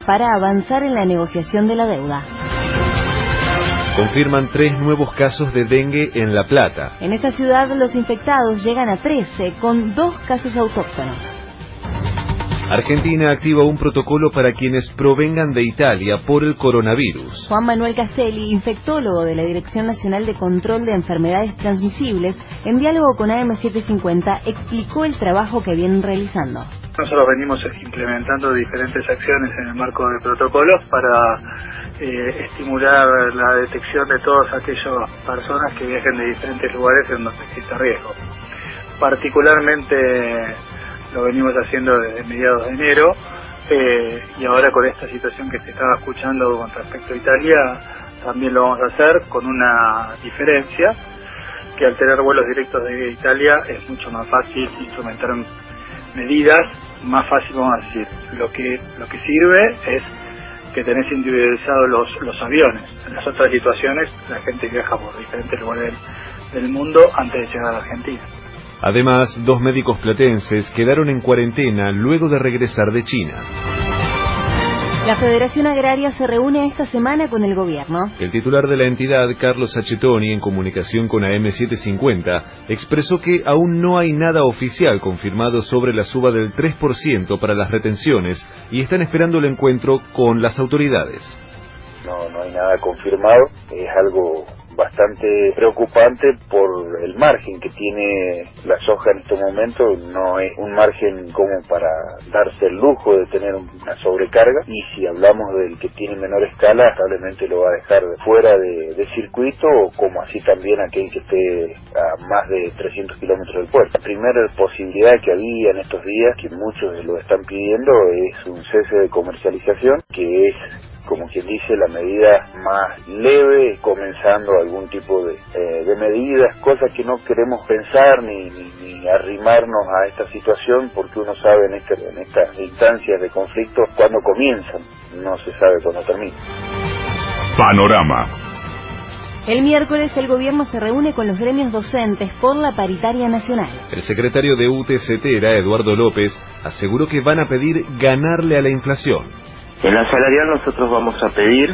para avanzar en la negociación de la deuda. Confirman 3 nuevos casos de dengue en La Plata. En esta ciudad los infectados llegan a 13, con 2 casos autóctonos. Argentina activa un protocolo para quienes provengan de Italia por el coronavirus. Juan Manuel Castelli, infectólogo de la Dirección Nacional de Control de Enfermedades Transmisibles, en diálogo con AM750, explicó el trabajo que vienen realizando. Nosotros venimos implementando diferentes acciones en el marco de protocolos para estimular la detección de todas aquellas personas que viajen de diferentes lugares en donde existe riesgo. Particularmente lo venimos haciendo desde mediados de enero y ahora con esta situación que se estaba escuchando con respecto a Italia también lo vamos a hacer con una diferencia, que al tener vuelos directos de Italia es mucho más fácil instrumentar medidas, más fácil vamos a decir. Lo que sirve es que tenés individualizados los aviones. En las otras situaciones la gente viaja por diferentes lugares del mundo antes de llegar a Argentina. Además, 2 médicos platenses quedaron en cuarentena luego de regresar de China. La Federación Agraria se reúne esta semana con el gobierno. El titular de la entidad, Carlos Sachetoni, en comunicación con AM750, expresó que aún no hay nada oficial confirmado sobre la suba del 3% para las retenciones y están esperando el encuentro con las autoridades. No hay nada confirmado, es algo bastante preocupante por el margen que tiene la soja en este momento. No es un margen como para darse el lujo de tener una sobrecarga, y si hablamos del que tiene menor escala, probablemente lo va a dejar fuera de circuito, como así también aquel que esté a más de 300 kilómetros del puerto. La primera posibilidad que había en estos días, que muchos lo están pidiendo, es un cese de comercialización, que es, como quien dice, la medida más leve, comenzando algún tipo de medidas, cosas que no queremos pensar ni arrimarnos a esta situación, porque uno sabe en estas instancias de conflicto cuándo comienzan, no se sabe cuándo terminan. Panorama. El miércoles el gobierno se reúne con los gremios docentes por la paritaria nacional. El secretario de UTE CETERA, Eduardo López, aseguró que van a pedir ganarle a la inflación. En la salarial nosotros vamos a pedir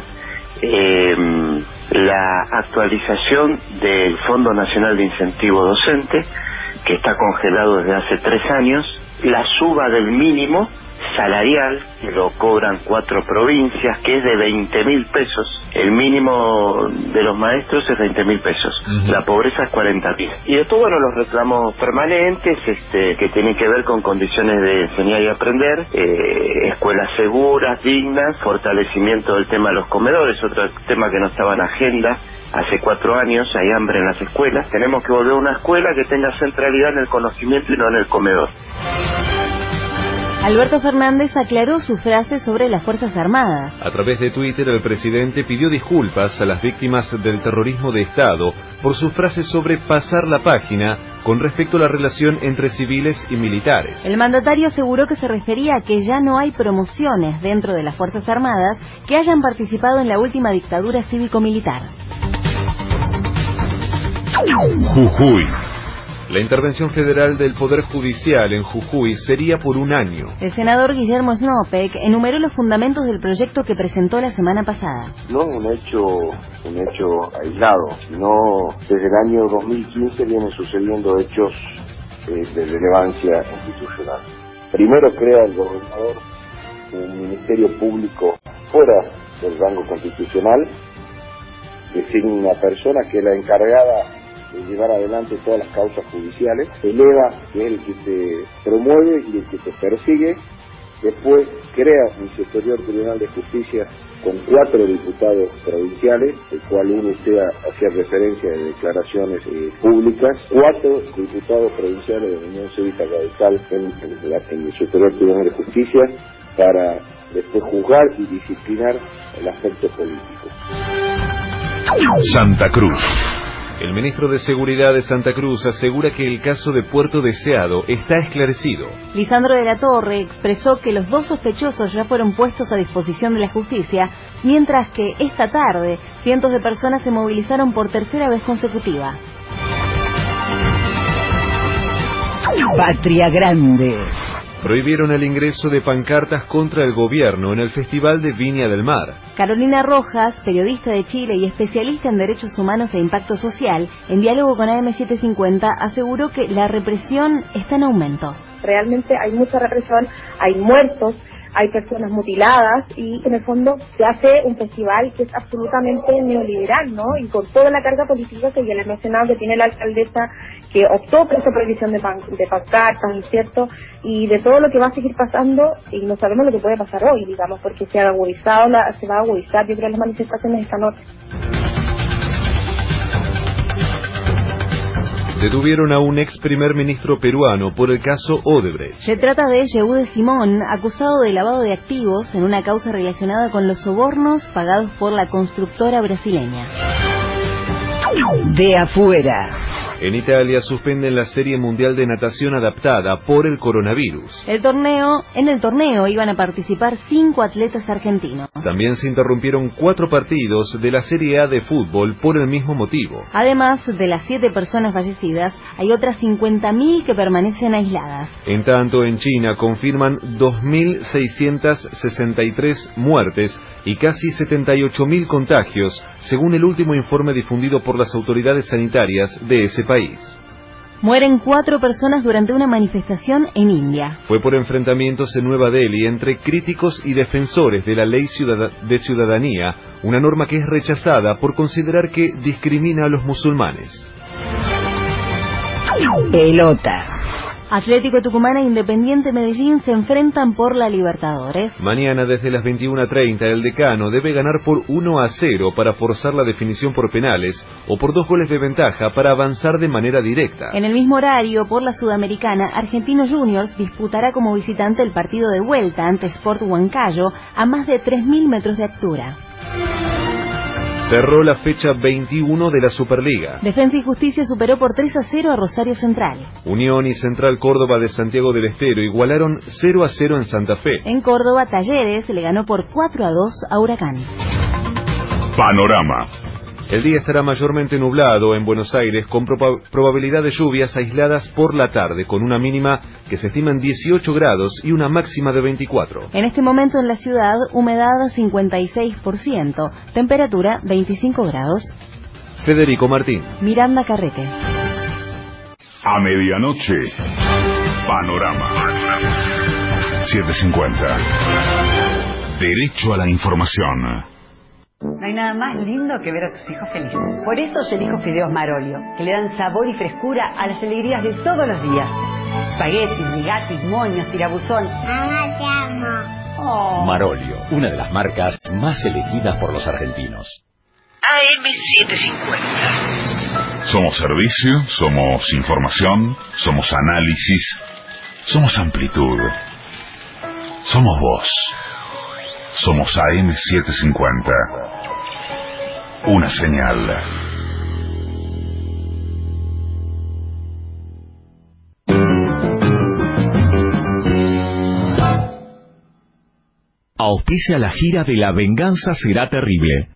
la actualización del Fondo Nacional de Incentivo Docente, que está congelado desde hace 3 años, la suba del mínimo salarial, que lo cobran 4 provincias, que es de 20.000 pesos. El mínimo de los maestros es 20.000 pesos. La pobreza es 40.000. Y después, bueno, los reclamos permanentes, que tienen que ver con condiciones de enseñar y aprender, escuelas seguras, dignas, fortalecimiento del tema de los comedores, otro tema que no estaba en agenda. Hace 4 años hay hambre en las escuelas. Tenemos que volver a una escuela que tenga centralidad en el conocimiento y no en el comedor. Alberto Fernández aclaró su frase sobre las Fuerzas Armadas. A través de Twitter, el presidente pidió disculpas a las víctimas del terrorismo de Estado por su frase sobre pasar la página con respecto a la relación entre civiles y militares. El mandatario aseguró que se refería a que ya no hay promociones dentro de las Fuerzas Armadas que hayan participado en la última dictadura cívico-militar. Jujuy. La intervención federal del Poder Judicial en Jujuy sería por 1 año. El senador Guillermo Snopek enumeró los fundamentos del proyecto que presentó la semana pasada. No es un hecho aislado, sino desde el año 2015 vienen sucediendo hechos de relevancia institucional. Primero crea el gobernador un ministerio público fuera del rango constitucional, designa una persona que es la encargada de llevar adelante todas las causas judiciales, eleva, que es el que se promueve y el que se persigue. Después crea un superior tribunal de justicia con 4 diputados provinciales, el cual uno usted hacía referencia de declaraciones públicas, 4 diputados provinciales de la Unión Cívica Radical en el superior tribunal de justicia, para después juzgar y disciplinar el aspecto político. Santa Cruz. El ministro de Seguridad de Santa Cruz asegura que el caso de Puerto Deseado está esclarecido. Lisandro de la Torre expresó que los 2 sospechosos ya fueron puestos a disposición de la justicia, mientras que esta tarde cientos de personas se movilizaron por 3ª vez consecutiva. Patria Grande. Prohibieron el ingreso de pancartas contra el gobierno en el Festival de Viña del Mar. Carolina Rojas, periodista de Chile y especialista en derechos humanos e impacto social, en diálogo con AM750, aseguró que la represión está en aumento. Realmente hay mucha represión, hay muertos, hay personas mutiladas y en el fondo se hace un festival que es absolutamente neoliberal, ¿no? Y con toda la carga política que ya les mencionaba que tiene la alcaldesa, que optó por esa prohibición de pancartas, ¿cierto? Y de todo lo que va a seguir pasando, y no sabemos lo que puede pasar hoy, digamos, porque se va a agudizar, yo creo, las manifestaciones esta noche. Detuvieron a un ex primer ministro peruano por el caso Odebrecht. Se trata de Yehude Simón, acusado de lavado de activos en una causa relacionada con los sobornos pagados por la constructora brasileña. De afuera. En Italia suspenden la Serie Mundial de Natación adaptada por el coronavirus. En el torneo iban a participar 5 atletas argentinos. También se interrumpieron 4 partidos de la Serie A de fútbol por el mismo motivo. Además de las 7 personas fallecidas, hay otras 50.000 que permanecen aisladas. En tanto, en China confirman 2.663 muertes y casi 78.000 contagios, según el último informe difundido por las autoridades sanitarias de ese país. Mueren 4 personas durante una manifestación en India. Fue por enfrentamientos en Nueva Delhi entre críticos y defensores de la ley de ciudadanía, una norma que es rechazada por considerar que discrimina a los musulmanes. Pelota. Atlético Tucumán e Independiente Medellín se enfrentan por la Libertadores. Mañana desde las 21:30 el decano debe ganar por 1-0 para forzar la definición por penales o por 2 goles de ventaja para avanzar de manera directa. En el mismo horario, por la Sudamericana, Argentinos Juniors disputará como visitante el partido de vuelta ante Sport Huancayo a más de 3.000 metros de altura. Cerró la fecha 21 de la Superliga. Defensa y Justicia superó por 3-0 a Rosario Central. Unión y Central Córdoba de Santiago del Estero igualaron 0-0 en Santa Fe. En Córdoba, Talleres le ganó por 4-2 a Huracán. Panorama. El día estará mayormente nublado en Buenos Aires con probabilidad de lluvias aisladas por la tarde, con una mínima que se estima en 18 grados y una máxima de 24. En este momento en la ciudad, humedad 56%, temperatura 25 grados. Federico Martín. Miranda Carrete. A medianoche, Panorama. 750. Derecho a la información. No hay nada más lindo que ver a tus hijos felices. Por eso yo elijo fideos Marolio, que le dan sabor y frescura a las alegrías de todos los días. Espaguetis, rigatis, moños, tirabuzón. Mamá, te amo. Oh. Marolio, una de las marcas más elegidas por los argentinos. AM750. Somos servicio, somos información, somos análisis, somos amplitud. Somos vos. Somos AM750. Una señal. Auspicia la gira de La Venganza Será Terrible.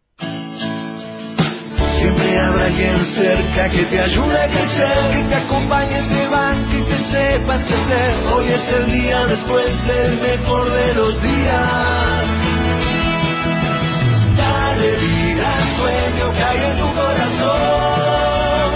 Siempre habrá alguien cerca que te ayude a crecer, que te acompañe, te banque, que sepa entender. Hoy es el día después del mejor de los días. Dale vida al sueño que hay en tu corazón.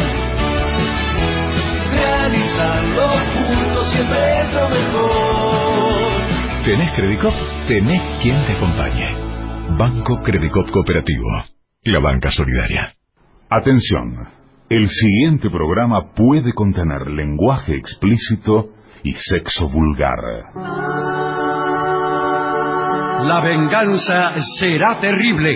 Realizarlo juntos siempre es lo mejor. ¿Tenés Credicop? Tenés quien te acompañe. Banco Credicop Cooperativo. La banca solidaria. Atención, el siguiente programa puede contener lenguaje explícito y sexo vulgar. La venganza será terrible.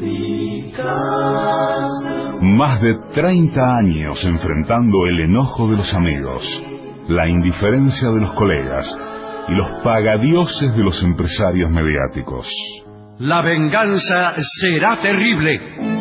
Más de 30 años enfrentando el enojo de los amigos, la indiferencia de los colegas y los pagadioses de los empresarios mediáticos. La venganza será terrible.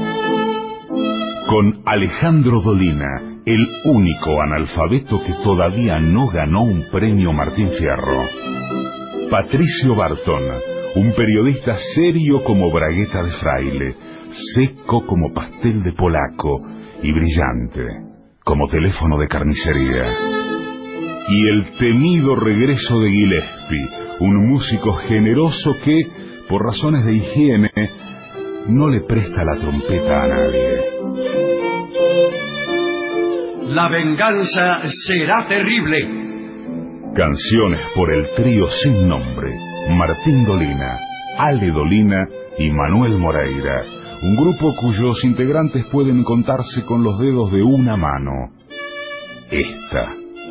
Con Alejandro Dolina, el único analfabeto que todavía no ganó un premio Martín Fierro. Patricio Bartón, un periodista serio como bragueta de fraile, seco como pastel de polaco y brillante como teléfono de carnicería. y el temido regreso de Gillespie, un músico generoso que, por razones de higiene, no le presta la trompeta a nadie. La venganza será terrible. Canciones por el trío sin nombre, Martín Dolina, Ale Dolina y Manuel Moreira, un grupo cuyos integrantes pueden contarse con los dedos de una mano. Esta.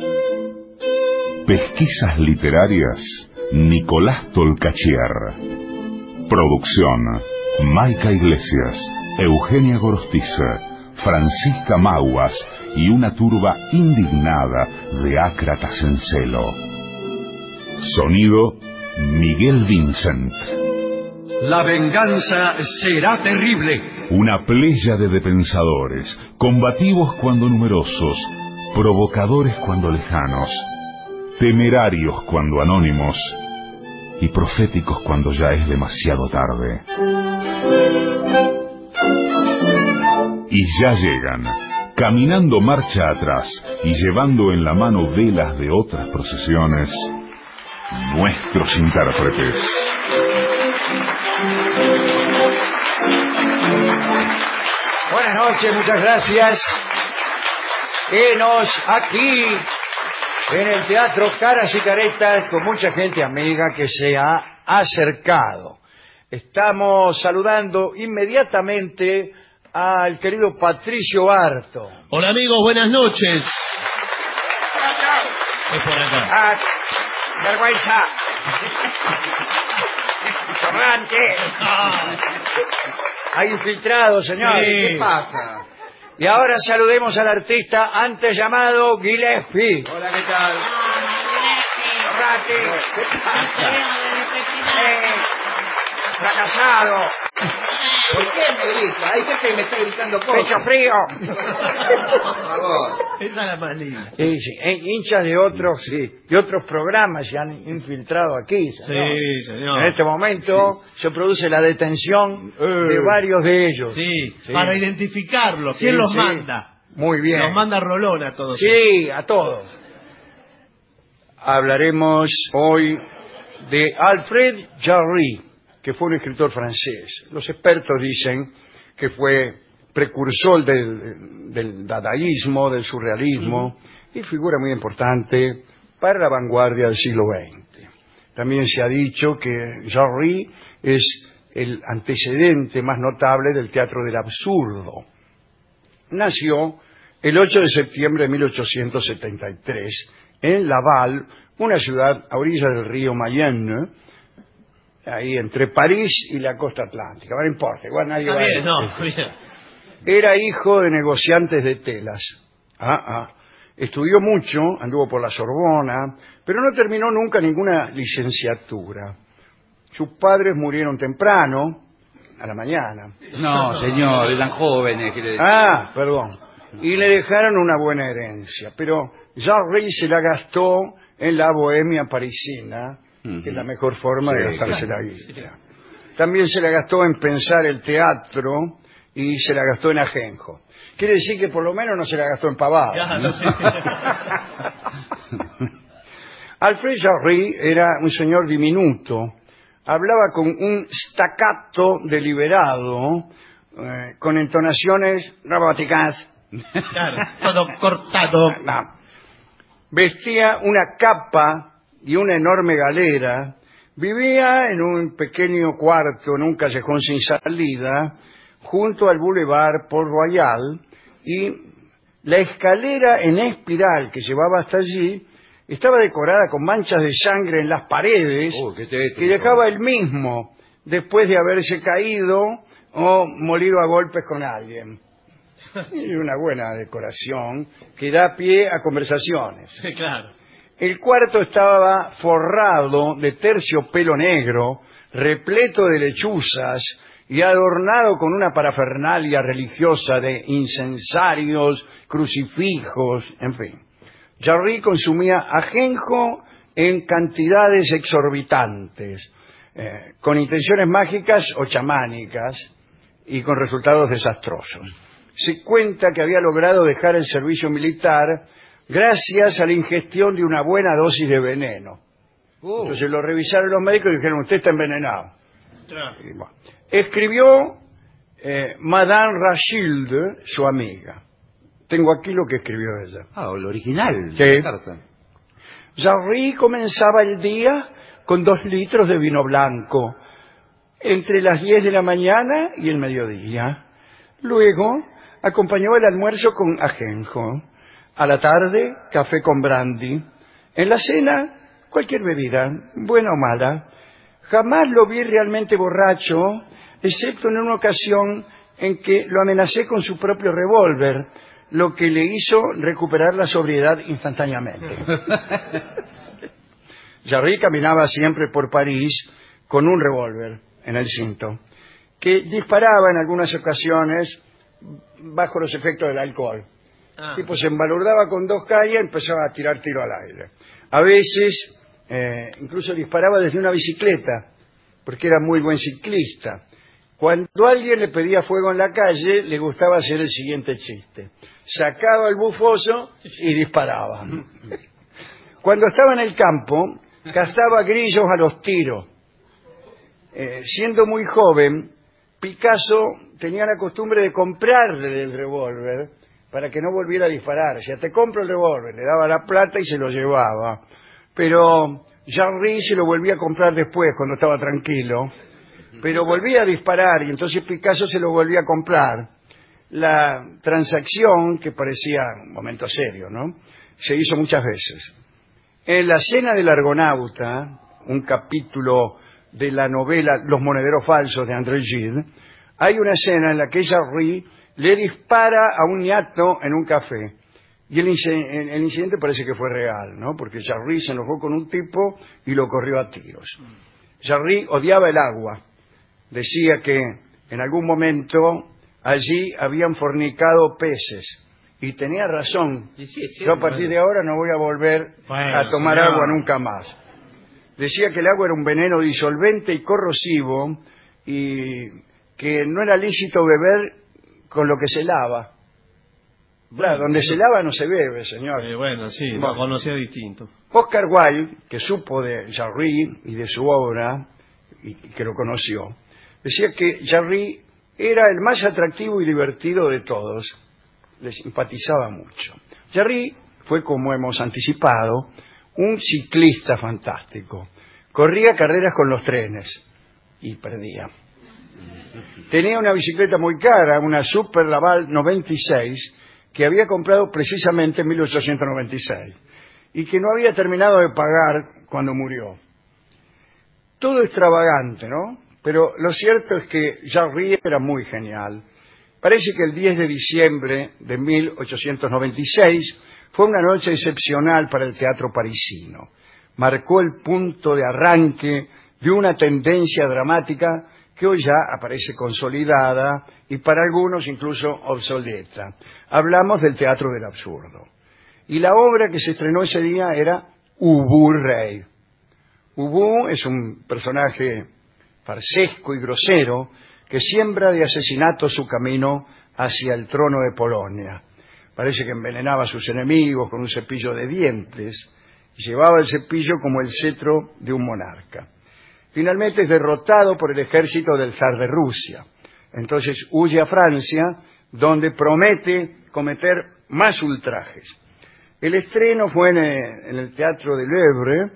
Pesquisas literarias, Nicolás Tolcachier. Producción, Maica Iglesias, Eugenia Gorostiza, Francisca Maguas y una turba indignada de ácratas en celo. Sonido, Miguel Vincent. La venganza será terrible. Una pléyade de pensadores, combativos cuando numerosos, provocadores cuando lejanos, temerarios cuando anónimos y proféticos cuando ya es demasiado tarde. Y ya llegan, caminando marcha atrás y llevando en la mano velas de otras procesiones, nuestros intérpretes. Buenas noches, muchas gracias. Venos aquí en el Teatro Caras y Caretas con mucha gente amiga que se ha acercado. Estamos saludando inmediatamente al querido Patricio Barto. Hola amigos, buenas noches. Es por acá. Ah, vergüenza. Torrante. Hay infiltrados, señor. Sí. ¿Qué pasa? Y ahora saludemos al artista antes llamado Gillespie. Hola, ¿qué tal? Torrante. ¿Qué pasa? Fracasado. ¿Por qué me grita? Hay gente que me está gritando cosas. Pecho frío. Por favor. Esa es la más linda. Sí, sí. Hinchas de otros programas se han infiltrado aquí. ¿no? Sí, señor. En este momento se produce la detención de varios de ellos. Sí, para identificarlos. ¿Quién los manda? Muy bien. Los manda Rolón a todos. Sí, a todos. Hablaremos hoy de Alfred Jarry, que fue un escritor francés. Los expertos dicen que fue precursor del dadaísmo, del surrealismo, y figura muy importante para la vanguardia del siglo XX. También se ha dicho que Jarry es el antecedente más notable del teatro del absurdo. Nació el 8 de septiembre de 1873 en Laval, una ciudad a orillas del río Mayenne, ahí entre París y la costa atlántica. No importa, igual nadie va a decir. Era hijo de negociantes de telas. Estudió mucho, anduvo por la Sorbona, pero no terminó nunca ninguna licenciatura. Sus padres murieron temprano, a la mañana. No, señor, eran jóvenes. Perdón. Y le dejaron una buena herencia, pero Jarry se la gastó en la bohemia parisina, que es la mejor forma de gastarse la guita. También se la gastó en pensar el teatro y se la gastó en ajenjo. Quiere decir que por lo menos no se la gastó en pavada. Alfred Jarry era un señor diminuto, hablaba con un staccato deliberado, con entonaciones robóticas. Claro, todo cortado. Vestía una capa y una enorme galera, vivía en un pequeño cuarto, en un callejón sin salida, junto al Boulevard Port Royal, y la escalera en espiral que llevaba hasta allí estaba decorada con manchas de sangre en las paredes que dejaba él mismo después de haberse caído o molido a golpes con alguien. Y una buena decoración que da pie a conversaciones. Claro. El cuarto estaba forrado de terciopelo negro, repleto de lechuzas y adornado con una parafernalia religiosa de incensarios, crucifijos, en fin. Jarry consumía ajenjo en cantidades exorbitantes, con intenciones mágicas o chamánicas y con resultados desastrosos. Se cuenta que había logrado dejar el servicio militar gracias a la ingestión de una buena dosis de veneno. Entonces lo revisaron los médicos y dijeron, usted está envenenado. Y, bueno, escribió Madame Rachilde, su amiga. Tengo aquí lo que escribió ella. El original. Sí. Jarry comenzaba el día con 2 litros de vino blanco entre las 10 de la mañana y el mediodía. Luego acompañó el almuerzo con ajenjo. A la tarde, café con brandy. En la cena, cualquier bebida, buena o mala. Jamás lo vi realmente borracho, excepto en una ocasión en que lo amenacé con su propio revólver, lo que le hizo recuperar la sobriedad instantáneamente. Jarry caminaba siempre por París con un revólver en el cinto, que disparaba en algunas ocasiones bajo los efectos del alcohol. El tipo se embalurdaba con 2 calles y empezaba a tirar tiro al aire. A veces incluso disparaba desde una bicicleta, porque era muy buen ciclista. Cuando alguien le pedía fuego en la calle, le gustaba hacer el siguiente chiste. Sacaba el bufoso y disparaba. Cuando estaba en el campo, cazaba grillos a los tiros. Siendo muy joven, Picasso tenía la costumbre de comprarle el revólver para que no volviera a disparar. O sea, te compro el revólver, le daba la plata y se lo llevaba. Pero Jarry se lo volvía a comprar después, cuando estaba tranquilo. Pero volvía a disparar y entonces Picasso se lo volvía a comprar. La transacción, que parecía un momento serio, ¿no?, se hizo muchas veces. En la cena del Argonauta, un capítulo de la novela Los monederos falsos de André Gide, hay una escena en la que Jarry le dispara a un niato en un café. Y el incidente parece que fue real, ¿no?, porque Jarry se enojó con un tipo y lo corrió a tiros. Jarry odiaba el agua. Decía que en algún momento allí habían fornicado peces. Y tenía razón. Yo a partir de ahora no voy a volver a tomar agua nunca más. Decía que el agua era un veneno disolvente y corrosivo y que no era lícito beber con lo que se lava. Claro, donde se lava no se bebe, señor. Lo conocía distinto. Oscar Wilde, que supo de Jarry y de su obra, y que lo conoció, decía que Jarry era el más atractivo y divertido de todos. Le simpatizaba mucho. Jarry fue, como hemos anticipado, un ciclista fantástico. Corría carreras con los trenes y perdía. Tenía una bicicleta muy cara, una Super Laval 96, que había comprado precisamente en 1896 y que no había terminado de pagar cuando murió. Todo extravagante, ¿no? Pero lo cierto es que Jarry era muy genial. Parece que el 10 de diciembre de 1896 fue una noche excepcional para el teatro parisino. Marcó el punto de arranque de una tendencia dramática que hoy ya aparece consolidada y para algunos incluso obsoleta. Hablamos del teatro del absurdo. Y la obra que se estrenó ese día era Ubu Rey. Ubu es un personaje farsesco y grosero que siembra de asesinato su camino hacia el trono de Polonia. Parece que envenenaba a sus enemigos con un cepillo de dientes y llevaba el cepillo como el cetro de un monarca. Finalmente es derrotado por el ejército del zar de Rusia. Entonces huye a Francia, donde promete cometer más ultrajes. El estreno fue en el Teatro de Louvre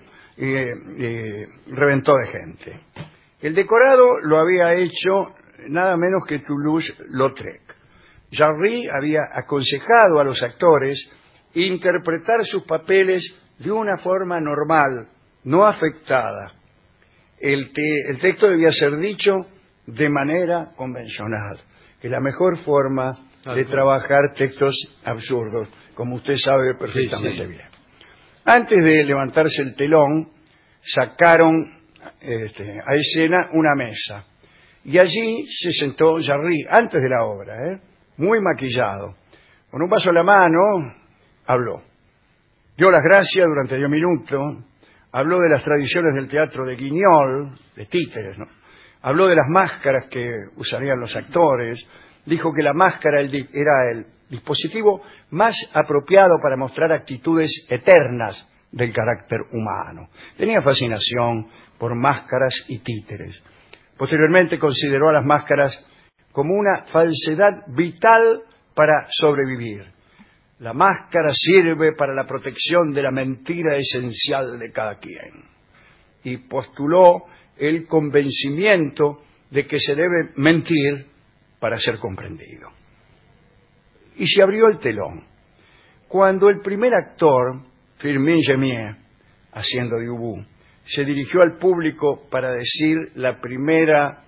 y reventó de gente. El decorado lo había hecho nada menos que Toulouse-Lautrec. Jarry había aconsejado a los actores interpretar sus papeles de una forma normal, no afectada. El texto debía ser dicho de manera convencional, que es la mejor forma de trabajar textos absurdos, como usted sabe perfectamente bien. Antes de levantarse el telón, sacaron a escena una mesa. Y allí se sentó Jarry, antes de la obra, muy maquillado. Con un vaso en la mano, habló. Dio las gracias durante 10 minutos, habló de las tradiciones del teatro de Guignol, de títeres, ¿no? Habló de las máscaras que usarían los actores, dijo que la máscara era el dispositivo más apropiado para mostrar actitudes eternas del carácter humano. Tenía fascinación por máscaras y títeres. Posteriormente consideró a las máscaras como una falsedad vital para sobrevivir. La máscara sirve para la protección de la mentira esencial de cada quien. Y postuló el convencimiento de que se debe mentir para ser comprendido. Y se abrió el telón. Cuando el primer actor, Firmin Gemier, haciendo de Ubu, se dirigió al público para decir la primera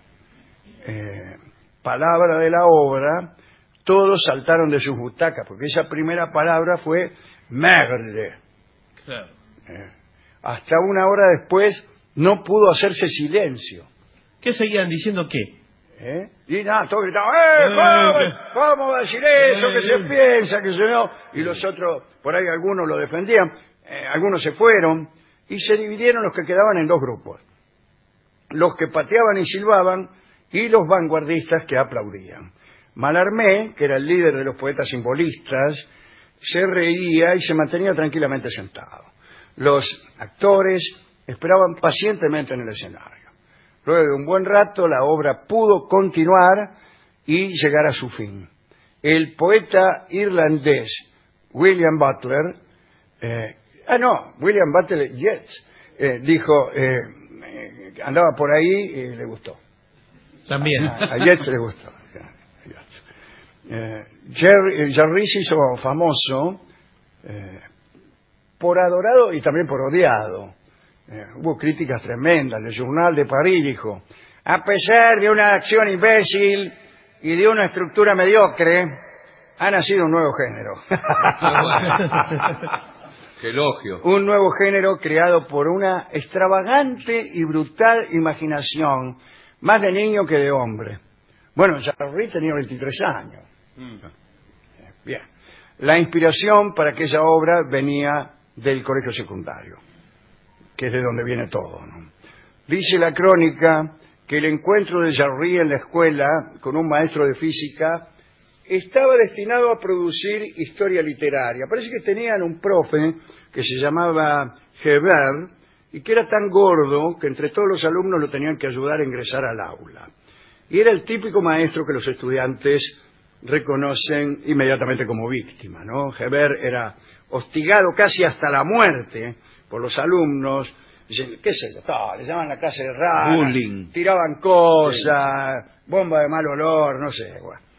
palabra de la obra, todos saltaron de sus butacas, porque esa primera palabra fue merde. Claro. Hasta una hora después no pudo hacerse silencio. ¿Qué seguían diciendo qué? Y nada, todos gritaban, ¿cómo va a decir eso? ¿Qué se piensa? Que se no? Y los otros, por ahí algunos lo defendían, algunos se fueron, y se dividieron los que quedaban en dos grupos. Los que pateaban y silbaban, y los vanguardistas que aplaudían. Mallarmé, que era el líder de los poetas simbolistas, se reía y se mantenía tranquilamente sentado. Los actores esperaban pacientemente en el escenario. Luego de un buen rato la obra pudo continuar y llegar a su fin. El poeta irlandés William Butler, William Butler Yeats, dijo, andaba por ahí y le gustó. También. A Yeats le gustó. Jarry se hizo famoso por adorado y también por odiado. Hubo críticas tremendas. El Journal de París dijo: a pesar de una acción imbécil y de una estructura mediocre, ha nacido un nuevo género. ¡Qué elogio! Un nuevo género creado por una extravagante y brutal imaginación, más de niño que de hombre. Bueno, Jarry tenía 23 años. Bien. La inspiración para aquella obra venía del colegio secundario, que es de donde viene todo, ¿no? Dice la crónica que el encuentro de Jarry en la escuela con un maestro de física estaba destinado a producir historia literaria. Parece que tenían un profe que se llamaba Hebert y que era tan gordo que entre todos los alumnos lo tenían que ayudar a ingresar al aula. Y era el típico maestro que los estudiantes reconocen inmediatamente como víctima, ¿no? Hebert era hostigado casi hasta la muerte por los alumnos. Dicen, qué sé yo, le llaman la clase de rara, bullying, tiraban cosas, bomba de mal olor, no sé.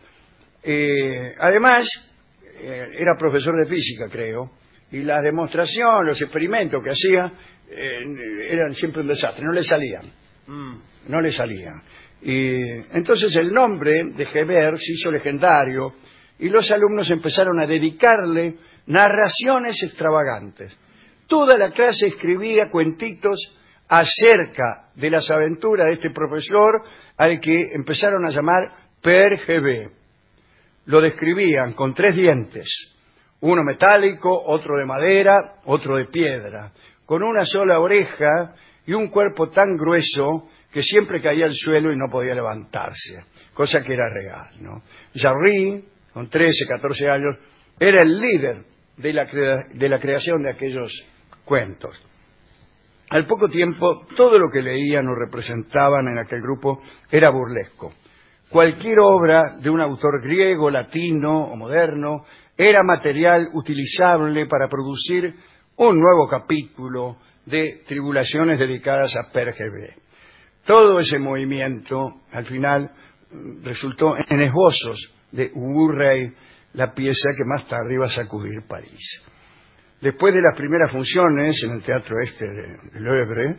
Bueno. Además, era profesor de física, creo, y las demostraciones, los experimentos que hacía eran siempre un desastre, no le salían. No le salían. Y entonces el nombre de Hebert se hizo legendario y los alumnos empezaron a dedicarle narraciones extravagantes. Toda la clase escribía cuentitos acerca de las aventuras de este profesor, al que empezaron a llamar Père Hebert. Lo describían con 3 dientes, uno metálico, otro de madera, otro de piedra, con una sola oreja y un cuerpo tan grueso que siempre caía al suelo y no podía levantarse, cosa que era real, ¿no? Jarry, con 13, 14 años, era el líder de la creación de aquellos cuentos. Al poco tiempo, todo lo que leían o representaban en aquel grupo era burlesco. Cualquier obra de un autor griego, latino o moderno era material utilizable para producir un nuevo capítulo de tribulaciones dedicadas a Père Hebert. Todo ese movimiento, al final, resultó en esbozos de Ubu Rey, la pieza que más tarde iba a sacudir París. Después de las primeras funciones en el teatro de Louvre,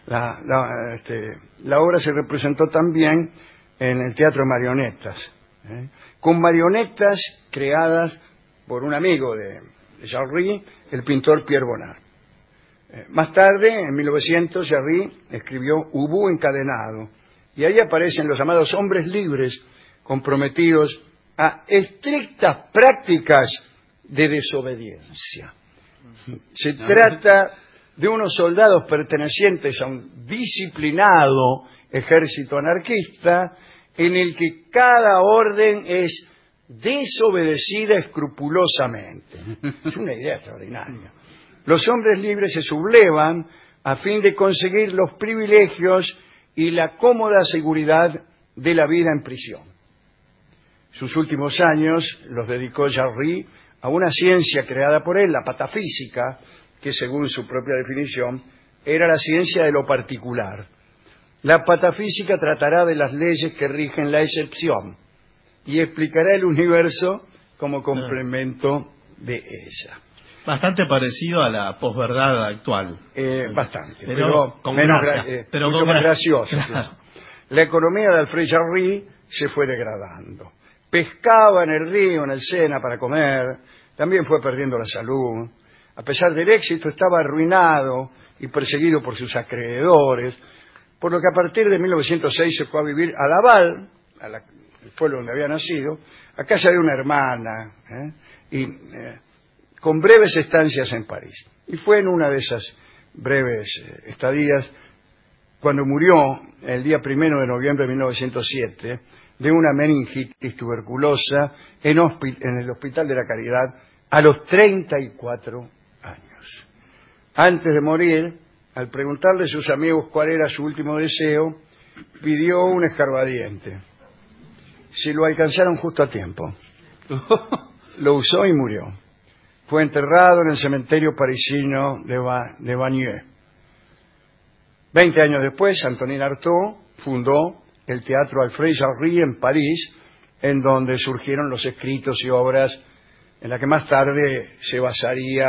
la obra se representó también en el teatro de marionetas, con marionetas creadas por un amigo de Jarry, el pintor Pierre Bonnard. Más tarde, en 1900, Jarry escribió Ubu encadenado, y ahí aparecen los llamados hombres libres comprometidos a estrictas prácticas de desobediencia. Se trata de unos soldados pertenecientes a un disciplinado ejército anarquista en el que cada orden es desobedecida escrupulosamente. Es una idea extraordinaria. Los hombres libres se sublevan a fin de conseguir los privilegios y la cómoda seguridad de la vida en prisión. Sus últimos años los dedicó Jarry a una ciencia creada por él, la patafísica, que según su propia definición era la ciencia de lo particular. La patafísica tratará de las leyes que rigen la excepción y explicará el universo como complemento de ella. Bastante parecido a la posverdad actual. Bastante, pero con menos gracia. Pero mucho con más gracia. gracioso. Claro. La economía de Alfred Jarry se fue degradando. Pescaba en el río, en el Sena para comer, también fue perdiendo la salud. A pesar del éxito, estaba arruinado y perseguido por sus acreedores, por lo que a partir de 1906 se fue a vivir a Laval, el pueblo donde había nacido, a casa de una hermana, con breves estancias en París. Y fue en una de esas breves estadías cuando murió el día 1 de noviembre de 1907 de una meningitis tuberculosa en el Hospital de la Caridad a los 34 años. Antes de morir, al preguntarle a sus amigos cuál era su último deseo, pidió un escarbadiente. Se lo alcanzaron justo a tiempo. Lo usó y murió. Fue enterrado en el cementerio parisino de Bagneux. 20 años después, Antonin Artaud fundó el Teatro Alfred Jarry en París, en donde surgieron los escritos y obras en la que más tarde se basaría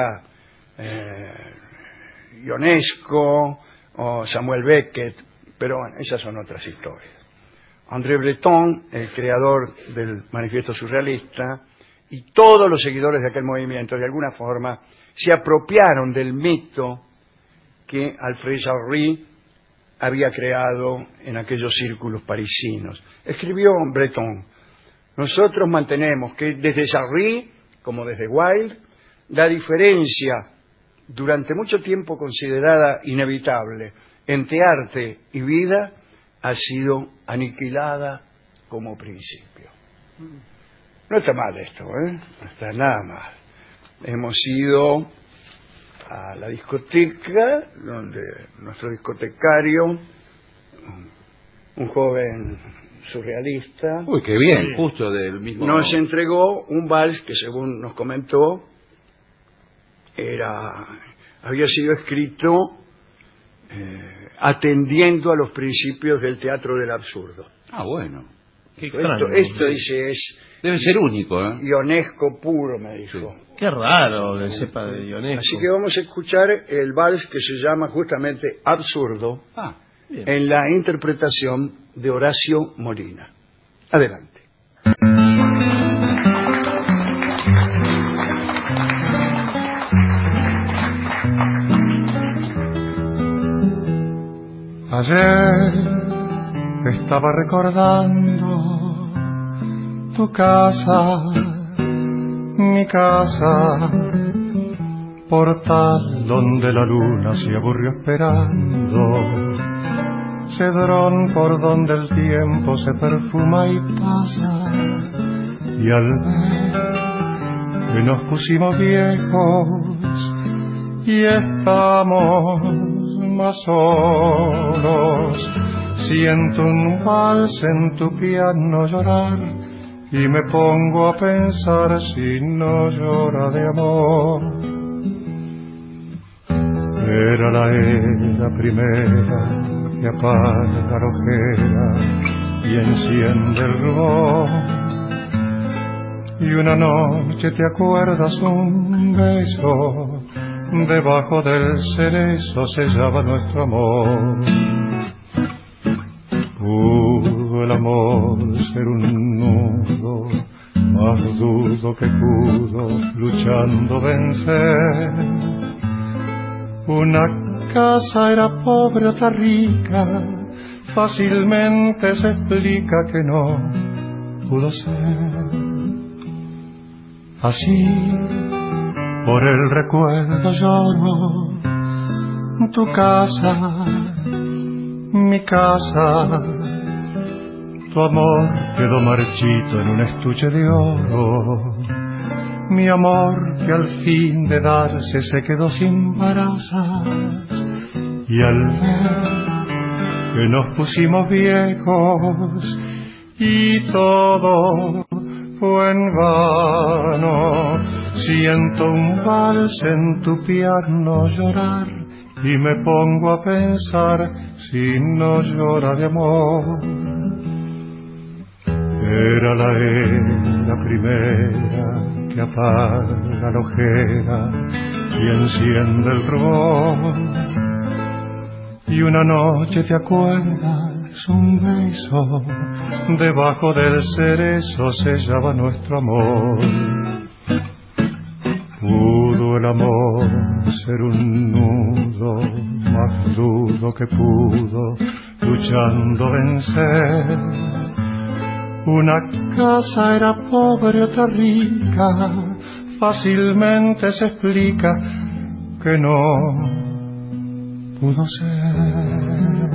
Ionesco o Samuel Beckett, pero bueno, esas son otras historias. André Breton, el creador del Manifiesto Surrealista, y todos los seguidores de aquel movimiento, de alguna forma, se apropiaron del mito que Alfred Jarry había creado en aquellos círculos parisinos. Escribió Breton: nosotros mantenemos que desde Jarry, como desde Wilde, la diferencia, durante mucho tiempo considerada inevitable, entre arte y vida, ha sido aniquilada como principio. No está mal esto, no está nada mal. Hemos ido a la discoteca, donde nuestro discotecario, un joven surrealista, uy, qué bien, justo del mismo, nos entregó un vals que, según nos comentó, había sido escrito atendiendo a los principios del teatro del absurdo. Ah, bueno. Qué extraño. Esto dice, debe ser único, Ionesco puro, me dijo. Sí. Qué raro que sepa de Ionesco. Así que vamos a escuchar el vals que se llama justamente Absurdo, en la interpretación de Horacio Molina. Adelante. Ayer estaba recordando tu casa, mi casa, portal donde la luna se aburrió esperando, cedrón por donde el tiempo se perfuma y pasa, y al ver que nos pusimos viejos y estamos más solos, siento un vals en tu piano llorar y me pongo a pensar si no llora de amor. Era la era primera que apaga la ojera y enciende el rubor, y una noche te acuerdas un beso, debajo del cerezo sellaba nuestro amor. Pudo el amor ser un nudo, más dudo que pudo luchando vencer. Una casa era pobre, otra rica, fácilmente se explica que no pudo ser. Así, por el recuerdo lloro, tu casa, mi casa, Tu amor quedó marchito en un estuche de oro. Mi amor que al fin de darse se quedó sin brasas. Y al ver que nos pusimos viejos y todo fue en vano, siento un vals en tu piano llorar y me pongo a pensar si no llora de amor. Era la primera que apaga la ojera y enciende el rubor. Y una noche te acuerdas, un beso debajo del cerezo sellaba nuestro amor. Pudo el amor ser un nudo más duro que pudo, luchando vencer. Una casa era pobre, otra rica, fácilmente se explica que no pudo ser.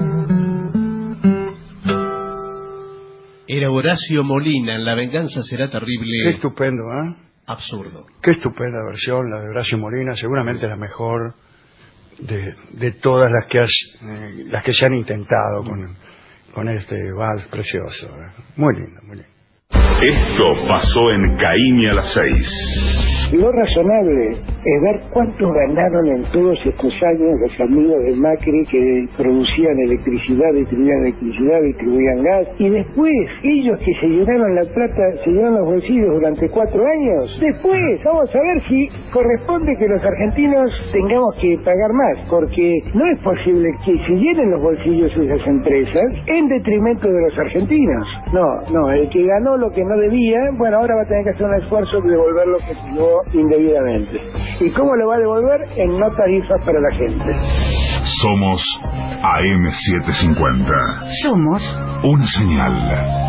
Era Horacio Molina en La venganza será terrible. Qué estupendo, ¿eh? Absurdo. Qué estupenda versión, la de Horacio Molina, seguramente la mejor de todas las que se han intentado con este vals precioso. Muy lindo, muy lindo. Esto pasó en Caín a las 6. Lo razonable es ver cuánto ganaron en todos estos años los amigos de Macri que producían electricidad, distribuían gas, y después ellos que se llenaron la plata, se llenaron los bolsillos durante 4 años. Después vamos a ver si corresponde que los argentinos tengamos que pagar más, porque no es posible que se llenen los bolsillos esas empresas en detrimento de los argentinos. No, el que ganó lo que no debía, bueno, ahora va a tener que hacer un esfuerzo de devolver lo que se llevó indebidamente. ¿Y cómo lo va a devolver? En no tarifas para la gente. Somos AM750. Somos una señal.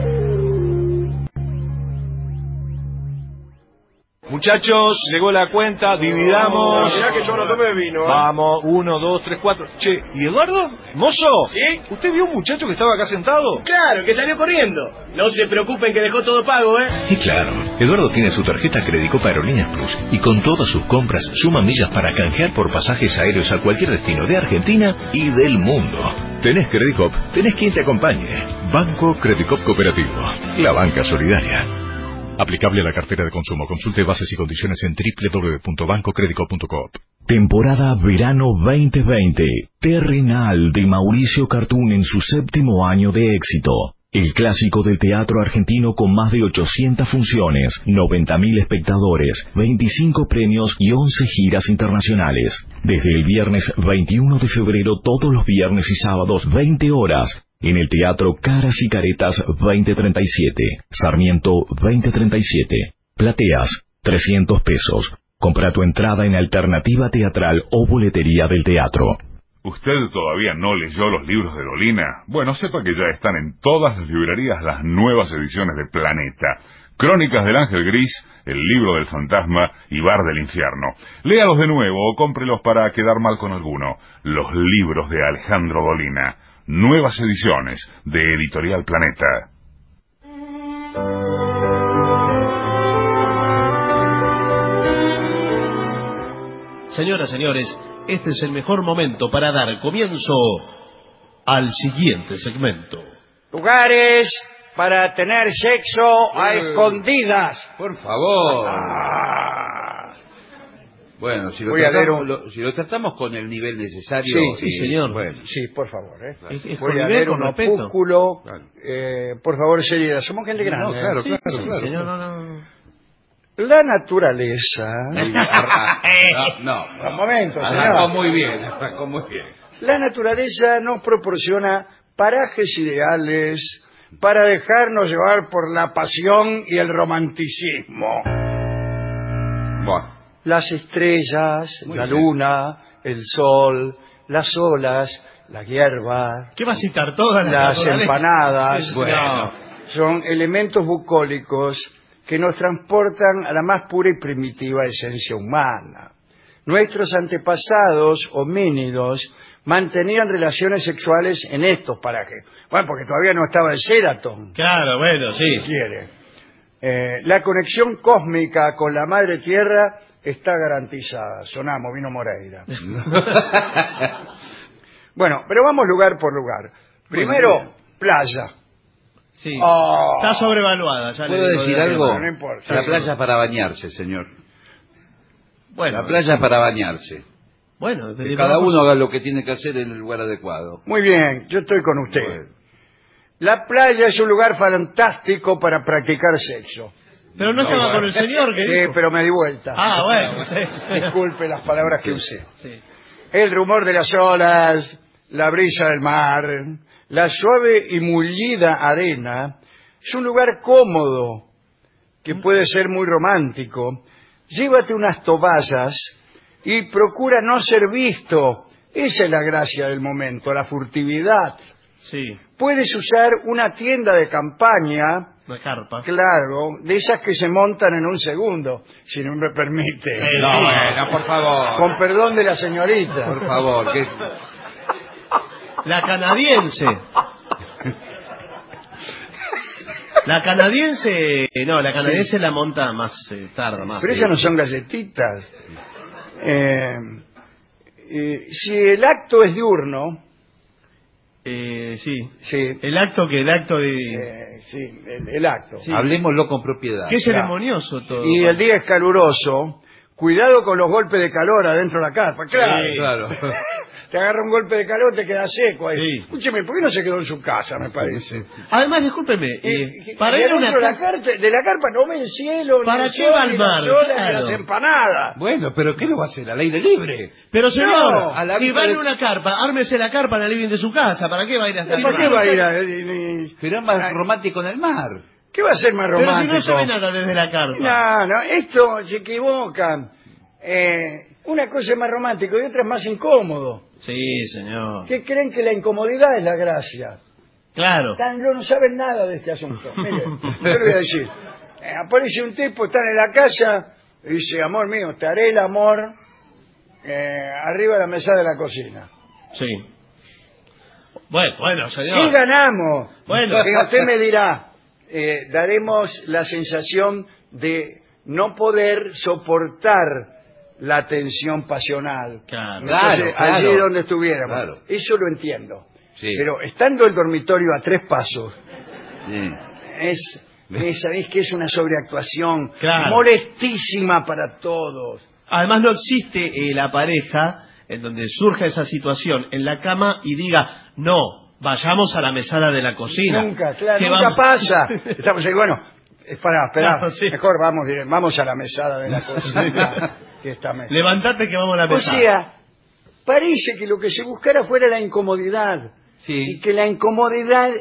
Muchachos, llegó la cuenta, dividamos. Mirá que yo no tomé vino. Vamos, 1, 2, 3, 4. Che, ¿y Eduardo? ¿Mozo? ¿Sí? ¿Usted vio un muchacho que estaba acá sentado? Claro, que salió corriendo. No se preocupen que dejó todo pago, ¿eh? Y claro, Eduardo tiene su tarjeta Credicop Aerolíneas Plus y con todas sus compras suma millas para canjear por pasajes aéreos a cualquier destino de Argentina y del mundo. Tenés Credicop, tenés quien te acompañe. Banco Credicop Cooperativo, la banca solidaria. Aplicable a la cartera de consumo. Consulte bases y condiciones en www.bancocredico.coop. Temporada Verano 2020. Terrenal de Mauricio Cartún en su 7º año de éxito. El clásico del teatro argentino con más de 800 funciones, 90.000 espectadores, 25 premios y 11 giras internacionales. Desde el viernes 21 de febrero todos los viernes y sábados 20 horas. En el Teatro Caras y Caretas 2037, Sarmiento 2037. Plateas, 300 pesos. Compra tu entrada en Alternativa Teatral o boletería del teatro. ¿Usted todavía no leyó los libros de Dolina? Bueno, sepa que ya están en todas las librerías las nuevas ediciones de Planeta. Crónicas del Ángel Gris, El libro del fantasma y Bar del infierno. Léalos de nuevo o cómprelos para quedar mal con alguno. Los libros de Alejandro Dolina. Nuevas ediciones de Editorial Planeta. Señoras, señores, este es el mejor momento para dar comienzo al siguiente segmento. Lugares para tener sexo a escondidas. Por favor. Bueno, si lo tratamos con el nivel necesario... Sí, señor. Bueno. Sí, por favor. Voy a leer un opúsculo. Por favor, seriedad. Somos gente grande. No, claro. Señor, no. La naturaleza... Un momento, señor. Arrancó muy bien. La naturaleza nos proporciona parajes ideales para dejarnos llevar por la pasión y el romanticismo. Bueno. Las estrellas, la luna, el sol, las olas, la hierba... ¿Qué va a citar todas las empanadas? Sí, bueno. Son elementos bucólicos que nos transportan a la más pura y primitiva esencia humana. Nuestros antepasados homínidos mantenían relaciones sexuales en estos parajes. Bueno, porque todavía no estaba el Sheraton. Claro, bueno, sí. ¿Qué quiere? La conexión cósmica con la Madre Tierra está garantizada. Sonamos, vino Moreira. Bueno, pero vamos lugar por lugar. Primero, playa. Sí. Oh. Está sobrevaluada. Ya ¿Puedo decir algo? No importa. La playa para bañarse, señor. Bueno, la playa para bañarse. Bueno, que cada uno haga lo que tiene que hacer en el lugar adecuado. Muy bien, yo estoy con usted. Bueno. La playa es un lugar fantástico para practicar sexo. Pero no estaba con el señor que dijo. Pero me di vuelta. Ah, bueno. Disculpe las palabras que usé. Sí. El rumor de las olas, la brisa del mar, la suave y mullida arena, es un lugar cómodo, que puede ser muy romántico. Llévate unas toallas y procura no ser visto. Esa es la gracia del momento, la furtividad. Sí. Puedes usar una tienda de campaña. Una carpa. Claro, de esas que se montan en un segundo, si no me permite. Sí, no, bueno, por favor. Con perdón de la señorita. Por favor. Que... La canadiense. La canadiense la monta más tarde, más. Pero esas no son galletitas. Si el acto es diurno. Sí. El acto de... sí, el acto. Sí. Hablemoslo con propiedad. Qué ceremonioso todo. Y el día es caluroso. Cuidado con los golpes de calor adentro de la carpa. Claro. Sí, claro. Te agarra un golpe de calor, te queda seco ahí. Sí. Escúcheme, ¿por qué no se quedó en su casa, me parece? Además, discúlpeme, para ir a una de la carpa no ve el cielo, ¿para ni qué el va sol, al ni mar? las olas, Claro. ni las empanadas. Bueno, pero ¿qué lo va a hacer? ¿Al aire libre? Pero señor, No, a la si vista va en de- una carpa, ármese la carpa en el living de su casa. ¿Para qué va a ir hasta el ¿Para mar? qué va a ir Pero es más romántico en el mar. ¿Qué va a ser más Pero si romántico? no se ve nada desde la carpa. No, esto se equivocan. Una cosa es más romántico y otra es más incómodo. Sí, señor. ¿Qué creen que la incomodidad es la gracia? Claro. No saben nada de este asunto. Mire, yo le voy a decir. Aparece un tipo, están en la casa, y dice, amor mío, te haré el amor arriba de la mesa de la cocina. Sí. Bueno, ¿Qué señor. ganamos? Bueno. Que usted me dirá, daremos la sensación de no poder soportar la tensión pasional. Claro. Entonces, Claro. allí donde estuviéramos. Claro. Eso lo entiendo. Sí. Pero estando el dormitorio a 3 pasos, Sí. sabéis que es una sobreactuación Claro. molestísima para todos. Además no existe la pareja en donde surja esa situación en la cama y diga, no, vayamos a la mesada de la cocina. Nunca, claro, Que nunca vamos- pasa. Estamos ahí, bueno, espera, Claro, sí. mejor vamos a la mesada de la cocina. Que está mejor. Levantate que vamos a la O mesada. sea, parece que lo que se buscara fuera la incomodidad. Sí. Y que la incomodidad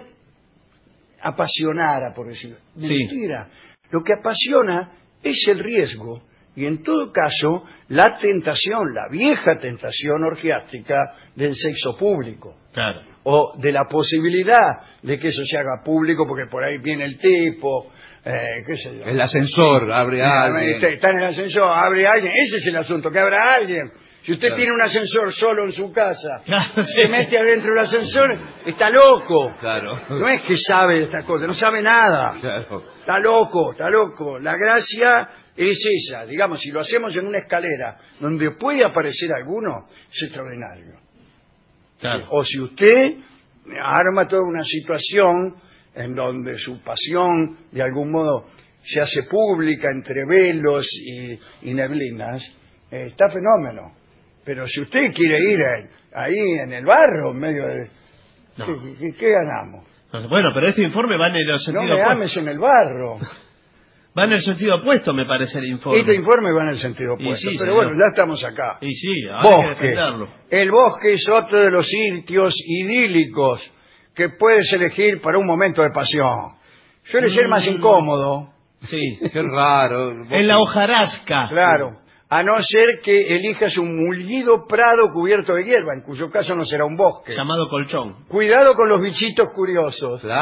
apasionara, por decirlo. Sí. Mentira. Lo que apasiona es el riesgo. Y en todo caso, la tentación, la vieja tentación orgiástica del sexo público. Claro. O de la posibilidad de que eso se haga público porque por ahí viene el tipo, qué sé yo. El ascensor abre a alguien. Está en el ascensor, abre a alguien. Ese es el asunto, que abra a alguien. Si usted Claro. tiene un ascensor solo en su casa, Claro, se sí. mete adentro del ascensor, está loco. Claro. No es que sabe de estas cosas, no sabe nada. Claro. Está loco, está loco. La gracia es esa. Digamos, si lo hacemos en una escalera donde puede aparecer alguno, es extraordinario. Claro. O si usted arma toda una situación en donde su pasión de algún modo se hace pública entre velos y neblinas, está fenómeno. Pero si usted quiere ir ahí en el barro, en medio de... No. ¿Qué ganamos? Bueno, pero este informe va en el No sentido me opuesto. ames en el barro. Va en el sentido opuesto, me parece el informe. Este informe va en el sentido Y opuesto. sí, pero señor. bueno, ya estamos acá. Y sí, ahora hay que Bosque. defenderlo. El bosque es otro de los sitios idílicos que puedes elegir para un momento de pasión. Suele ser más incómodo. Sí. Qué raro. En la hojarasca. Claro. A no ser que elijas un mullido prado cubierto de hierba, en cuyo caso no será un bosque. Llamado colchón. Cuidado con los bichitos curiosos. Claro.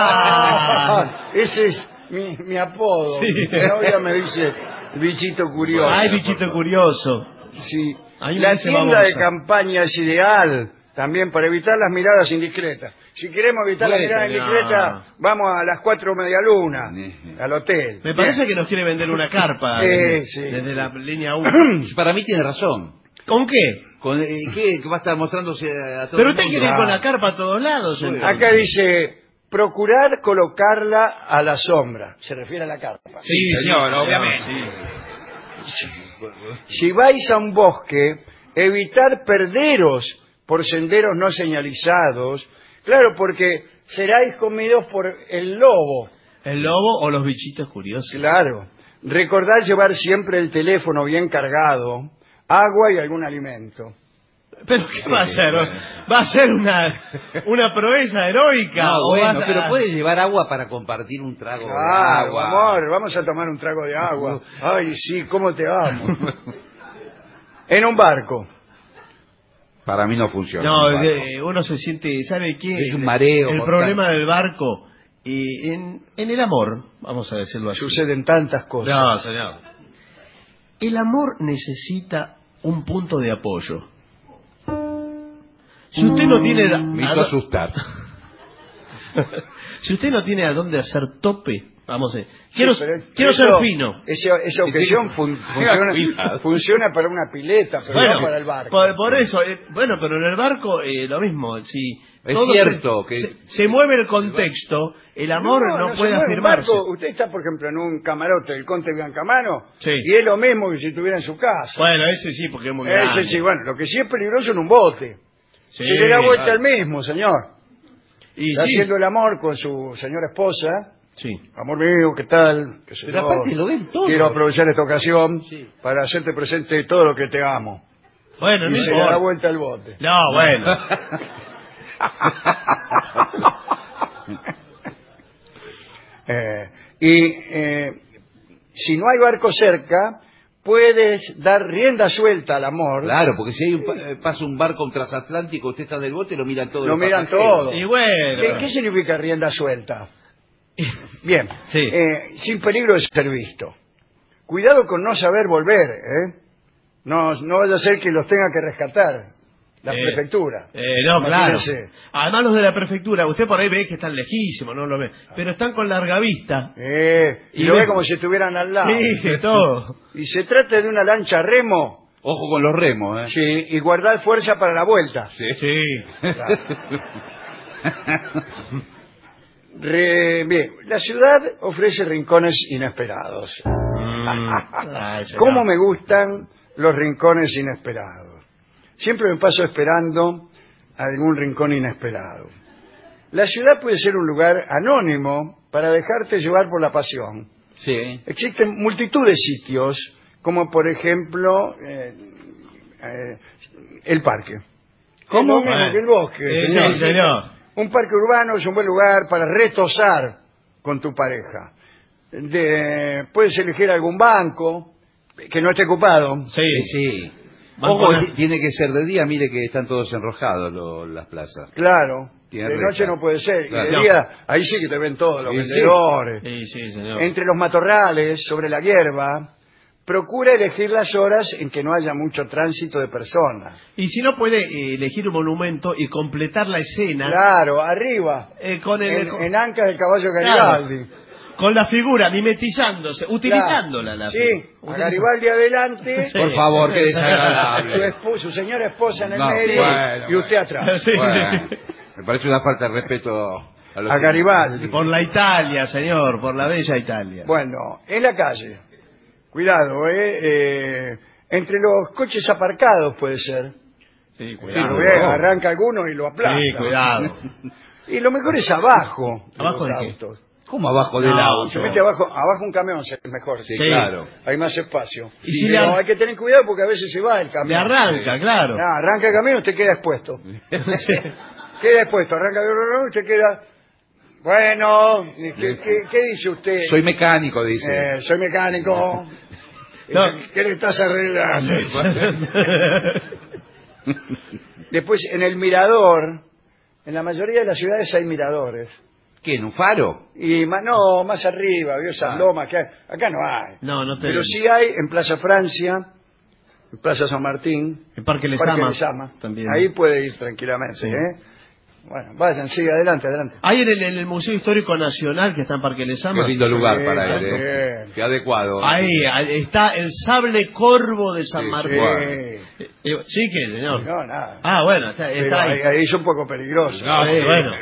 Ah. Ese es mi apodo. Sí. Mi novia me dice bichito curioso. Ay, bichito curioso. Sí. Ahí me La dice tienda babosa. de campaña es ideal También para evitar las miradas indiscretas. Si queremos evitar las miradas indiscretas, vamos a las 4 medialuna al hotel. Me parece que nos quiere vender una carpa desde la línea 1. Para mí tiene razón. ¿Con qué? ¿Qué va a estar mostrándose a todo Pero el usted mundo? quiere ir con la carpa a todos lados. Acá dice, procurar colocarla a la sombra. Se refiere a la carpa. Sí, señor, obviamente. Si vais a un bosque, evitar perderos por senderos no señalizados. Claro, porque seráis comidos por el lobo. ¿El lobo o los bichitos curiosos? Claro. Recordad llevar siempre el teléfono bien cargado, agua y algún alimento. ¿Pero qué va a hacer? ¿Va a ser una proeza heroica? No, bueno, a... pero puede llevar agua para compartir un trago de agua. Amor, vamos a tomar un trago de agua. Ay, sí, cómo te amo. En un barco. Para mí no funciona. No, uno se siente, ¿sabe qué? Es un mareo. El problema del barco, en el amor, vamos a decirlo así. Suceden tantas cosas. No, señor. El amor necesita un punto de apoyo. Si usted no tiene... Me hizo asustar. Si usted no tiene a dónde hacer tope, vamos a ver. Quiero ser fino. Esa objeción funciona para una pileta, pero no para el barco. Por eso, bueno, pero en el barco lo mismo. Si es cierto que se mueve el contexto, el amor no puede afirmarse. Usted está, por ejemplo, en un camarote del Conde Biancamano, sí, y es lo mismo que si estuviera en su casa. Bueno, ese sí, porque es muy grande. Ese sí, bueno, lo que sí es peligroso en un bote. Sí, se le da vuelta al mismo, señor. Y está haciendo el amor con su señora esposa. Sí. Amor mío, ¿qué tal? Pero aparte lo ven todo. Quiero aprovechar esta ocasión para hacerte presente todo lo que te amo. Bueno, y no se le da vuelta al bote. No, bueno. Si no hay barco cerca, puedes dar rienda suelta al amor. Claro, porque si hay pasa un barco transatlántico, usted está del bote, lo miran todo. Lo miran todo. Y bueno. ¿Qué significa rienda suelta? Bien, sí. Sin peligro de ser visto. Cuidado con no saber volver, ¿eh? No vaya a ser que los tenga que rescatar la prefectura. No, claro. Además los de la prefectura, usted por ahí ve que están lejísimos, no lo ve, pero están con larga vista. Y lo ve como si estuvieran al lado. Sí, todo. Y se trata de una lancha a remo. Ojo con los remos, ¿eh? Sí, y guardar fuerza para la vuelta. Sí. Claro. Bien, la ciudad ofrece rincones inesperados. ¿Cómo me gustan los rincones inesperados? Siempre me paso esperando algún rincón inesperado. La ciudad puede ser un lugar anónimo para dejarte llevar por la pasión. Sí. Existen multitud de sitios, como por ejemplo el parque. ¿Cómo? Es lo mismo que el bosque. Sí, señor. Un parque urbano es un buen lugar para retosar con tu pareja. Puedes elegir algún banco que no esté ocupado. Sí. Ojo, tiene que ser de día, mire que están todos enrojados las plazas. Claro, de noche no puede ser. Claro. Y de día, ahí sí que te ven todos los vendedores. Sí, señor. Entre los matorrales, sobre la hierba, procura elegir las horas en que no haya mucho tránsito de personas. Y si no, puede elegir un monumento y completar la escena. Claro, arriba, en Anca del Caballo Garibaldi. Claro. Con la figura, mimetizándose, utilizándola. Claro. A Garibaldi adelante. Sí. Por favor, qué desagradable. Su señora esposa en el medio y usted atrás. Sí. Bueno, me parece una falta de respeto a Garibaldi. Por la Italia, señor, por la bella Italia. Bueno, en la calle. Cuidado, entre los coches aparcados puede ser. Sí, cuidado. Arranca alguno y lo aplasta. Sí, cuidado. Y lo mejor es abajo. ¿Abajo de autos. ¿Cómo abajo del auto? Se mete abajo un camión es mejor. Sí, claro. Hay más espacio. Y pero hay que tener cuidado porque a veces se va el camión. Le arranca, claro. No, arranca el camión y usted queda expuesto. Queda expuesto, arranca y usted queda... Bueno, ¿qué dice usted? Soy mecánico, dice. Soy mecánico. ¿Qué le estás arreglando? Después, en el mirador, en la mayoría de las ciudades hay miradores. ¿Qué, en un faro? Y más arriba, vio esas lomas que hay. Acá no hay. No pero sí hay en Plaza Francia en Plaza San Martín, el Parque Lezama, también. Ahí puede ir tranquilamente. Sí. Bueno, vayan, sigue adelante. Ahí en el Museo Histórico Nacional que está en Parque Lezama. Qué lindo lugar para ir, ir, Qué adecuado. Ahí está el sable corvo de San Martín. Sí, ¿qué, señor? No, nada. Ah, bueno, está ahí. Ahí es un poco peligroso. No, bueno.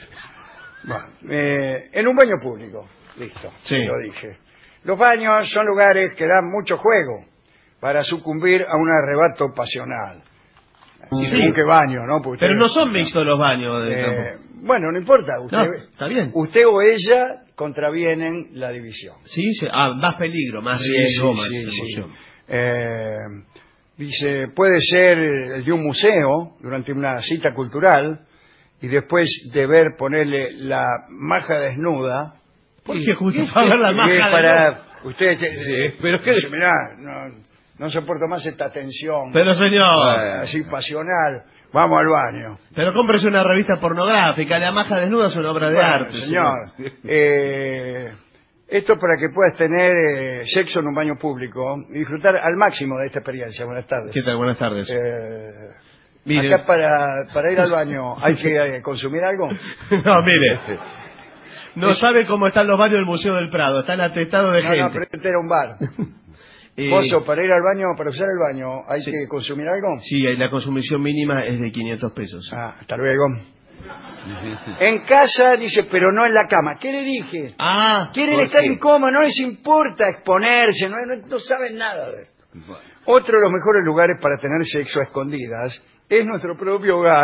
En un baño público, listo, lo dije. Los baños son lugares que dan mucho juego para sucumbir a un arrebato pasional. Según qué baño, ¿no? Porque pero no son mixtos los baños. Bueno, no importa. Está bien. Usted o ella contravienen la división. Sí, más peligro, más riesgo, más emoción. Dice, puede ser el de un museo durante una cita cultural y después de ver ponerle la maja desnuda. ¿Por qué justo para ver la maja desnuda? Usted, pero es que mirá, no soporto más esta tensión. Pero señor, así pasional. Vamos al baño. Pero cómprese una revista pornográfica. La maja desnuda es una obra de arte. Señor, esto para que puedas tener sexo en un baño público y disfrutar al máximo de esta experiencia. Buenas tardes. ¿Qué tal? Buenas tardes. Mire. Acá para ir al baño, ¿hay que consumir algo? No, mire. No sabe cómo están los baños del Museo del Prado. Están atestados de gente. No, pero este era un bar. Pozo, para ir al baño, para usar el baño, ¿hay que consumir algo? Sí, la consumición mínima es de 500 pesos. Hasta luego. En casa, dice, pero no en la cama. ¿Qué le dije? Quieren estar en coma, no les importa exponerse, no saben nada de esto. Bueno. Otro de los mejores lugares para tener sexo a escondidas es nuestro propio hogar.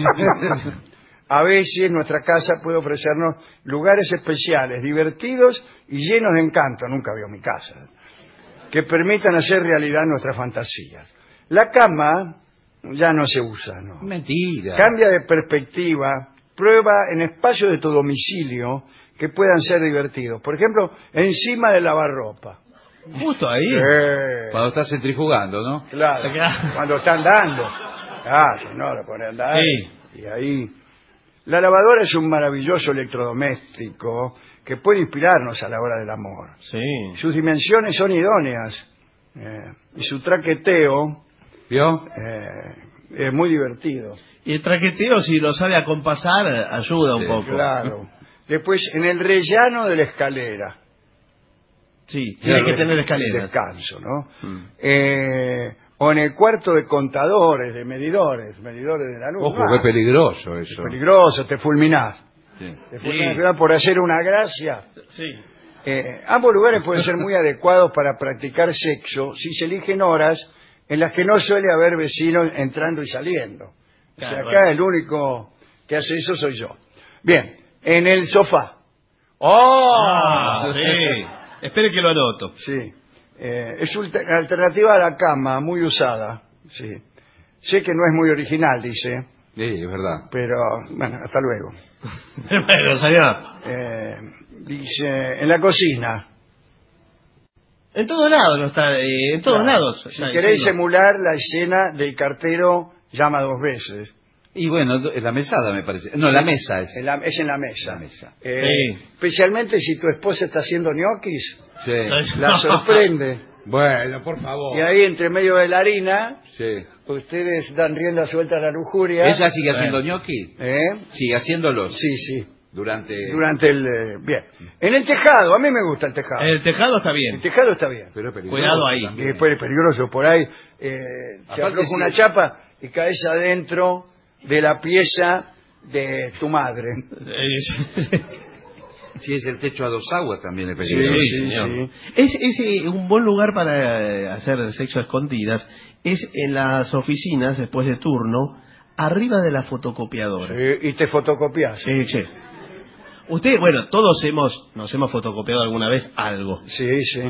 A veces nuestra casa puede ofrecernos lugares especiales, divertidos y llenos de encanto. Nunca vio mi casa. Que permitan hacer realidad nuestras fantasías. La cama ya no se usa, ¿no? Mentira. Cambia de perspectiva, prueba en espacios de tu domicilio que puedan ser divertidos. Por ejemplo, encima del lavarropa. Justo ahí. Cuando estás centrifugando, ¿no? Claro, cuando está andando. Si no, lo pone a andar. Sí. Y ahí. La lavadora es un maravilloso electrodoméstico que puede inspirarnos a la hora del amor. Sí. Sus dimensiones son idóneas y su traqueteo es muy divertido. Y el traqueteo, si lo sabe acompasar, ayuda un poco. Claro. Después, en el rellano de la escalera. Sí, tiene que tener escaleras. Descanso, ¿no? O en el cuarto de contadores, de medidores de la luz. Ojo, qué peligroso eso. Es peligroso, te fulminás. Sí. Te fulminás por hacer una gracia. Sí. Ambos lugares pueden ser muy adecuados para practicar sexo si se eligen horas en las que no suele haber vecinos entrando y saliendo. Claro, o sea, acá el único que hace eso soy yo. Bien, en el sofá. Sí. Espere que lo anoto. Sí. Es una alternativa a la cama, muy usada. Sí. Sé que no es muy original, dice. Sí, es verdad. Pero, bueno, hasta luego. Bueno, señor. Dice, en la cocina. En todos lados no está, en todos lados. Si queréis emular la escena del cartero, llama 2 veces. Y bueno, es la mesada, me parece. No, la mesa es. Es en la mesa. La mesa. Especialmente si tu esposa está haciendo ñoquis, sí. La sorprende. Bueno, por favor. Y ahí, entre medio de la harina, ustedes dan rienda suelta a la lujuria. ¿Ella sigue haciendo ñoquis? ¿Sigue haciéndolos? Sí. Durante el... bien. En el tejado, a mí me gusta el tejado. El tejado está bien. El tejado está bien. Pero es peligroso. Cuidado ahí. Y después es peligroso. Por ahí se afloja una chapa y caes adentro de la pieza de tu madre. Si es el techo a 2 aguas también es peligroso. Sí. Es un buen lugar para hacer sexo a escondidas. Es en las oficinas, después de turno, arriba de la fotocopiadora. Y te fotocopias. Sí. Usted, bueno, todos nos hemos fotocopiado alguna vez algo. Sí.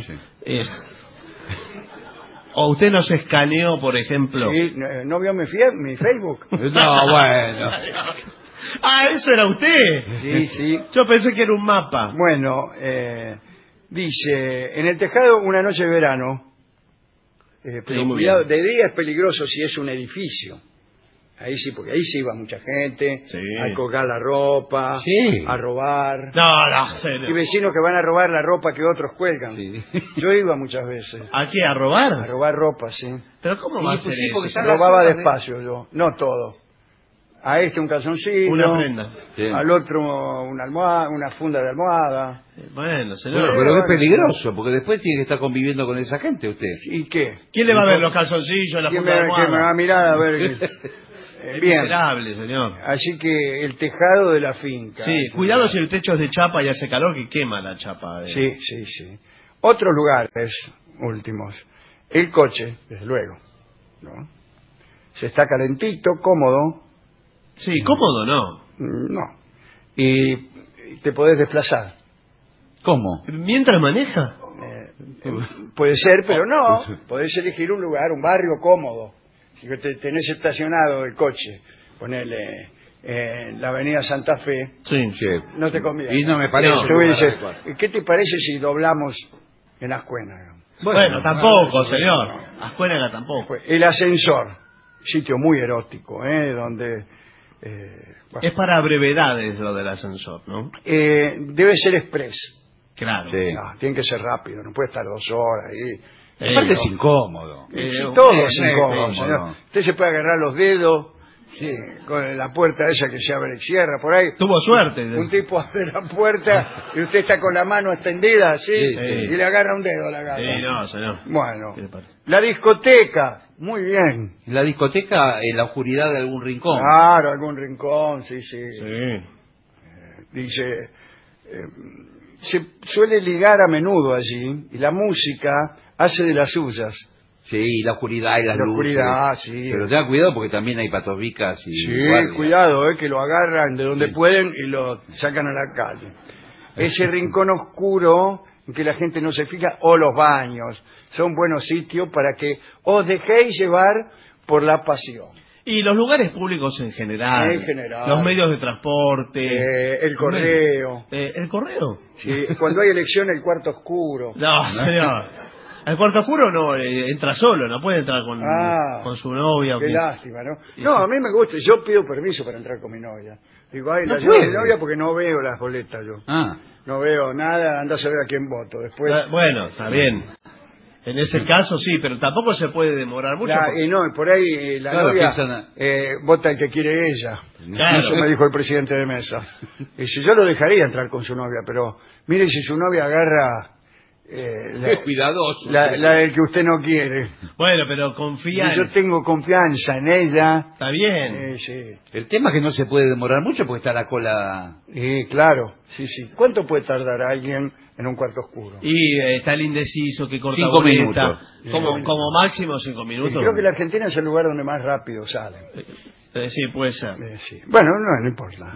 ¿O usted nos escaneó, por ejemplo? Sí, ¿no vio mi Facebook? No, bueno. ¿Eso era usted? Sí. Yo pensé que era un mapa. Bueno, dice, en el tejado una noche de verano, pero cuidado, de día es peligroso si es un edificio. Ahí sí, porque ahí sí iba mucha gente a colgar la ropa, a robar. No, serio. Y vecinos que van a robar la ropa que otros cuelgan. Yo iba muchas veces. ¿A qué? ¿A robar? A robar ropa, sí. ¿Pero cómo va a ser eso? Porque robaba despacio yo, no todo. A este un calzoncillo, una prenda, al otro una almohada, una funda de almohada. Bueno, señor. Pero es peligroso, porque después tiene que estar conviviendo con esa gente usted. ¿Y qué? ¿Quién le va a ver los calzoncillos, la funda de almohada? ¿Quién me va a mirar a ver? Es bien. miserable, señor. Así que el tejado de la finca. Sí, cuidado si el techo es de chapa y hace calor que quema la chapa. Sí. Otros lugares últimos. El coche, desde luego, ¿no? Se está calentito, cómodo. Sí, cómodo no. No. Y te podés desplazar. ¿Cómo? ¿Mientras maneja? Puede ser, pero no. Podés elegir un lugar, un barrio cómodo. Si tenés estacionado el coche, ponele en la avenida Santa Fe, no te conviene. Y no me parece. Tú dices, ¿qué te parece si doblamos en Ascuénaga? Bueno, tampoco, señor. Ascuénaga tampoco. El ascensor, sitio muy erótico, donde... Es para brevedades lo del ascensor, ¿no? Debe ser express. Claro. No, tiene que ser rápido, no puede estar 2 horas ahí. Aparte es incómodo. Todo es incómodo, señor. Usted se puede agarrar los dedos con la puerta esa que se abre y cierra por ahí. Tuvo suerte. Un tipo abre la puerta y usted está con la mano extendida así y le agarra un dedo a la gata. Sí, no, señor. Bueno, la discoteca, muy bien. La discoteca en la oscuridad de algún rincón. Claro, algún rincón, sí. Dice, se suele ligar a menudo allí y la música hace de las suyas. Sí, la oscuridad y las luces. Oscuridad, sí. Pero tenga cuidado porque también hay patobicas y... Sí, guardias. cuidado, que lo agarran de donde pueden y lo sacan a la calle. Ese rincón oscuro en que la gente no se fija, o los baños, son buenos sitios para que os dejéis llevar por la pasión. Y los lugares públicos en general. En general. Los medios de transporte. El correo. ¿El correo? Sí, cuando hay elección el cuarto oscuro. No, señor. El cuarto oscuro no, entra solo, no puede entrar con su novia. Qué lástima, ¿no? No, a mí me gusta, yo pido permiso para entrar con mi novia. Digo, la llevo a mi novia porque no veo las boletas yo. No veo nada, anda a saber a quién voto. Después. Bueno, está bien. En ese caso sí, pero tampoco se puede demorar mucho. Y no, por ahí la novia vota el que quiere ella. Claro. Eso me dijo el presidente de mesa. Y si yo lo dejaría entrar con su novia, pero mire si su novia agarra... cuidadoso. La del que usted no quiere. Bueno, pero confía. Yo tengo confianza en ella. Está bien. Sí. El tema es que no se puede demorar mucho porque está la cola. Claro. Sí. ¿Cuánto puede tardar alguien en un cuarto oscuro? Y está el indeciso que corta 5 minutos. Como máximo 5 minutos. Creo que la Argentina es el lugar donde más rápido salen. Sí, puede ser. Bueno, no importa.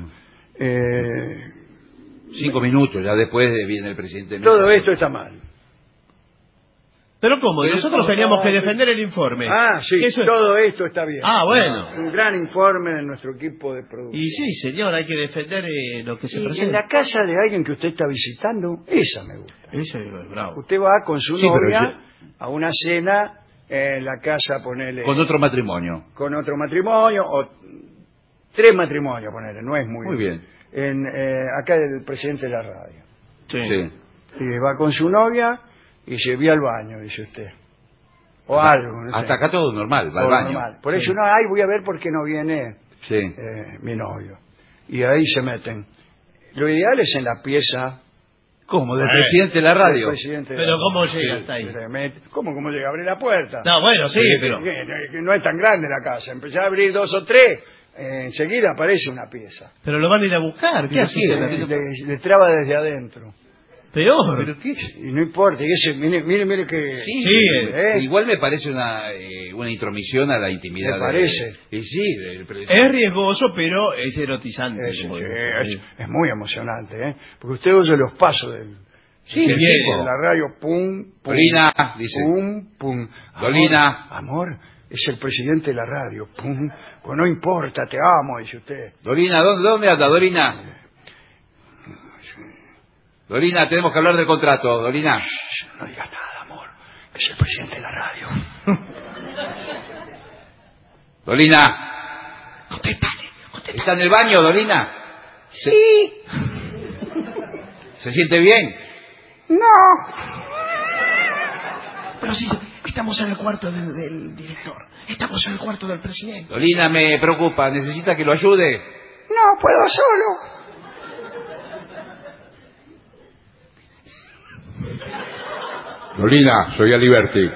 5 minutos, ya después viene el presidente. Todo esto está mal. Pero ¿cómo? Nosotros teníamos que defender el informe. Sí, todo esto está bien. Bueno. Un gran informe de nuestro equipo de producción. Y sí, señor, hay que defender lo que se presenta. En la casa de alguien que usted está visitando, esa me gusta. Esa es bravo. Usted va con su novia a una cena en la casa, ponele... Con otro matrimonio. Con otro matrimonio, o 3 matrimonios, ponele, no es muy bien. Acá el presidente de la radio. Sí. Y va con su novia y se vio al baño, dice usted. O algo, no sé. Hasta acá todo normal, va al baño. Normal. Por eso voy a ver por qué no viene mi novio. Y ahí se meten. Lo ideal es en la pieza... ¿Cómo? ¿Del presidente de la radio? Pero ¿cómo llega hasta ahí? ¿Cómo llega? Abre la puerta. No, bueno, sí, pero... Que no es tan grande la casa. Empecé a abrir 2 o 3... enseguida aparece una pieza. Pero lo van a ir a buscar. ¿Qué hace? Le traba desde adentro. Peor. ¿Pero qué? Y no importa. Mire que... Igual me parece una intromisión a la intimidad. ¿Me parece? Es riesgoso, pero es erotizante. Es muy emocionante, porque usted oye los pasos del... bien. En la radio, pum, pum. Dolina, dice. Pum, pum. Dolina. Amor, es el presidente de la radio. Pum. Pues no importa, te amo, dice usted. Dolina, ¿dónde anda, Dolina? Dolina, tenemos que hablar del contrato, Dolina. No digas nada, amor. Es el presidente de la radio. Dolina. Contestale. ¿Está en el baño, Dolina? Sí. ¿Se siente bien? No. Pero sí, estamos en el cuarto del director. Estamos en el cuarto del presidente. Dolina, me preocupa. ¿Necesita que lo ayude? No, puedo solo. Dolina, soy Aliberti.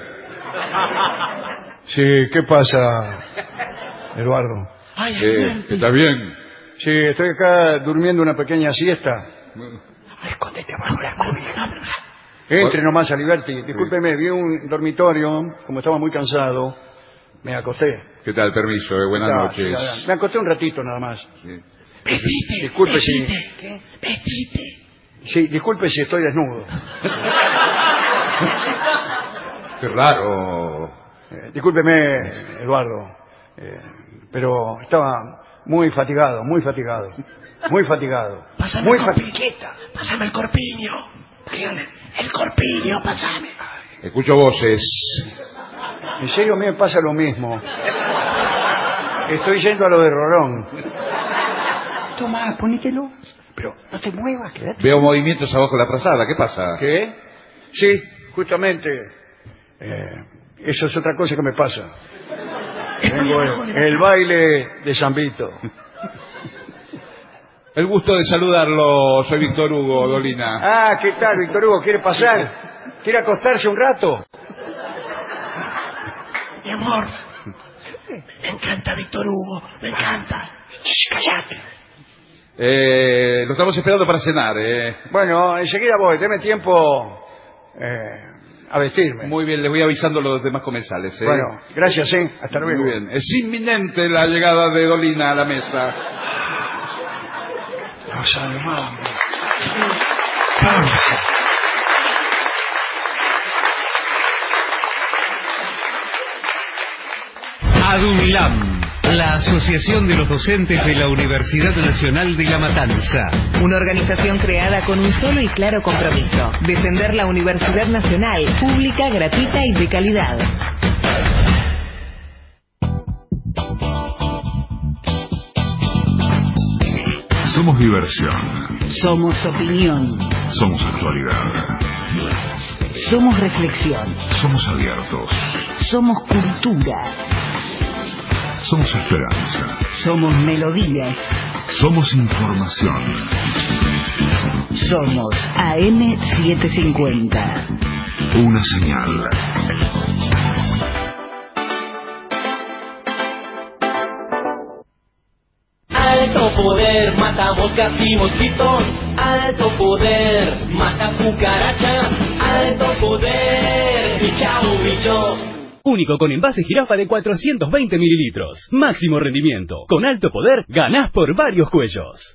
Sí, ¿qué pasa, Eduardo? Ay, Aliberti. ¿Está bien? Sí, estoy acá durmiendo una pequeña siesta. Escóndete bajo la cobija. Entre nomás, Aliberti. Discúlpeme, vi un dormitorio, como estaba muy cansado, me acosté. ¿Qué tal? Permiso, buenas noches. Me acosté un ratito nada más. Sí. Disculpe si... ¿Qué? Vestite. Sí, disculpe si estoy desnudo. Qué raro. Discúlpeme, Eduardo, pero estaba muy fatigado, muy fatigado. Muy fatigado. Pásame muy el corpiñeta. Pásame el corpiño. Pásame el corpiño, pásame. Escucho voces. En serio, a mí me pasa lo mismo. Estoy yendo a lo de Rolón. Toma, ponételo. Pero no te muevas, quédate. Veo movimientos abajo de la frazada. ¿Qué pasa? ¿Qué? Sí, justamente. Eso es otra cosa que me pasa. Tengo el baile de San Vito. El gusto de saludarlo. Soy Víctor Hugo, Dolina. Ah, ¿qué tal, Víctor Hugo? ¿Quiere pasar? ¿Quiere acostarse un rato? Mi amor. Me encanta Víctor Hugo. Me encanta. Shh, cállate. Lo estamos esperando para cenar. Bueno, enseguida voy. Deme tiempo a vestirme. Muy bien, les voy avisando a los demás comensales. Bueno, gracias, Hasta luego. Muy bien. Es inminente la llegada de Dolina a la mesa. Nos animamos. ADUNLAM, la Asociación de los Docentes de la Universidad Nacional de La Matanza. Una organización creada con un solo y claro compromiso: defender la Universidad Nacional, pública, gratuita y de calidad. Somos diversión. Somos opinión. Somos actualidad. Somos reflexión. Somos abiertos. Somos cultura. Somos esperanza. Somos melodías. Somos información. Somos AM750. Una señal. Alto poder, mata moscas y mosquitos. Alto poder, mata cucarachas. Alto poder, chao bichos. Único con envase jirafa de 420 mililitros. Máximo rendimiento. Con alto poder, ganás por varios cuellos.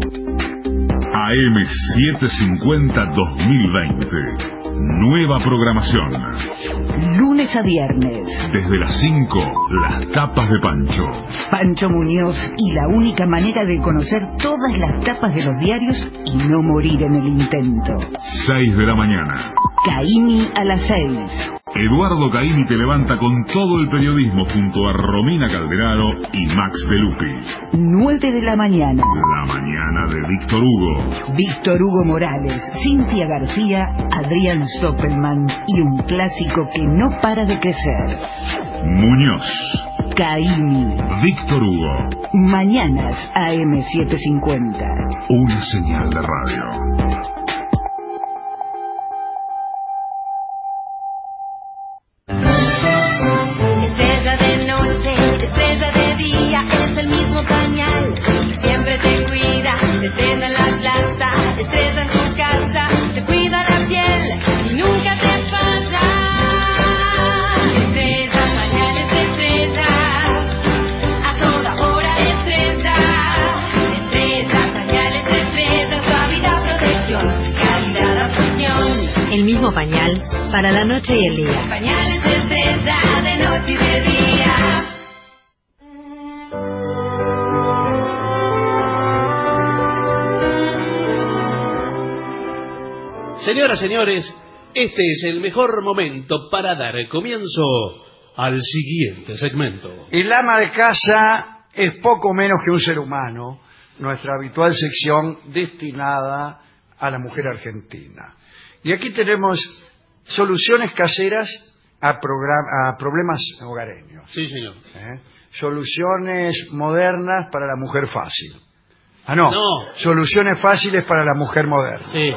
AM750 2020. Nueva programación. Lunes a viernes. Desde las 5, las tapas de Pancho. Pancho Muñoz y la única manera de conocer todas las tapas de los diarios y no morir en el intento. 6 de la mañana. Caimi a las 6. Eduardo Caimi te levanta con todo el periodismo junto a Romina Calderaro y Max De Lupi. 9 de la mañana. La mañana de Víctor Hugo. Víctor Hugo Morales, Cintia García, Adrián Stoppelman y un clásico que no para de crecer. Muñoz. Caimi. Víctor Hugo. Mañanas AM750. Una señal de radio. Estrella de noche, estrella de día, es el mismo pañal, siempre te cuida, estrella en la plaza, estrella en tu casa, te cuida la piel y nunca te falla. Estrella, pañales de estrella, a toda hora estrella. Estrella, pañales de estrella, suavidad, protección, calidad, atención. El mismo pañal para la noche y el día. Pañales de estrella, de noche y de día. Señoras, señores, este es el mejor momento para dar comienzo al siguiente segmento. El ama de casa es poco menos que un ser humano, nuestra habitual sección destinada a la mujer argentina. Y aquí tenemos soluciones caseras a problemas hogareños. Sí, señor. Soluciones modernas para la mujer fácil. No. Soluciones fáciles para la mujer moderna. Sí.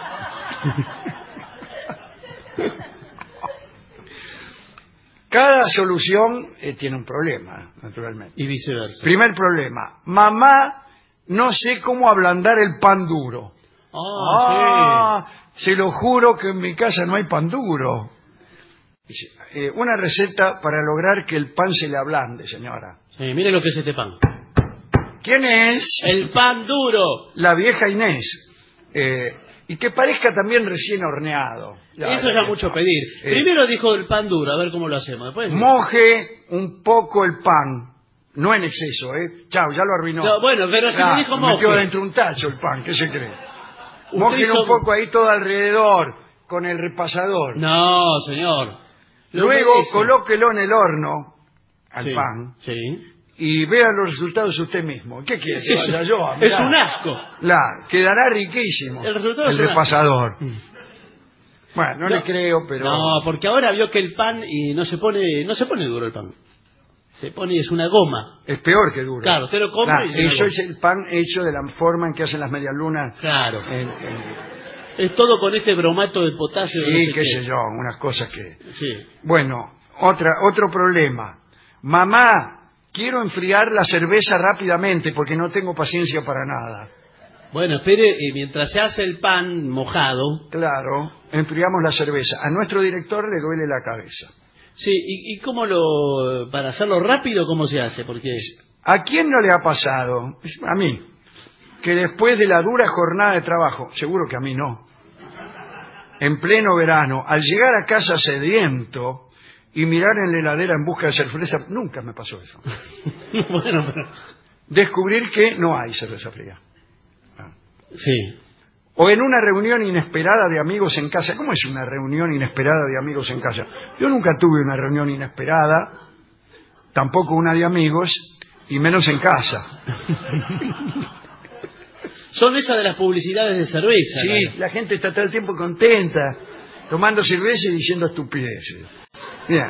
Cada solución tiene un problema, naturalmente. Y viceversa. Primer problema. Mamá, no sé cómo ablandar el pan duro. Sí. Se lo juro que en mi casa no hay pan duro. Una receta para lograr que el pan se le ablande, señora. Sí, mire lo que es este pan. ¿Quién es? El pan duro. La vieja Inés. Y que parezca también recién horneado. Eso ya mucho pedir. Primero dijo el pan duro, a ver cómo lo hacemos. Después moje un poco el pan. No en exceso, Chao, ya lo arruinó. No, bueno, pero si me dijo moje. Metió dentro un tacho el pan, ¿qué se cree? Mojen un poco ahí todo alrededor, con el repasador. No, señor. Luego colóquelo en el horno, al pan. Sí. Y vea los resultados usted mismo. ¿Qué quiere que vaya yo a mirar? Es un asco. Quedará riquísimo. El resultado el repasador. Bueno, no le creo, pero... No, porque ahora vio que el pan no se pone duro el pan. Es una goma. Es peor que duro. Claro, usted lo compra y eso es el pan hecho de la forma en que hacen las medialunas. Claro. Es todo con este bromato de potasio. Sí, qué sé yo, unas cosas que... Sí. Bueno, otro problema. Mamá, quiero enfriar la cerveza rápidamente porque no tengo paciencia para nada. Bueno, espere, mientras se hace el pan mojado... Claro, enfriamos la cerveza. A nuestro director le duele la cabeza. Sí, ¿y cómo para hacerlo rápido, cómo se hace? Porque ¿a quién no le ha pasado? A mí. Que después de la dura jornada de trabajo, seguro que a mí no, en pleno verano, al llegar a casa sediento y mirar en la heladera en busca de cerveza, nunca me pasó eso. Bueno, pero... descubrir que no hay cerveza fría. Sí. O en una reunión inesperada de amigos en casa. ¿Cómo es una reunión inesperada de amigos en casa? Yo nunca tuve una reunión inesperada, tampoco una de amigos, y menos en casa. Son esas de las publicidades de cerveza. Sí, la gente está todo el tiempo contenta, tomando cerveza y diciendo estupideces. Bien.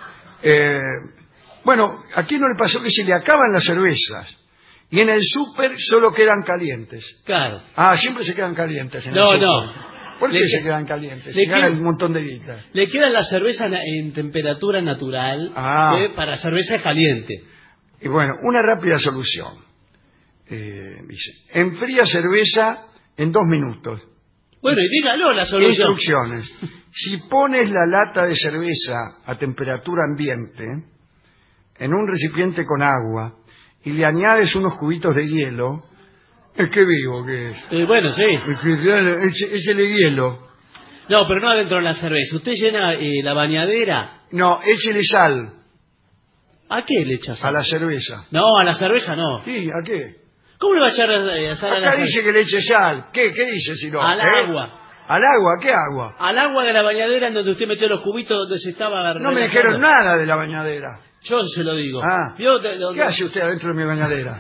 Bueno, aquí no le pasó que se le acaban las cervezas. Y en el súper solo quedan calientes. Claro. Siempre se quedan calientes en el súper. No. ¿Por qué se quedan calientes? Se ganan un montón de guita. Le quedan las cervezas en temperatura natural para cerveza caliente. Y bueno, una rápida solución. Dice, enfría cerveza en 2 minutos. Bueno, y dígalo la solución. Instrucciones. Si pones la lata de cerveza a temperatura ambiente en un recipiente con agua y le añades unos cubitos de hielo, es que vivo que es. Bueno, sí. Échele hielo. No, pero no adentro de la cerveza. ¿Usted llena la bañadera? No, échele sal. ¿A qué le echa sal? A la cerveza. No, a la cerveza no. Sí, ¿a qué? ¿Cómo le va a echar sal a la cerveza? Acá dice que le eche sal. ¿Qué dice si no? Al agua. ¿Al agua? ¿Qué agua? Al agua de la bañadera en donde usted metió los cubitos donde se estaba... No me dijeron nada de la bañadera. Yo se lo digo. ¿Qué hace usted adentro de mi bañadera?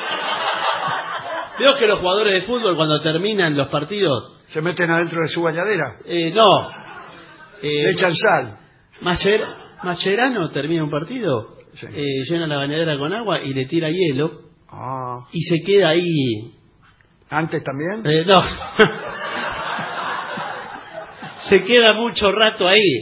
¿Veo que los jugadores de fútbol cuando terminan los partidos... ¿se meten adentro de su bañadera? No. Le echan sal. Mascherano termina un partido, llena la bañadera con agua y le tira hielo. Y se queda ahí... ¿Antes también? No. Se queda mucho rato ahí.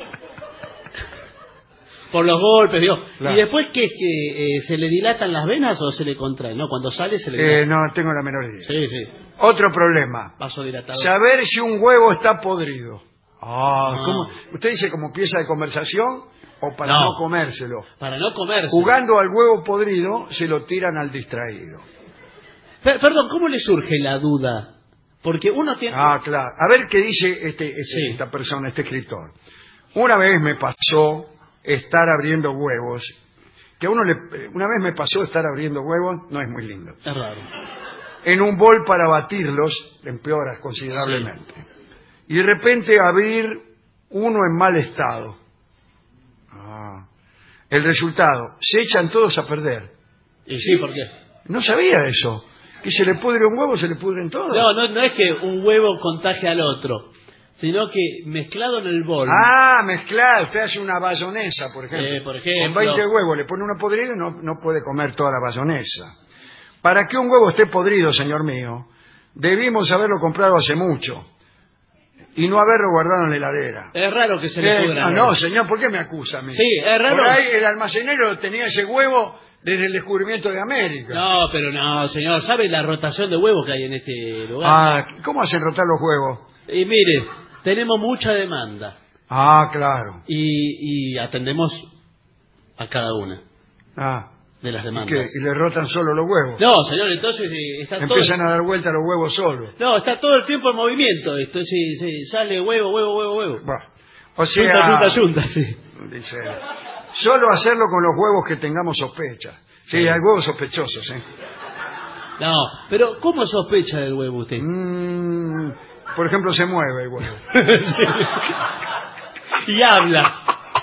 Por los golpes, ¿vio? Claro. ¿Y después qué es que se le dilatan las venas o se le contraen? No, cuando sale se le dilatan. No tengo la menor idea. Sí. Otro problema. Vasodilatador. Saber si un huevo está podrido. ¿Cómo? ¿Usted dice como pieza de conversación o para no comérselo? Para no comérselo. Jugando al huevo podrido se lo tiran al distraído. Perdón, ¿cómo le surge la duda? Porque uno tiene... claro. A ver qué dice esta persona, este escritor. Una vez me pasó estar abriendo huevos, que una vez me pasó estar abriendo huevos, no es muy lindo. Es raro. En un bol para batirlos, empeoras considerablemente. Y de repente abrir uno en mal estado. El resultado, se echan todos a perder. ¿Y sí, por qué? No sabía eso. Que se le pudre un huevo, se le pudren todos. No es que un huevo contagie al otro, sino que mezclado en el bol. Ah, mezclado. Usted hace una bayonesa, por ejemplo. Por ejemplo. Con 20 huevos le pone uno podrido y no puede comer toda la bayonesa. Para que un huevo esté podrido, señor mío, debimos haberlo comprado hace mucho y no haberlo guardado en la heladera. Es raro que se le pudra. No, señor, ¿por qué me acusa a mí? Sí, es raro. Por ahí el almacenero tenía ese huevo desde el descubrimiento de América. No, pero no, señor. ¿Sabe la rotación de huevos que hay en este lugar? Ah, ¿cómo hacen rotar los huevos? Y mire, tenemos mucha demanda. Ah, claro. Y atendemos a cada una de las demandas. ¿Y le rotan solo los huevos? No, señor, entonces empiezan a dar vuelta los huevos solos. No, está todo el tiempo en movimiento. Esto sale huevo. Bueno, o sea, Yunta, sí. Dice, solo hacerlo con los huevos que tengamos sospecha. Sí, hay huevos sospechosos, ¿eh? No, pero ¿cómo sospecha del huevo usted? Por ejemplo, se mueve el huevo. Y habla.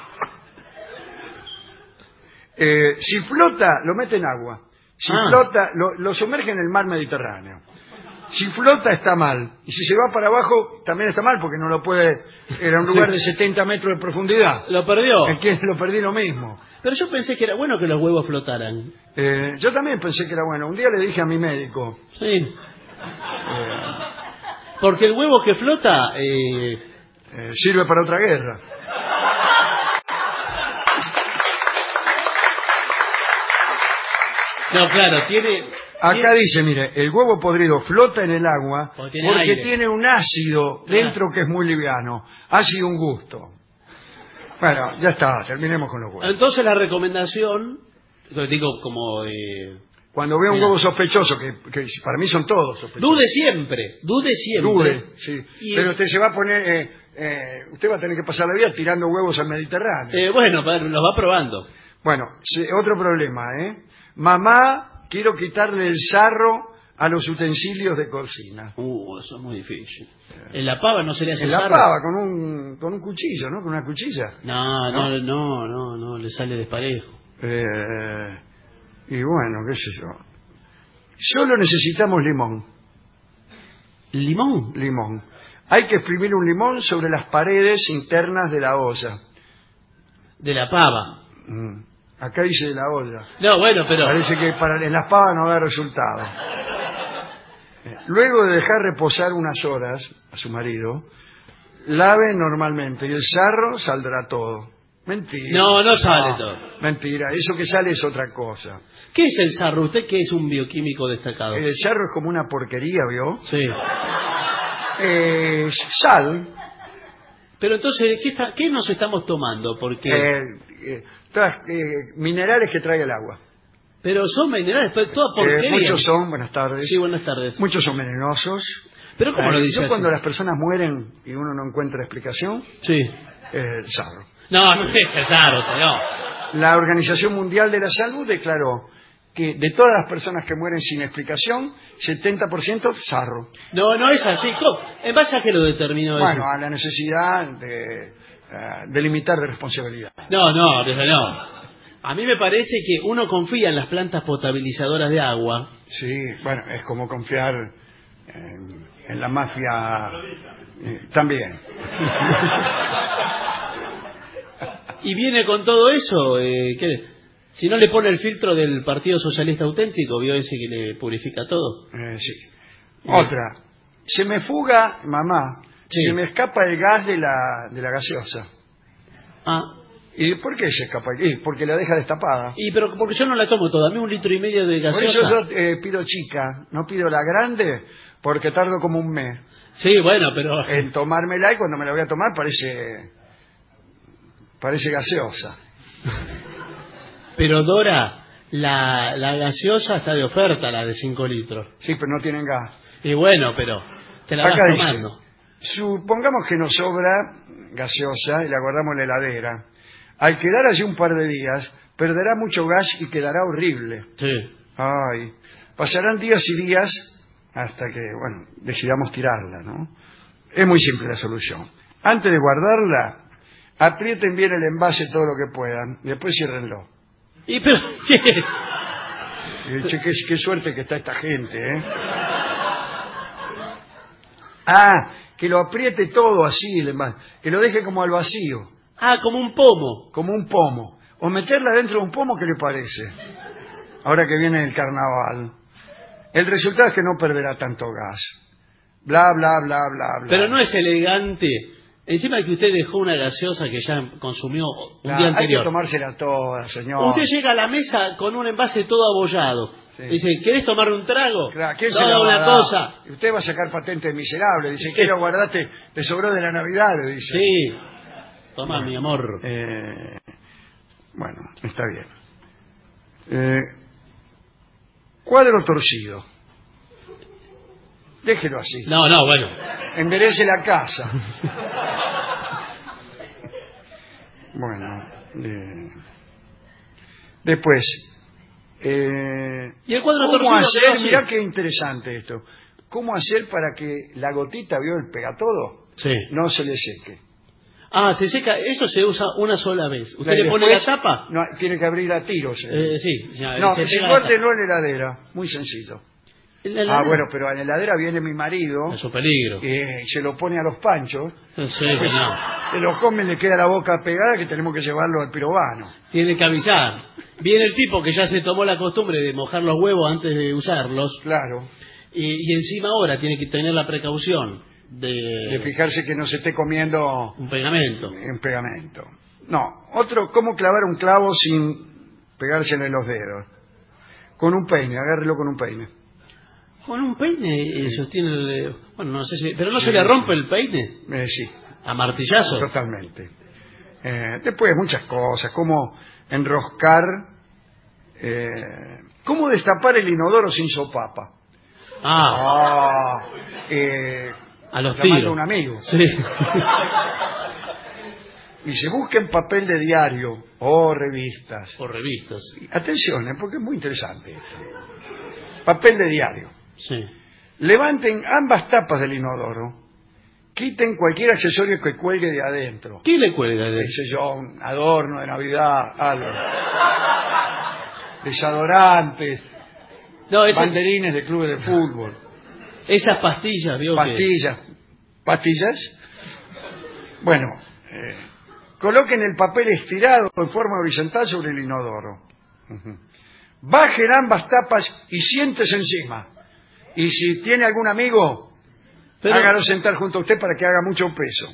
Si flota, lo mete en agua. Si flota, lo sumerge en el mar Mediterráneo. Si flota, está mal. Y si se va para abajo, también está mal, porque no lo puede... Era un lugar de 70 metros de profundidad. Lo perdió. Lo perdí lo mismo. Pero yo pensé que era bueno que los huevos flotaran. Yo también pensé que era bueno. Un día le dije a mi médico... Sí. Porque el huevo que flota... sirve para otra guerra. No, claro, tiene... Acá dice, mire, el huevo podrido flota en el agua porque tiene un ácido dentro que es muy liviano. Ácido un gusto. Bueno, ya está, terminemos con los huevos. Entonces la recomendación, digo como... Cuando vea un huevo sospechoso, que para mí son todos sospechosos. Dude siempre. Dude, sí. Pero usted se va a poner... usted va a tener que pasar la vida tirando huevos al Mediterráneo. Bueno, los va probando. Bueno, otro problema, Mamá, quiero quitarle el sarro a los utensilios de cocina. Eso es muy difícil. ¿En la pava no se le hace sarro? En la pava, con un cuchillo, ¿no? Con una cuchilla. No, le sale desparejo. Y bueno, qué sé yo. Solo necesitamos limón. ¿Limón? Limón. Hay que exprimir un limón sobre las paredes internas de la olla. ¿De la pava? Acá dice de la olla. No, bueno, pero... Parece que en las pavas no da resultado. Luego de dejar reposar unas horas a su marido, lave normalmente y el sarro saldrá todo. Mentira. No sale todo. Mentira, eso que sale es otra cosa. ¿Qué es el sarro? Usted que es un bioquímico destacado. El sarro es como una porquería, ¿vio? Sí. Sal. Pero entonces, ¿qué nos estamos tomando? Porque... minerales que trae el agua. Pero son minerales, pero toda porquería. Muchos son, buenas tardes. Sí, buenas tardes. Muchos son venenosos. Pero ¿cómo lo dice? Cuando las personas mueren y uno no encuentra explicación, el sarro. No es el sarro, señor. La Organización Mundial de la Salud declaró que de todas las personas que mueren sin explicación, 70% sarro. No es así. ¿Cómo? ¿En base a qué lo determinó eso? Bueno, a la necesidad de limitar de responsabilidad. No, desde no. A mí me parece que uno confía en las plantas potabilizadoras de agua. Sí, bueno, es como confiar en la mafia también. Y viene con todo eso, si no le pone el filtro del Partido Socialista Auténtico, vio ese que le purifica todo. Sí. Otra, se me fuga, mamá, se me escapa el gas de la gaseosa. ¿Y por qué se escapa? Porque la deja destapada. Pero porque yo no la tomo toda, dame 1,5 litros de gaseosa. Por eso yo pido chica, no pido la grande, porque tardo como un mes. Sí, bueno, pero... En tomármela, y cuando me la voy a tomar parece gaseosa. Pero Dora, la gaseosa está de oferta, la de 5 litros. Sí, pero no tienen gas. Y bueno, pero te la vas tomando. Supongamos que nos sobra gaseosa y la guardamos en la heladera. Al quedar allí un par de días, perderá mucho gas y quedará horrible. Sí. Pasarán días y días hasta que, decidamos tirarla, ¿no? Es muy simple la solución. Antes de guardarla, aprieten bien el envase todo lo que puedan, y después ciérrenlo. ¿Pero qué es? Che, qué suerte que está esta gente, ¿eh? Ah, que lo apriete todo así, que lo deje como al vacío. Ah, como un pomo. Como un pomo. O meterla dentro de un pomo, ¿qué le parece? Ahora que viene el carnaval. El resultado es que no perderá tanto gas. Bla, bla, bla, bla, bla. Pero no es elegante. Encima de que usted dejó una gaseosa que ya consumió un día anterior. Hay que tomársela toda, señor. Usted llega a la mesa con un envase todo abollado. Sí. Dice, ¿querés tomar un trago? Claro, ¿quién no, se la una cosa. Y usted va a sacar patente miserable. Dice, ¿qué lo guardaste? Te sobró de la Navidad, le dice. Sí. Toma, mi amor. Bueno, está bien. Cuadro torcido. Déjelo así. No, bueno. Enderece la casa. Bueno. Después. ¿Y el cuadro ¿cómo torcido? hacer? Mirá qué interesante esto. ¿Cómo hacer para que la gotita, vio el pegatodo? Sí. No se le seque. Ah, se seca. Eso se usa una sola vez. ¿Usted le pone la tapa? No, tiene que abrir a tiros. Sí. No, guárdelo en la heladera. Muy sencillo. Ah, bueno, pero en la heladera viene mi marido. Es un peligro. Se lo pone a los panchos. Sí, pues, se lo come, le queda la boca pegada, que tenemos que llevarlo al pirobano. Tiene que avisar. Viene el tipo que ya se tomó la costumbre de mojar los huevos antes de usarlos. Claro. Y encima ahora tiene que tener la precaución de fijarse que no se esté comiendo un pegamento. Un pegamento. No. Otro, ¿cómo clavar un clavo sin pegárselo en los dedos? Con un peine, agárrelo con un peine. Con un peine sostiene bueno, no sé si... ¿Pero no se le rompe el peine? Sí. ¿A martillazo? Totalmente. Después muchas cosas, como enroscar... ¿cómo destapar el inodoro sin sopapa? A los tiros. A un amigo. Sí. Y se busquen papel de diario o revistas. Atención, porque es muy interesante esto. Papel de diario. Sí. Levanten ambas tapas del inodoro. Quiten cualquier accesorio que cuelgue de adentro. ¿Qué le cuelga de adentro? Qué sé yo, un adorno de Navidad, algo. Desodorantes. No, banderines de clubes de fútbol. Esas pastillas, ¿vio? ¿Pastillas? Bueno, coloquen el papel estirado en forma horizontal sobre el inodoro. Bajen ambas tapas y siéntese encima. Y si tiene algún amigo, hágalo sentar junto a usted para que haga mucho peso.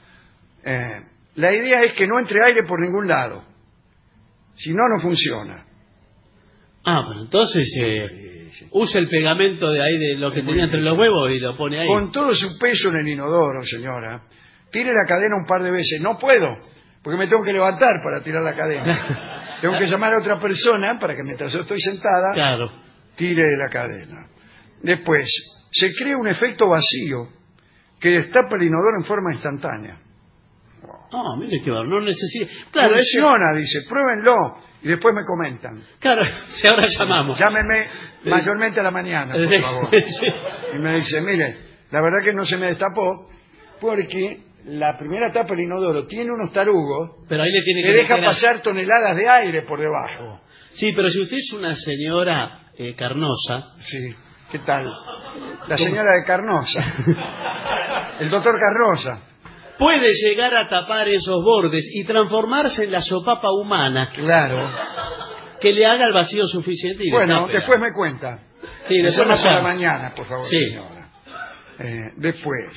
La idea es que no entre aire por ningún lado. Si no, no funciona. Pero entonces usa el pegamento de ahí de lo que tenía entre los huevos y lo pone ahí. Con todo su peso en el inodoro, señora. Tire la cadena un par de veces. No puedo, porque me tengo que levantar para tirar la cadena. Tengo que llamar a otra persona para que mientras yo estoy sentada, tire la cadena. Después, se crea un efecto vacío que destapa el inodoro en forma instantánea. Mire que no necesita... Claro, funciona, dice, pruébenlo. Y después me comentan. Claro, si ahora llamamos. Llámeme mayormente a la mañana, por favor. Y me dice, mire, la verdad que no se me destapó porque la primera tapa del inodoro tiene unos tarugos pero ahí le tiene que deja pasar toneladas de aire por debajo. Sí, pero si usted es una señora Carnosa... Sí, ¿qué tal? La señora de Carnosa. El doctor Carnosa. Puede llegar a tapar esos bordes y transformarse en la sopapa humana. Claro. Que le haga el vacío suficiente. Y bueno, después me cuenta. Sí, después a la mañana, por favor, señora. Después,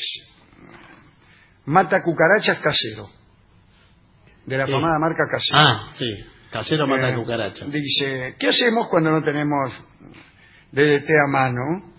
mata cucarachas casero. De la famada marca Casero. Sí. Casero mata cucarachas. Dice, ¿qué hacemos cuando no tenemos DDT a mano?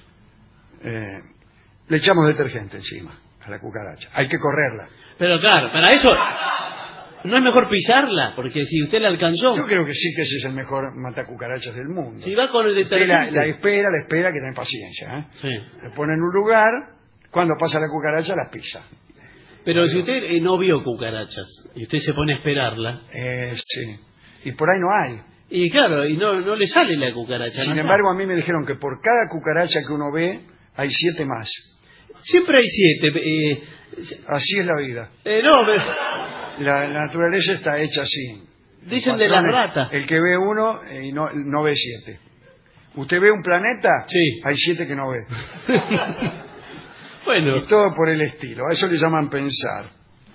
Le echamos detergente encima a la cucaracha. Hay que correrla. Pero claro, para eso no es mejor pisarla, porque si usted la alcanzó... Yo creo que sí, que ese es el mejor matacucarachas del mundo. Si va con el detergente... La espera, que tenga paciencia. Sí. Le pone en un lugar, cuando pasa la cucaracha la pisa. Pero si usted no vio cucarachas y usted se pone a esperarla... Sí. Y por ahí no hay. Y claro, y no le sale la cucaracha. Sin embargo, a mí me dijeron que por cada cucaracha que uno ve, hay 7 más. Siempre hay 7. Así es la vida. La naturaleza está hecha así. Dicen de las ratas. El que ve uno y no ve 7. ¿Usted ve un planeta? Sí. Hay 7 que no ve. Bueno. Y todo por el estilo. A eso le llaman pensar.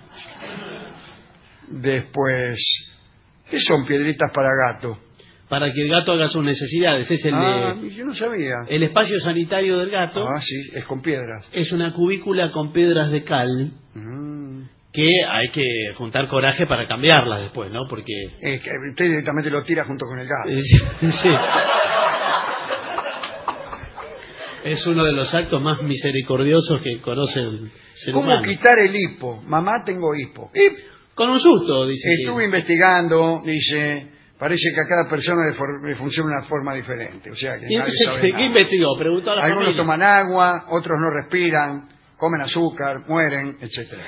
Después, ¿qué son piedritas para gato? Para que el gato haga sus necesidades. Es yo no sabía. El espacio sanitario del gato. Ah, sí, es con piedras. Es una cubícula con piedras de cal que hay que juntar coraje para cambiarlas después, ¿no? Porque... que usted directamente lo tira junto con el gato. Sí. Es uno de los actos más misericordiosos que conoce el ser ¿Cómo humano. quitar el hipo? Mamá, tengo hipo. Con un susto, dice. Estuve investigando, dice, parece que a cada persona le funciona de una forma diferente. O sea, que nadie sabe nada. ¿Qué investigó? Preguntó a la Algunos familia. toman agua, otros no respiran, comen azúcar, mueren, etcétera.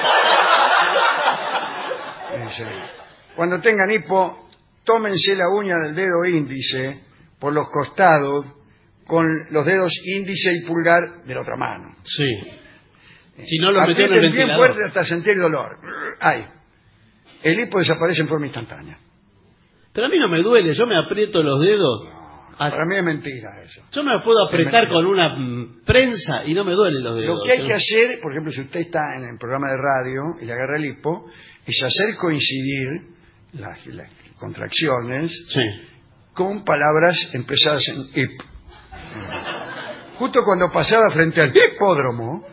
Dice, cuando tengan hipo, tómense la uña del dedo índice por los costados con los dedos índice y pulgar de la otra mano. Sí. Si no lo metió en el Aprieten bien ventilador. fuerte hasta sentir dolor. ¡Ay! El hipo desaparece en forma instantánea. Pero a mí no me duele, yo me aprieto los dedos. Para mí es mentira eso. Yo me puedo apretar con una prensa y no me duelen los dedos. Lo que hay que hacer, por ejemplo, si usted está en el programa de radio y le agarra el hipo, es hacer coincidir las contracciones con palabras empezadas en hip. Justo cuando pasaba frente al hipódromo,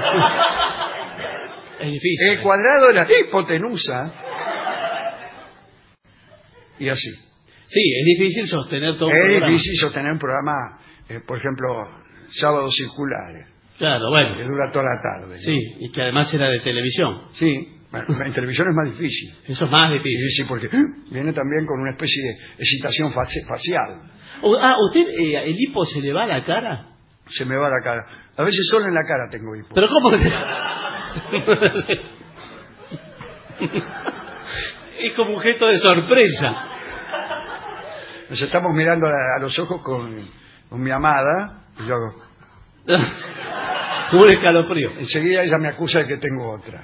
es difícil. El cuadrado de la hipotenusa, y así. Sí, es difícil sostener todo un Es programa. difícil sostener un programa, por ejemplo, Sábados Circulares. Claro, bueno. Que dura toda la tarde. ¿no? Sí, y que además era de televisión. Sí, bueno, en televisión es más difícil. Eso es más difícil. Sí, porque viene también con una especie de excitación facial. ¿Usted el hipo se le va a la cara? Se me va la cara. A veces solo en la cara tengo hipo. ¿Pero cómo? Es como un gesto de sorpresa. Nos estamos mirando a los ojos con mi amada y yo hago... Como un escalofrío. Enseguida ella me acusa de que tengo otra.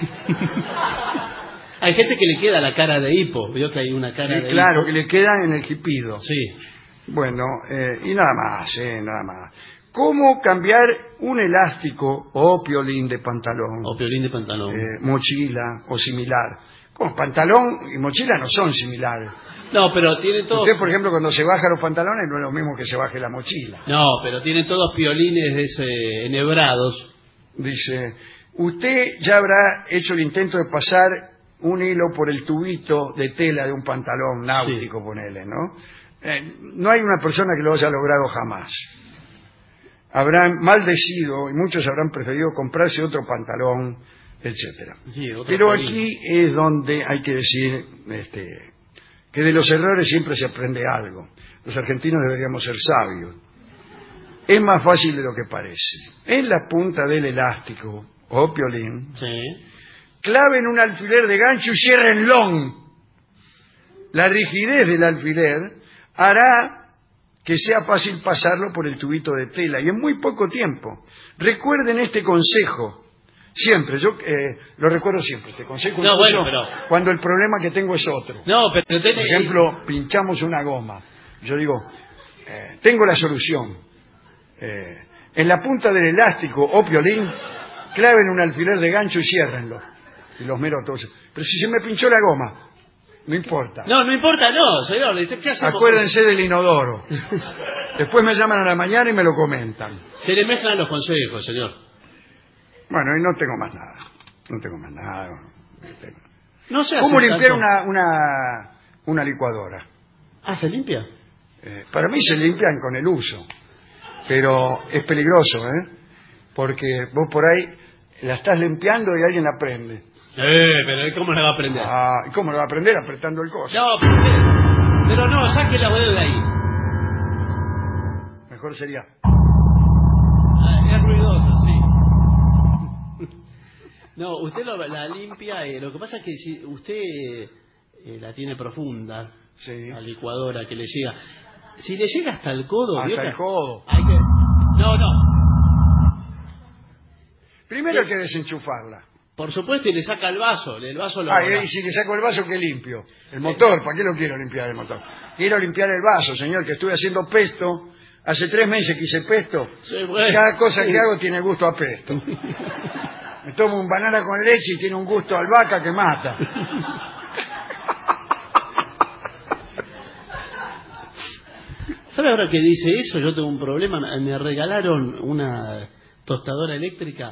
Hay gente que le queda la cara de hipo. Vio que hay una cara de claro, hipo. que le queda en el jipido. Sí. Bueno, y nada más, nada más. ¿Cómo cambiar un elástico o piolín de pantalón? O piolín de pantalón. Mochila o similar. Como pantalón y mochila no son similares. No, pero tiene todo... Usted, por ejemplo, cuando se baja los pantalones no es lo mismo que se baje la mochila. No, pero tiene todos piolines de ese, enhebrados. Dice, usted ya habrá hecho el intento de pasar un hilo por el tubito de tela de un pantalón náutico, ponele, ¿no? No hay una persona que lo haya logrado jamás. Habrán maldecido y muchos habrán preferido comprarse otro pantalón, etcétera. Sí, pero piolín. aquí es donde hay que decir que de los errores siempre se aprende algo. Los argentinos deberíamos ser sabios. Es más fácil de lo que parece. En la punta del elástico o piolín, claven un alfiler de gancho y ciérrenlo. La rigidez del alfiler hará que sea fácil pasarlo por el tubito de tela y en muy poco tiempo. Recuerden este consejo. Siempre, yo lo recuerdo siempre, este consejo. No, bueno, pero... Cuando el problema que tengo es otro. No, pero por ejemplo, pinchamos una goma. Yo digo, tengo la solución. En la punta del elástico o piolín, claven un alfiler de gancho y ciérrenlo. Y los miro todos. Pero si se me pinchó la goma, no importa. No, no importa, no, señor. ¿Qué hacemos? Acuérdense del inodoro. Después me llaman a la mañana y me lo comentan. Se le mezclan los consejos, señor. Bueno, y no tengo más nada. No tengo más nada. No se ¿Cómo hace limpiar tanto... una licuadora? Ah, ¿se limpia? Para mí se limpian con el uso. Pero es peligroso, porque vos por ahí la estás limpiando y alguien la prende. Pero ¿cómo la va a prender? ¿Y cómo la va a prender? Apretando el coso. No, pero no, saque la de ahí. Mejor sería... Es ruidoso, sí. No, usted la limpia, lo que pasa es que si usted la tiene profunda, la licuadora que le llega, si le llega hasta el codo... Hasta el codo. Hay que... No. Primero hay que desenchufarla. Por supuesto, y le saca el vaso lo y si le saco el vaso, ¿qué limpio? El motor, ¿para qué lo quiero limpiar el motor? Quiero limpiar el vaso, señor, que estuve haciendo pesto. Hace 3 meses que hice pesto. Sí, bueno. Cada cosa que hago tiene gusto a pesto. Me tomo un banana con leche y tiene un gusto a albahaca que mata. ¿Sabe ahora que dice eso? Yo tengo un problema. Me regalaron una tostadora eléctrica.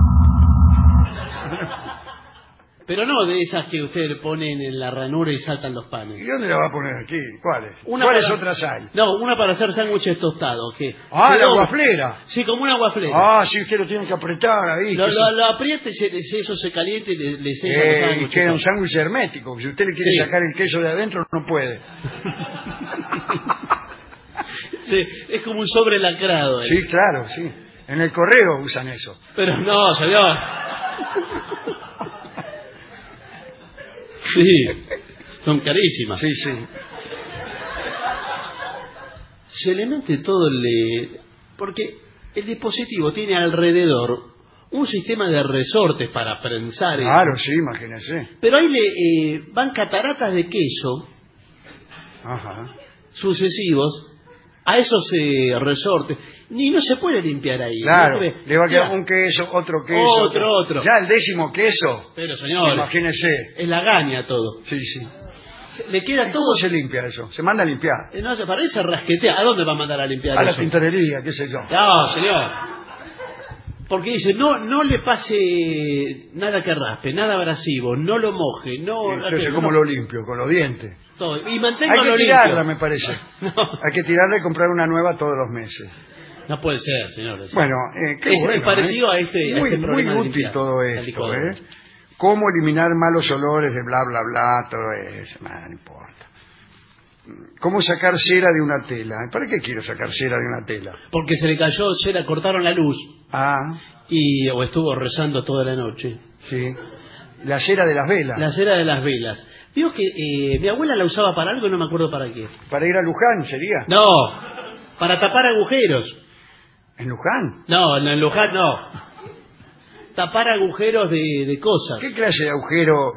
Pero no de esas que ustedes le ponen en la ranura y saltan los panes. ¿Y dónde la va a poner aquí? ¿Cuáles? ¿Cuáles para... otras hay? No, una para hacer sándwiches tostados. La guaflera. Sí, como una guaflera. Sí, usted lo tiene que apretar ahí. Lo aprieta y eso se calienta y le seca los sándwiches. Y queda un sándwich hermético. Si usted le quiere sacar el queso de adentro, no puede. Sí, es como un sobre lacrado. Sí, claro, sí. En el correo usan eso. Pero no, señor. Sí, son carísimas. Sí, sí. Se le mete todo porque el dispositivo tiene alrededor un sistema de resortes para prensar. Claro, sí, imagínese. Pero ahí le van cataratas de queso sucesivos a esos resortes. Ni no se puede limpiar ahí. Claro, le va a quedar un queso, otro queso. Otro. Ya el 10º queso. Pero señor, imagínese. Es la gaña todo. Sí, sí. Le queda todo. ¿Cómo se limpia eso? ¿Se manda a limpiar? No, se parece rasquetea. ¿A dónde va a mandar a limpiar a eso? La tintorería, qué sé yo. No, señor. Porque dice, no le pase nada que raspe, nada abrasivo, no lo moje, no... Entonces, ¿cómo lo limpio? Con los dientes. Todo. Y manténgalo limpio. Hay que tirarla, limpio. me parece. No. Hay que tirarla y comprar una nueva todos los meses. No puede ser, señores. Bueno, es parecido a este problema muy útil todo esto, Cómo eliminar malos olores de bla, bla, bla, todo eso. No importa. ¿Cómo sacar cera de una tela? ¿Para qué quiero sacar cera de una tela? Porque se le cayó cera, cortaron la luz. O estuvo rezando toda la noche. Sí. La cera de las velas. La cera de las velas. Digo que mi abuela la usaba para algo y no me acuerdo para qué. ¿Para ir a Luján sería? No, para tapar agujeros. ¿En Luján? No, en Luján no. Tapar agujeros de cosas. ¿Qué clase de agujero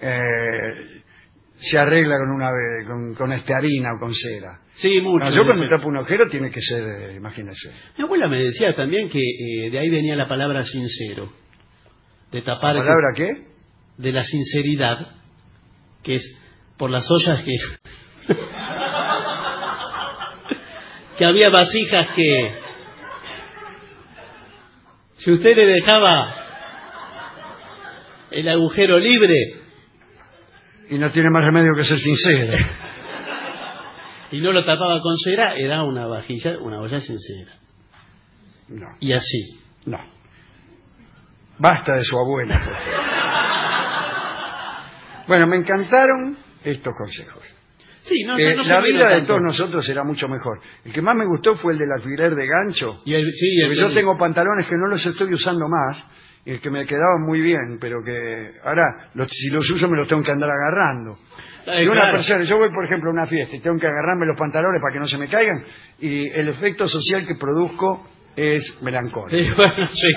se arregla con estearina o con cera? Sí, mucho. Yo cuando tapo un agujero tiene que ser, imagínese. Mi abuela me decía también que de ahí venía la palabra sincero. De tapar. ¿La palabra qué? De la sinceridad, que es por las ollas que había vasijas que si usted le dejaba el agujero libre y no tiene más remedio que ser sincero y no lo tapaba con cera, era una olla sincera. No. Y así. No. Basta de su abuela, por favor. Bueno, me encantaron estos consejos. Sí, no la vida de todos nosotros será mucho mejor. El que más me gustó fue el del alfiler de gancho. Porque yo tengo pantalones que no los estoy usando más, y que me quedaban muy bien, pero que ahora, si los uso, me los tengo que andar agarrando. Y una persona, yo voy, por ejemplo, a una fiesta y tengo que agarrarme los pantalones para que no se me caigan, y el efecto social que produzco es melancólico. Bueno, sí.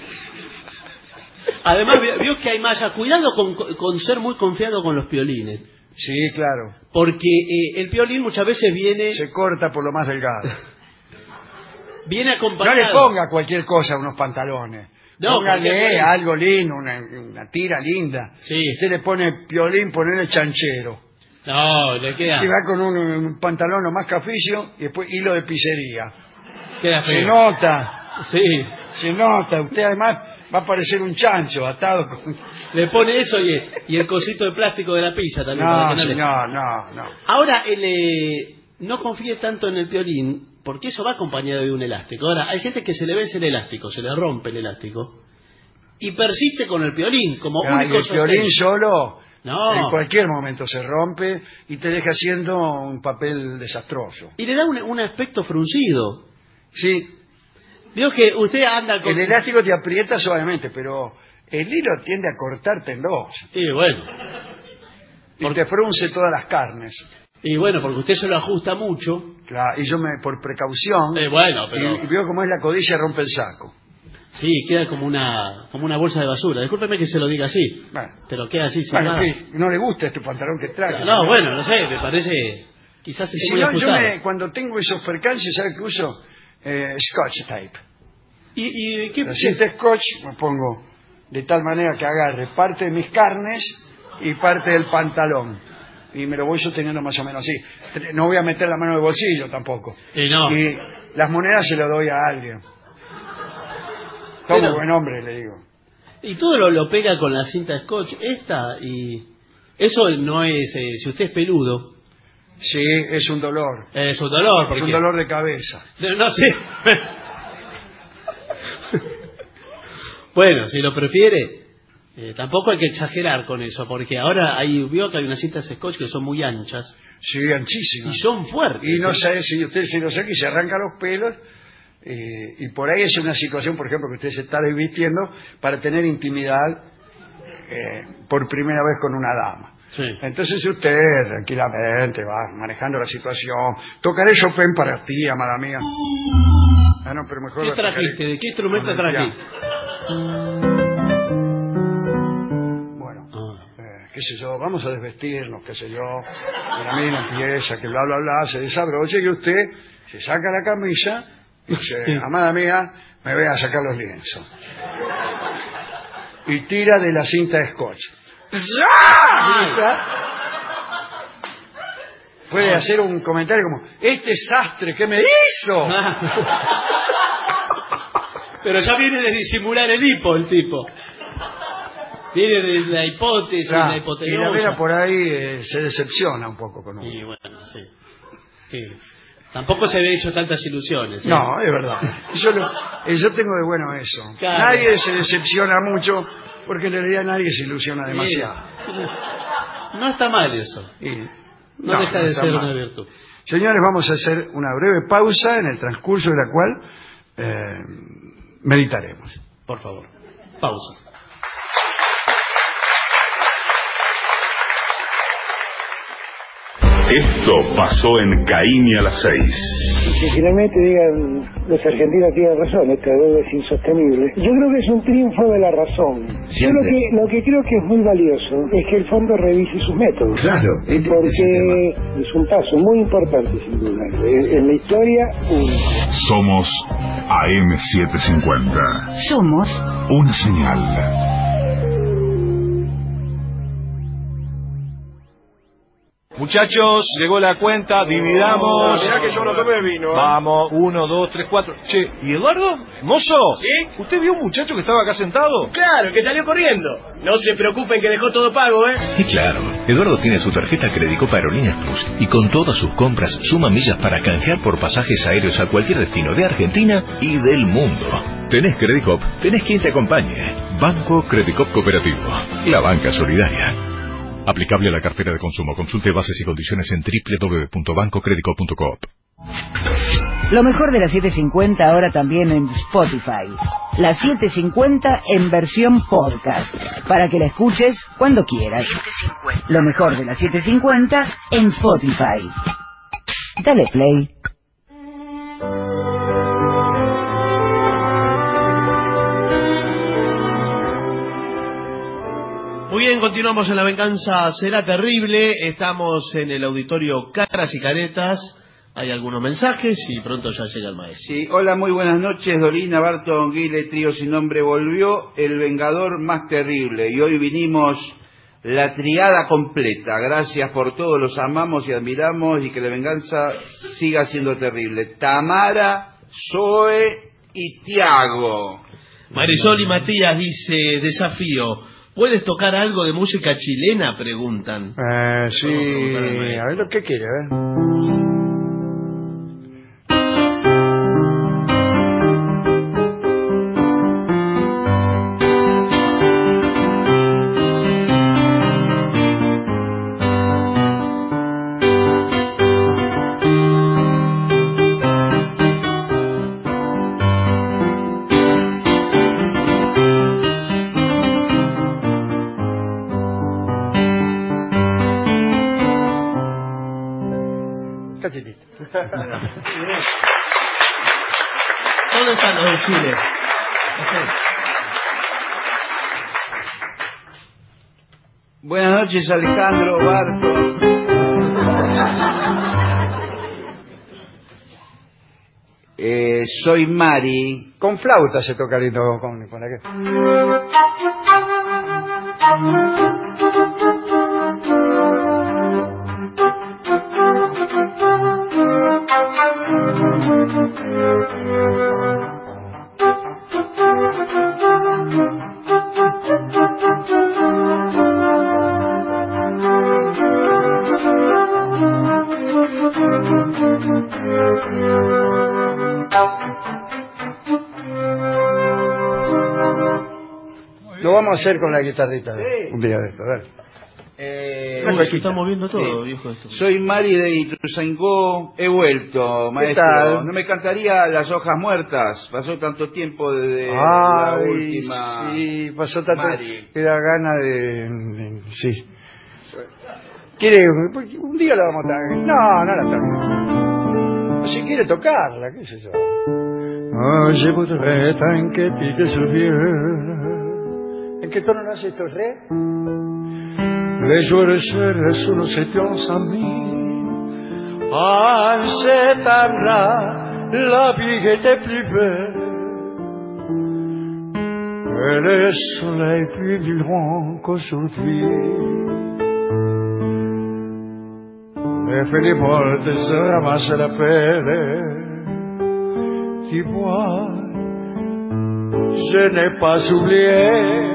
Además, vio que hay más. Cuidado con ser muy confiado con los piolines. Sí, claro. Porque el piolín muchas veces viene... Se corta por lo más delgado. Viene acompañado. No le ponga cualquier cosa a unos pantalones. No, póngale algo lindo, una tira linda. Sí. Usted le pone piolín, ponele chanchero. No, le queda... Y va con un pantalón lo más caficio y después hilo de pizzería. Queda feo. Se nota. Sí. Se nota. Usted además va a parecer un chancho atado con... Le pone eso y el cosito de plástico de la pizza también. No, señor, no. Ahora, no confíe tanto en el piolín, porque eso va acompañado de un elástico. Ahora, hay gente que se le vence el elástico, se le rompe el elástico, y persiste con el piolín como único el piolín solo, no, en cualquier momento se rompe y te deja haciendo un papel desastroso. Y le da un aspecto fruncido. Sí. Vio que usted anda con... El elástico te aprieta suavemente, pero el hilo tiende a cortarte en dos. Y bueno. Y te frunce todas las carnes. Y bueno, porque usted se lo ajusta mucho. Claro, y yo por precaución... Bueno, pero... Y veo cómo es la codicia rompe el saco. Sí, queda como una bolsa de basura. Discúlpeme que se lo diga así, pero queda así sin nada. No le gusta este pantalón que trae. No, bueno, no sé, me parece... Quizás esté muy ajustado. Cuando tengo esos percances, ¿sabes qué uso? Scotch tape. ¿Y qué? La cinta scotch me pongo de tal manera que agarre parte de mis carnes y parte del pantalón. Y me lo voy sosteniendo más o menos así. No voy a meter la mano en el bolsillo tampoco. No. Y las monedas se las doy a alguien. Tomo buen hombre, le digo. Y todo lo pega con la cinta scotch esta, y eso no es... si usted es peludo... Sí, es un dolor. Es un dolor, porque... Es un dolor de cabeza. No sé. Bueno, si lo prefiere, tampoco hay que exagerar con eso, porque ahora vio que hay unas cintas scotch que son muy anchas. Sí, anchísimas. Y son fuertes. Y no sé si usted se lo saca y se arranca los pelos, y por ahí es una situación, por ejemplo, que usted se está desvistiendo para tener intimidad por primera vez con una dama. Sí. Entonces usted tranquilamente va manejando la situación. Tocaré Chopin para ti, amada mía. Ah, no, pero mejor... ¿Qué trajiste? ¿De qué instrumento trajiste? Bueno, qué sé yo, vamos a desvestirnos, qué sé yo. Mira, mira, empieza, que bla, bla, bla, se desabrocha y usted se saca la camisa y dice, amada mía, me voy a sacar los lienzos. Y tira de la cinta de scotch. Puede hacer un comentario como, este sastre, ¿qué me hizo? Pero ya viene de disimular el hipo, el tipo. Viene de la hipótesis, la hipotenusa. Y la vera por ahí se decepciona un poco con uno. Y bueno, sí. Tampoco se había hecho tantas ilusiones. No, es verdad. Yo tengo de bueno eso. Claro. Nadie se decepciona mucho, porque en realidad nadie se ilusiona demasiado. No está mal eso. No deja de ser una virtud. Señores, vamos a hacer una breve pausa en el transcurso de la cual meditaremos. Por favor, pausa. Esto pasó en Caín a las 6. Que finalmente digan, los argentinos tienen razón, esta deuda es insostenible. Yo creo que es un triunfo de la razón. Yo lo que creo que es muy valioso es que el fondo revise sus métodos. Claro. Porque es un paso muy importante, sin duda. En la historia, Somos AM750. Somos una señal. Muchachos, llegó la cuenta, dividamos. Mirá que yo no tomé vino. Vamos, 1, 2, 3, 4. Che, ¿y Eduardo? ¿Mozo? ¿Sí? ¿Usted vio un muchacho que estaba acá sentado? Claro, que salió corriendo. No se preocupen que dejó todo pago, ¿eh? Y claro, Eduardo tiene su tarjeta Credicop Aerolíneas Plus y con todas sus compras suma millas para canjear por pasajes aéreos a cualquier destino de Argentina y del mundo. Tenés Credicop, tenés quien te acompañe. Banco Credicop Cooperativo, la banca solidaria. Aplicable a la cartera de consumo. Consulte bases y condiciones en www.bancocredico.coop. lo mejor de la 750 ahora también en Spotify. La 750 en versión podcast, para que la escuches cuando quieras. Lo mejor de la 750 en Spotify. Dale play. Muy bien, continuamos en La Venganza Será Terrible. Estamos en el auditorio Caras y Caretas. Hay algunos mensajes y pronto ya llega el maestro. Sí, hola, muy buenas noches. Dolina, Barton, Guile, Trío Sin Nombre. Volvió el Vengador más terrible y hoy vinimos la triada completa. Gracias por todo, los amamos y admiramos y que La Venganza siga siendo terrible. Tamara, Zoe y Tiago. Marisol y Matías dice, desafío, ¿puedes tocar algo de música chilena? Preguntan. Sí, a ver lo que quiere, ¿Dónde están los de Chile? Buenas noches, Alejandro Barton. Soy Mari. Con flauta se toca lindo con aquel. Lo vamos a hacer con la guitarrita. Sí. Un día de esto, dale. Se está moviendo todo, viejo. Esto. Soy Mari de Ituzaingó. He vuelto, maestro. tal? ¿No me cantaría Las hojas muertas? Pasó tanto tiempo desde la última. Sí, pasó tanto. Mari. Que da gana de. Sí. ¿Quiere? Un día la vamos a tocar. No la toque. Si quiere tocarla, qué sé yo. Oh, je voudrais tant que tu te souviens. ¿En qué tono nace esto? ¿Re? Les jours seuls sous nos étions amis. En cet âme-là, la vie était plus belle. Et le soleil plus vivant qu'aujourd'hui. Les féliboles se ramassent la pelle. Tu vois, je n'ai pas oublié.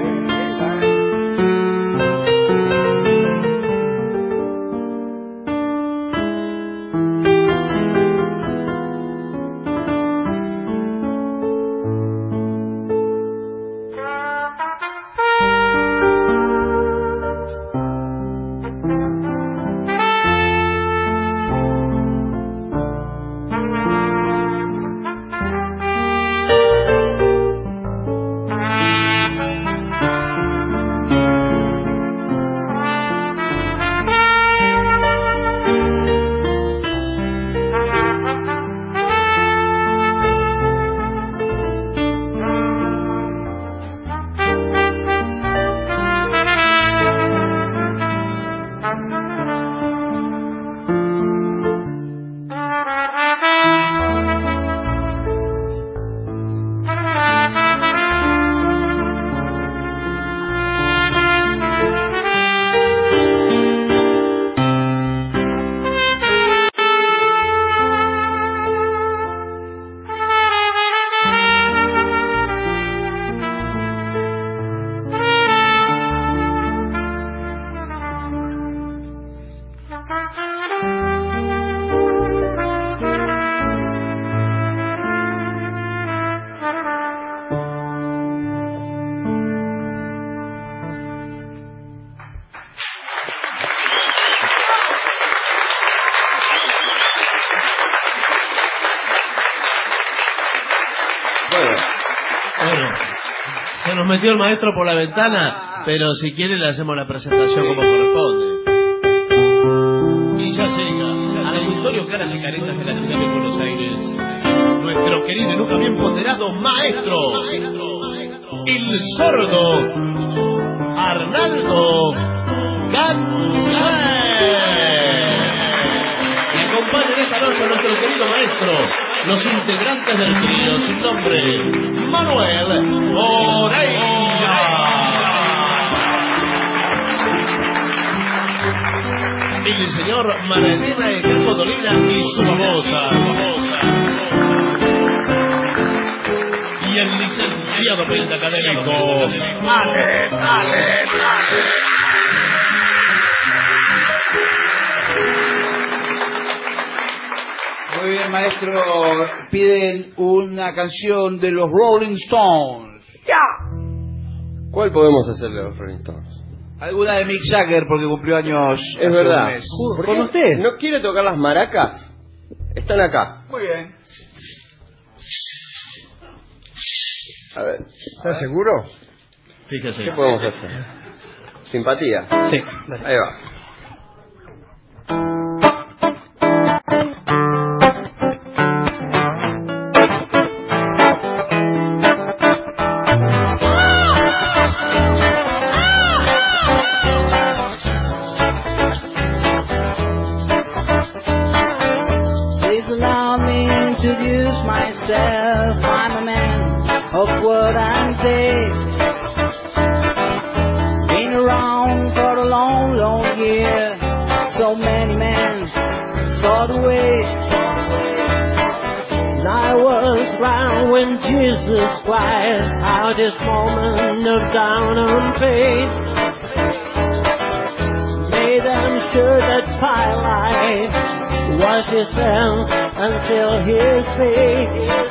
Bueno, se nos metió el maestro por la ventana, pero si quiere le hacemos la presentación como corresponde. Y ya llega al auditorio Caras y Caretas de la ciudad de Buenos Aires nuestro querido y nunca bien ponderado maestro, el sordo Arnaldo Ganser. Y acompañan esta noche a nuestro querido maestro, los integrantes del trío sin nombre, Manuel Oreja, el señor Maradena de Campo Dolina y su babosa, y el licenciado pentacadémico Ale. Muy bien, maestro. Piden una canción de los Rolling Stones. ¡Ya! ¿Cuál podemos hacerle a los Rolling Stones? Alguna de Mick Jagger, porque cumplió años. Es hace verdad. un mes. ¿Con usted? ¿No quiere tocar las maracas? Están acá. Muy bien. A ver. ¿Estás seguro? Fíjese. ¿Qué podemos hacer? ¿Simpatía? Sí. Ahí va. gone for a long, long year. So many men saw the way. And I was round when Jesus Christ had this moment of down and faith. Made them sure that twilight was his hands until his face.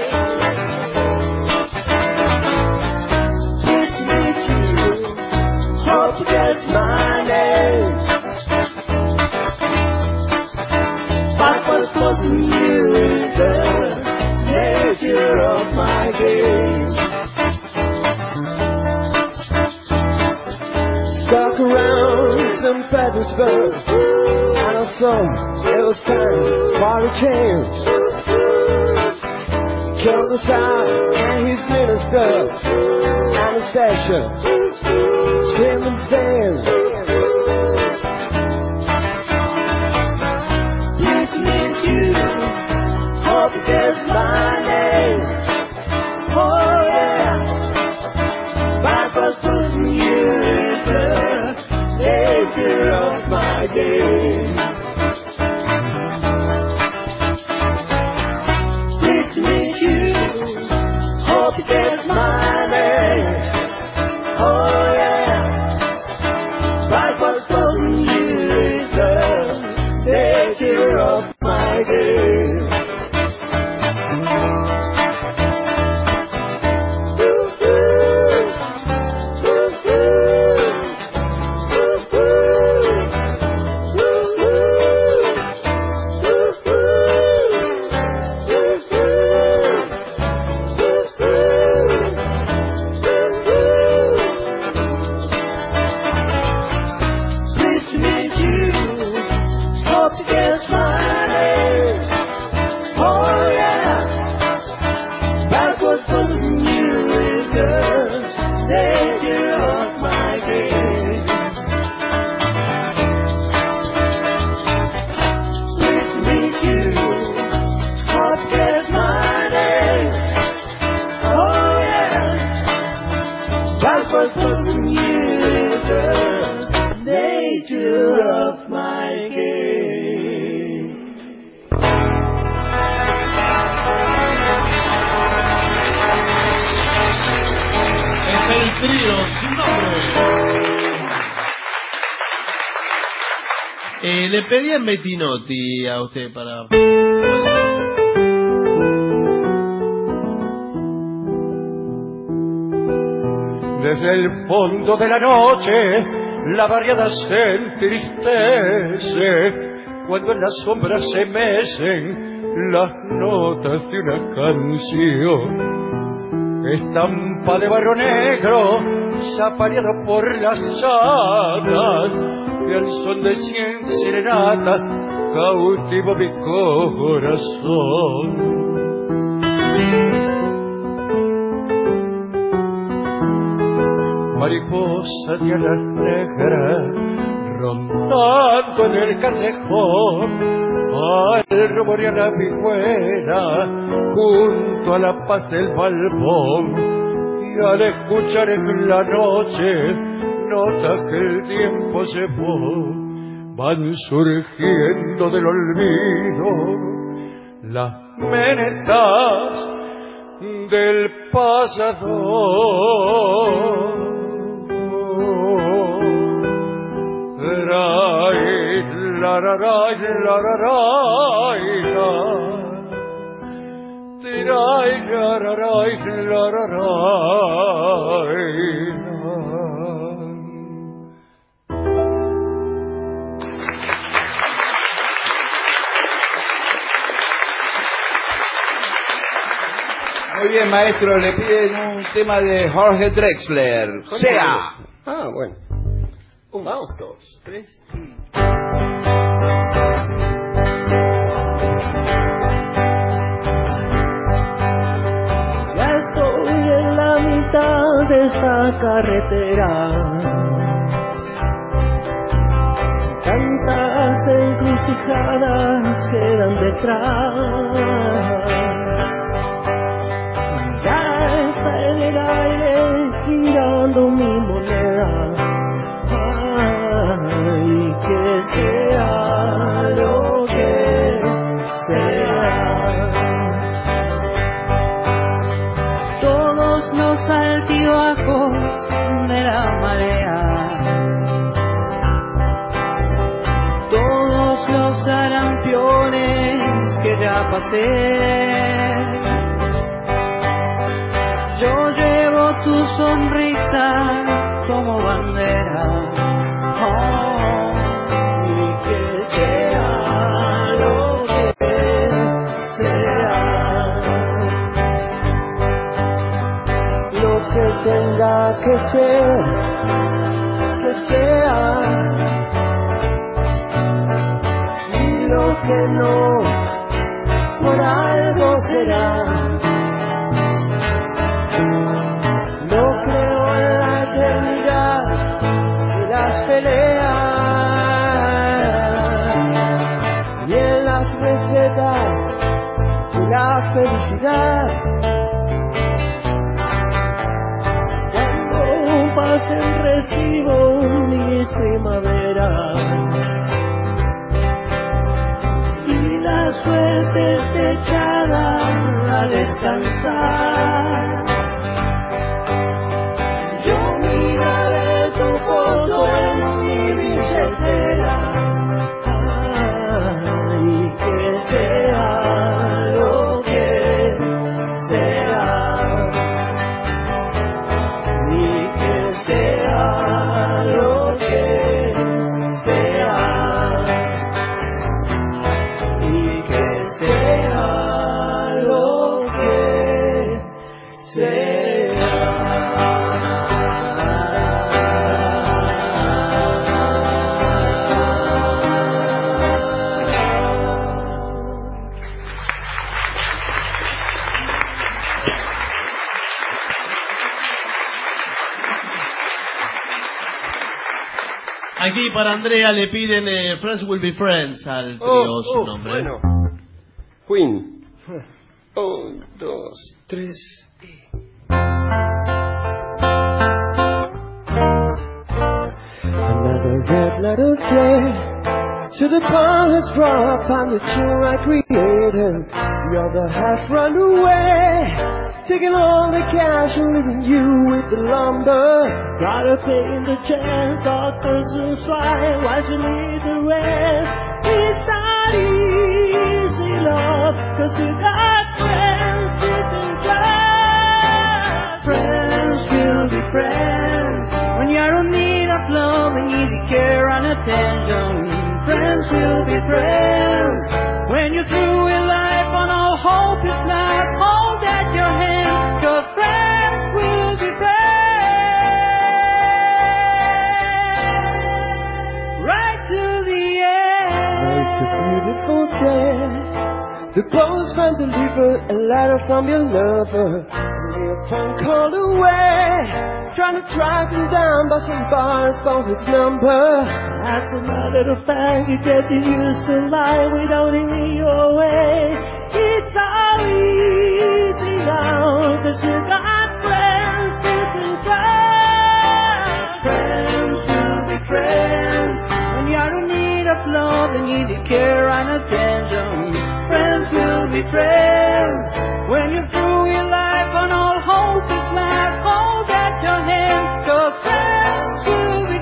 That's my name. What was causing you is the nature of my game. Stuck around St. Petersburg, and I saw it was time for a change. Killed the Tsar and his ministers, and the session. Scream and dance. Please meet you. Hope you guess my name. Oh yeah. Back was pushing you is the nature of my game. Please meet you. Hope you guess my name. Oh yeah. Of my game. Le pedí a Bettinotti a usted para... Desde el fondo de la noche la barriada se entristece cuando en las sombras se mecen las notas de una canción. Estampa de barro negro zapareado por las llagas y al son de 100 serenatas cautivo mi corazón. Mariposa de alas negras rondando en el callejón, al rumorear la vihuela junto a la paz del balcón, y al escuchar en la noche notas que el tiempo llevó, van surgiendo del olvido las menetas del pasador. Muy bien, maestro, le piden un tema de Jorge Drexler. ¡Sea! Ah, bueno. 1, 2, 3 y... Ya estoy en la mitad de esta carretera. Tantas encrucijadas quedan detrás. Ya está en el aire girando mi moneda. sea lo que sea. Todos los altibajos de la marea, todos los sarampiones que ya pasé, yo llevo tu sonrisa como bandera. Y que sea lo que sea, lo que tenga que ser, que sea, y lo que no, por algo será. No creo en la eternidad y las peleas, y en las recetas y la felicidad. Cuando pasen recibo mis primaveras y la suerte esté echada a descansar. Yo miraré tu foto en mi billetera, y que sea lo que sea, y que sea lo que sea, y que sea lo que sea. Aquí para Andrea le piden Friends Will Be Friends al trío su nombre. Bueno. Queen. 1, 2, 3 Another red letter day to the pond has dropped on the tune I created. The other half run away, taking all the cash and leaving you with the lumber. Gotta pay in the chance, doctors will try, why you need the rest? It's not easy, love, cause you got friends you can trust. Friends will be friends when you're in need of love and need care and attention. Friends will be friends when you're through with life and all hope is lost. Hold at your hand, cause friends will be friends right to the end. It's a beautiful day. The postman delivered a letter from your lover. Only a phone call away, trying to track him down, but some bars found his number. As a matter of fact, you get used to lie without any your way. It's all easy now, cause you got friends you can trust. Friends will be friends when you're in need of love and need care and attention. Friends will be friends when you're through your life and all hope is lost. Hold at your hand, cause friends will be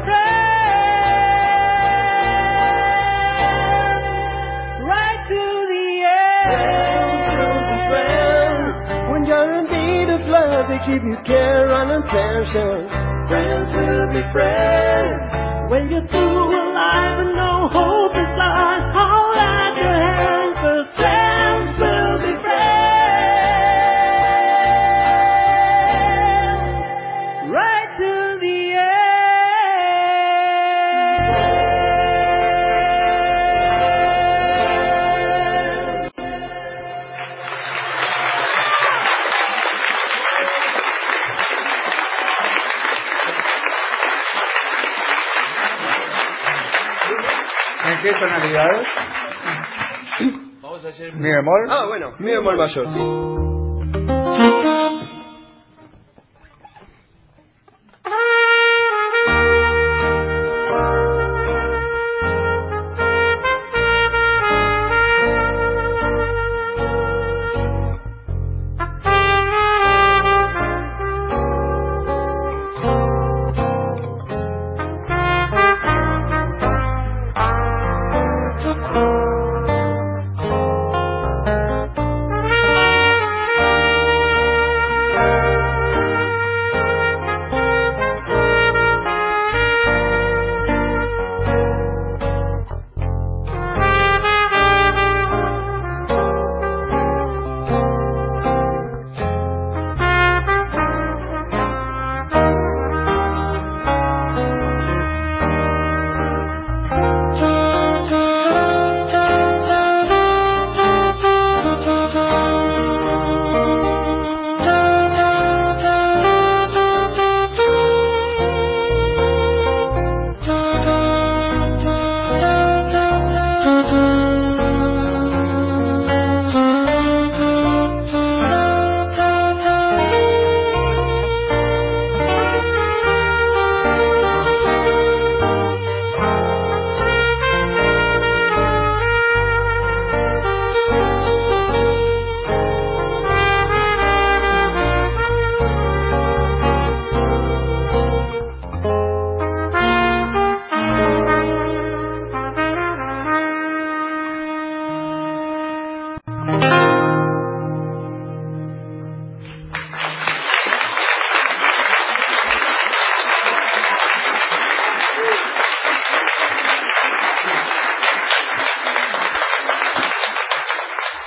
friends right to the end. Friends will be friends when you're in need of love, they give you care and attention. Friends will be friends when you're through life and no hope is lost. Hold at your hand, cause friends will be friends right to the end. ¿En qué tonalidades? Vamos a hacer ¿Mi bemol? Ah, bueno, mi bemol mayor, sí.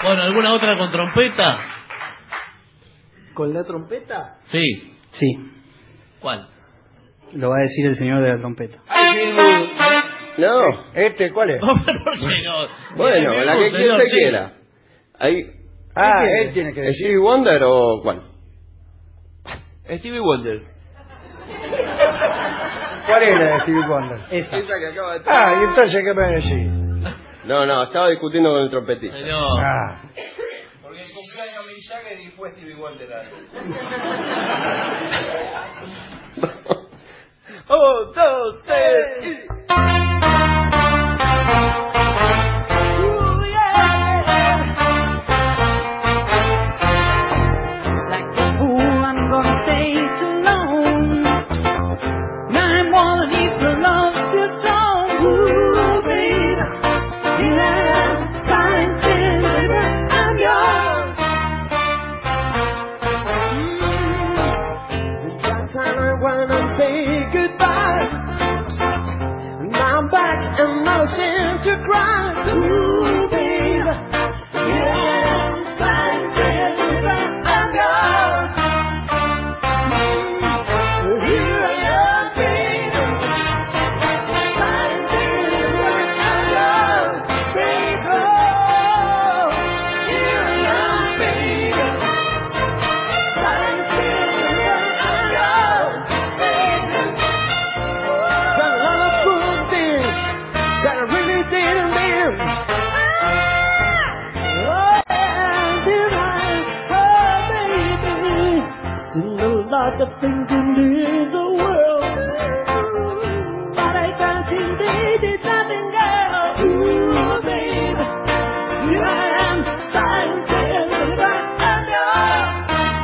Bueno, ¿alguna otra con trompeta? ¿Con la trompeta? Sí. Sí. ¿Cuál? Lo va a decir el señor de la trompeta. No. ¿Cuál es? ¿Por qué no? Bueno, la que usted quiera. Ahí. Él tiene que decir. ¿Stevie Wonder o cuál? Stevie Wonder. ¿Cuál es la de Stevie Wonder? Esa. Que acaba de Y entonces, ¿qué me decís? No, estaba discutiendo con el trompetista. Porque el cumpleaños Mick Jagger y fue Stevie Wonder. Un, dos, tres y... To cry, ooh, babe, yeah, scientific, I'm yours. Here I am, baby, scientific, I'm yours, baby. Here I am, baby, scientific, I'm yours, baby. Done a lot of cool things that I really didn't live. Baby, seen a lot of things in this world, but I can't seem to do something, girl. Ooh, baby, here I am, science and I'm yours.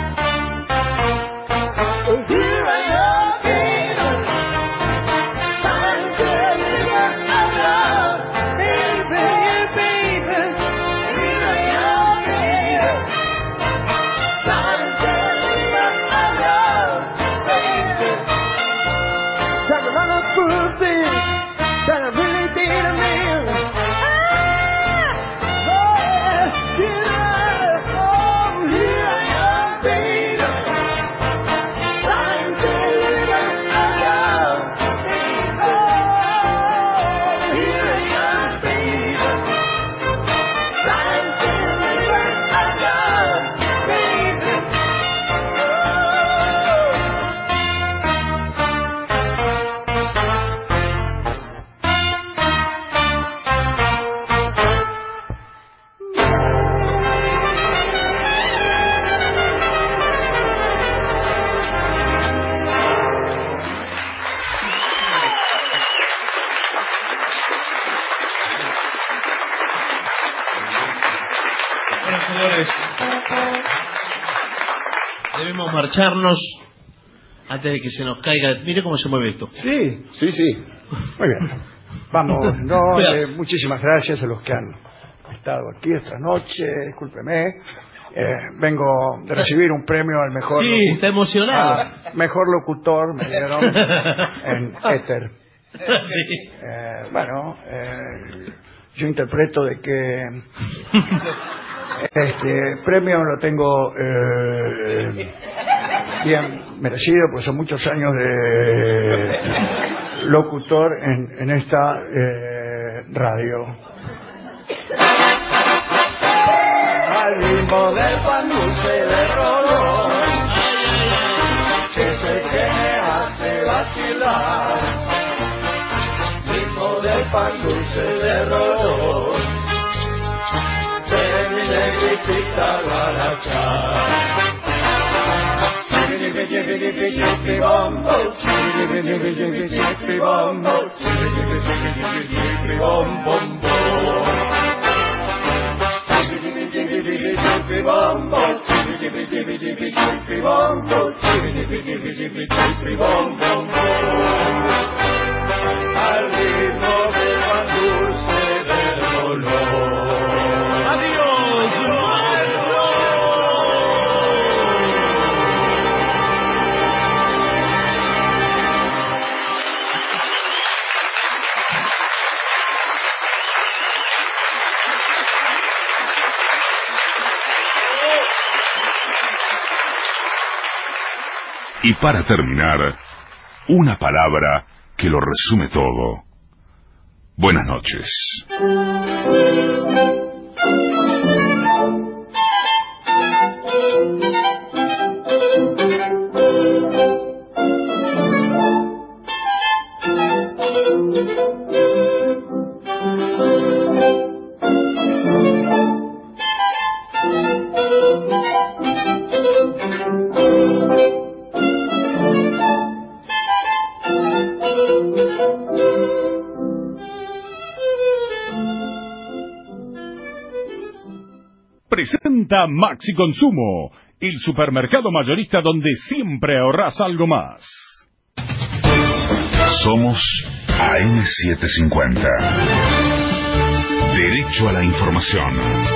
Here I am, baby, science and I'm yours. Baby, here I am, baby, science and I'm yours. Baby, got a lot of good things that I really didn't mean. Here I am, baby, science and I'm yours. Here I am, baby, science and I'm yours, baby. Bueno, señores, debemos marcharnos antes de que se nos caiga. Mire cómo se mueve esto. Sí. Muy bien. Vamos, muchísimas gracias a los que han estado aquí esta noche. Discúlpeme. Vengo de recibir un premio al mejor. Sí, está emocionado. Mejor locutor, me dieron en éter. Sí. Yo interpreto de que este premio lo tengo bien merecido, pues son muchos años de locutor en esta radio. Al ritmo del pan dulce de Rolón, que es el que me hace vacilar. Ritmo del pan dulce de Rolón, de mi negrita guaracha. Chippy chippy chippy bombo, chippy chippy chippy chippy bombo, chippy chippy chippy chippy bombo. Chippy chippy chippy bombo, chippy chippy chippy chippy bombo, chippy chippy chippy chippy bombo. Al ritmo del pan dulce del dolor. Adiós. Y para terminar, una palabra que lo resume todo. Buenas noches. Presenta Maxi Consumo, el supermercado mayorista donde siempre ahorras algo más. Somos AM750. Derecho a la información.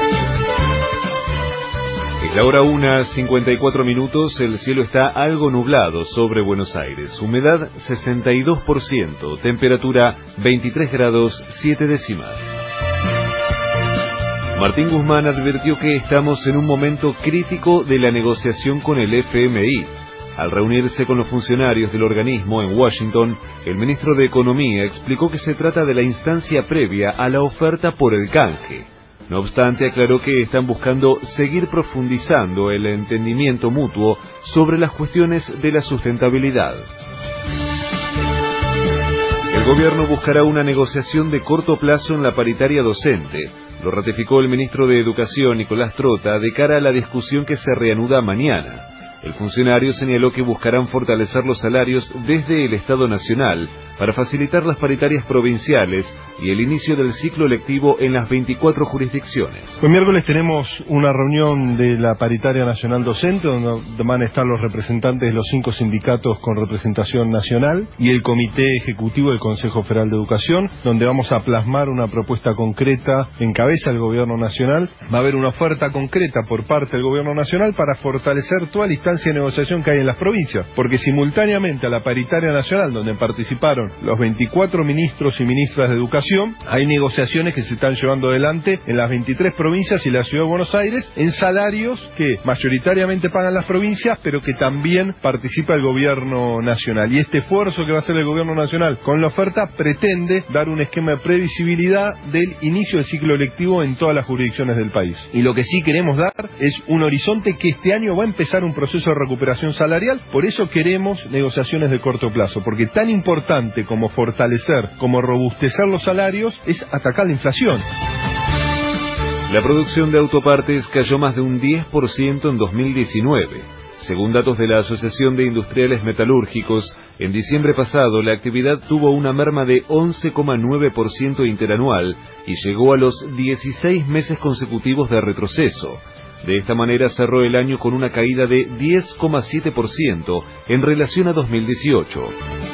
Es la hora 1:54. El cielo está algo nublado sobre Buenos Aires. Humedad 62%. Temperatura 23 grados 7 décimas. Martín Guzmán advirtió que estamos en un momento crítico de la negociación con el FMI. Al reunirse con los funcionarios del organismo en Washington, el ministro de Economía explicó que se trata de la instancia previa a la oferta por el canje. No obstante, aclaró que están buscando seguir profundizando el entendimiento mutuo sobre las cuestiones de la sustentabilidad. El gobierno buscará una negociación de corto plazo en la paritaria docente. Lo ratificó el ministro de Educación, Nicolás Trota, de cara a la discusión que se reanuda mañana. El funcionario señaló que buscarán fortalecer los salarios desde el Estado Nacional para facilitar las paritarias provinciales y el inicio del ciclo lectivo en las 24 jurisdicciones. El miércoles tenemos una reunión de la paritaria nacional docente, donde van a estar los representantes de los 5 sindicatos con representación nacional y el comité ejecutivo del Consejo Federal de Educación, donde vamos a plasmar una propuesta concreta en cabeza del gobierno nacional. Va a haber una oferta concreta por parte del gobierno nacional para fortalecer toda la instancia de negociación que hay en las provincias, porque simultáneamente a la paritaria nacional, donde participaron los 24 ministros y ministras de educación, hay negociaciones que se están llevando adelante en las 23 provincias y la ciudad de Buenos Aires en salarios que mayoritariamente pagan las provincias, pero que también participa el gobierno nacional. Y este esfuerzo que va a hacer el gobierno nacional con la oferta pretende dar un esquema de previsibilidad del inicio del ciclo lectivo en todas las jurisdicciones del país. Y lo que sí queremos dar es un horizonte que este año va a empezar un proceso de recuperación salarial. Por eso queremos negociaciones de corto plazo, porque tan importante como fortalecer, como robustecer los salarios es atacar la inflación. La producción de autopartes cayó más de un 10% en 2019. Según datos de la Asociación de Industriales Metalúrgicos, en diciembre pasado la actividad tuvo una merma de 11,9% interanual y llegó a los 16 meses consecutivos de retroceso. De esta manera cerró el año con una caída de 10,7% en relación a 2018.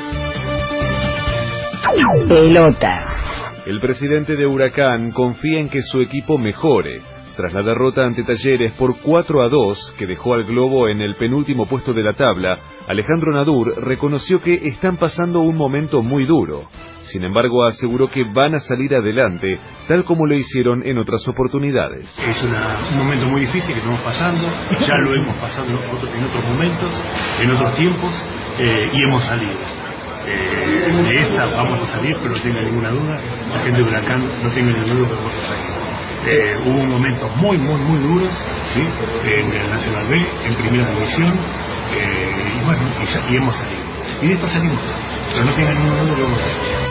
Pelota. El presidente de Huracán confía en que su equipo mejore. Tras la derrota ante Talleres por 4-2, que dejó al Globo en el penúltimo puesto de la tabla, Alejandro Nadur reconoció que están pasando un momento muy duro. Sin embargo, aseguró que van a salir adelante, tal como lo hicieron en otras oportunidades. Es un momento muy difícil que estamos pasando, ya lo hemos pasado en otros momentos, en otros tiempos, y hemos salido. De esta vamos a salir, pero no tenga ninguna duda, la gente de Huracán no tenga ninguna duda que vamos a salir. Hubo momentos muy duros, ¿sí? En el Nacional B, en Primera División, y bueno, y hemos salido. Y de esta salimos, pero no tengan ninguna duda que vamos a salir.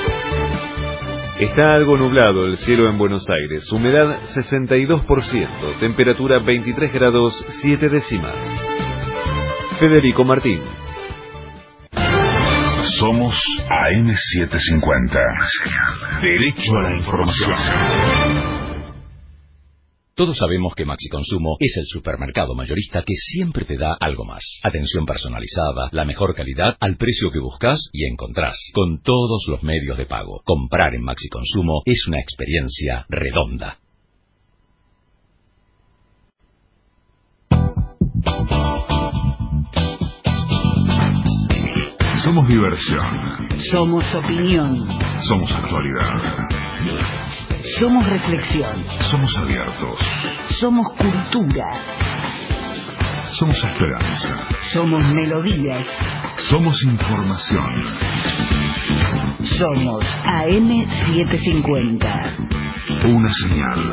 Está algo nublado el cielo en Buenos Aires, humedad 62%, temperatura 23 grados 7 décimas. Federico Martín. Somos AM750. Derecho a la información. Todos sabemos que Maxi Consumo es el supermercado mayorista que siempre te da algo más. Atención personalizada, la mejor calidad, al precio que buscas y encontrás, con todos los medios de pago. Comprar en Maxi Consumo es una experiencia redonda. Somos diversión. Somos opinión. Somos actualidad. Somos reflexión. Somos abiertos. Somos cultura. Somos esperanza. Somos melodías. Somos información. Somos AM750. Una señal.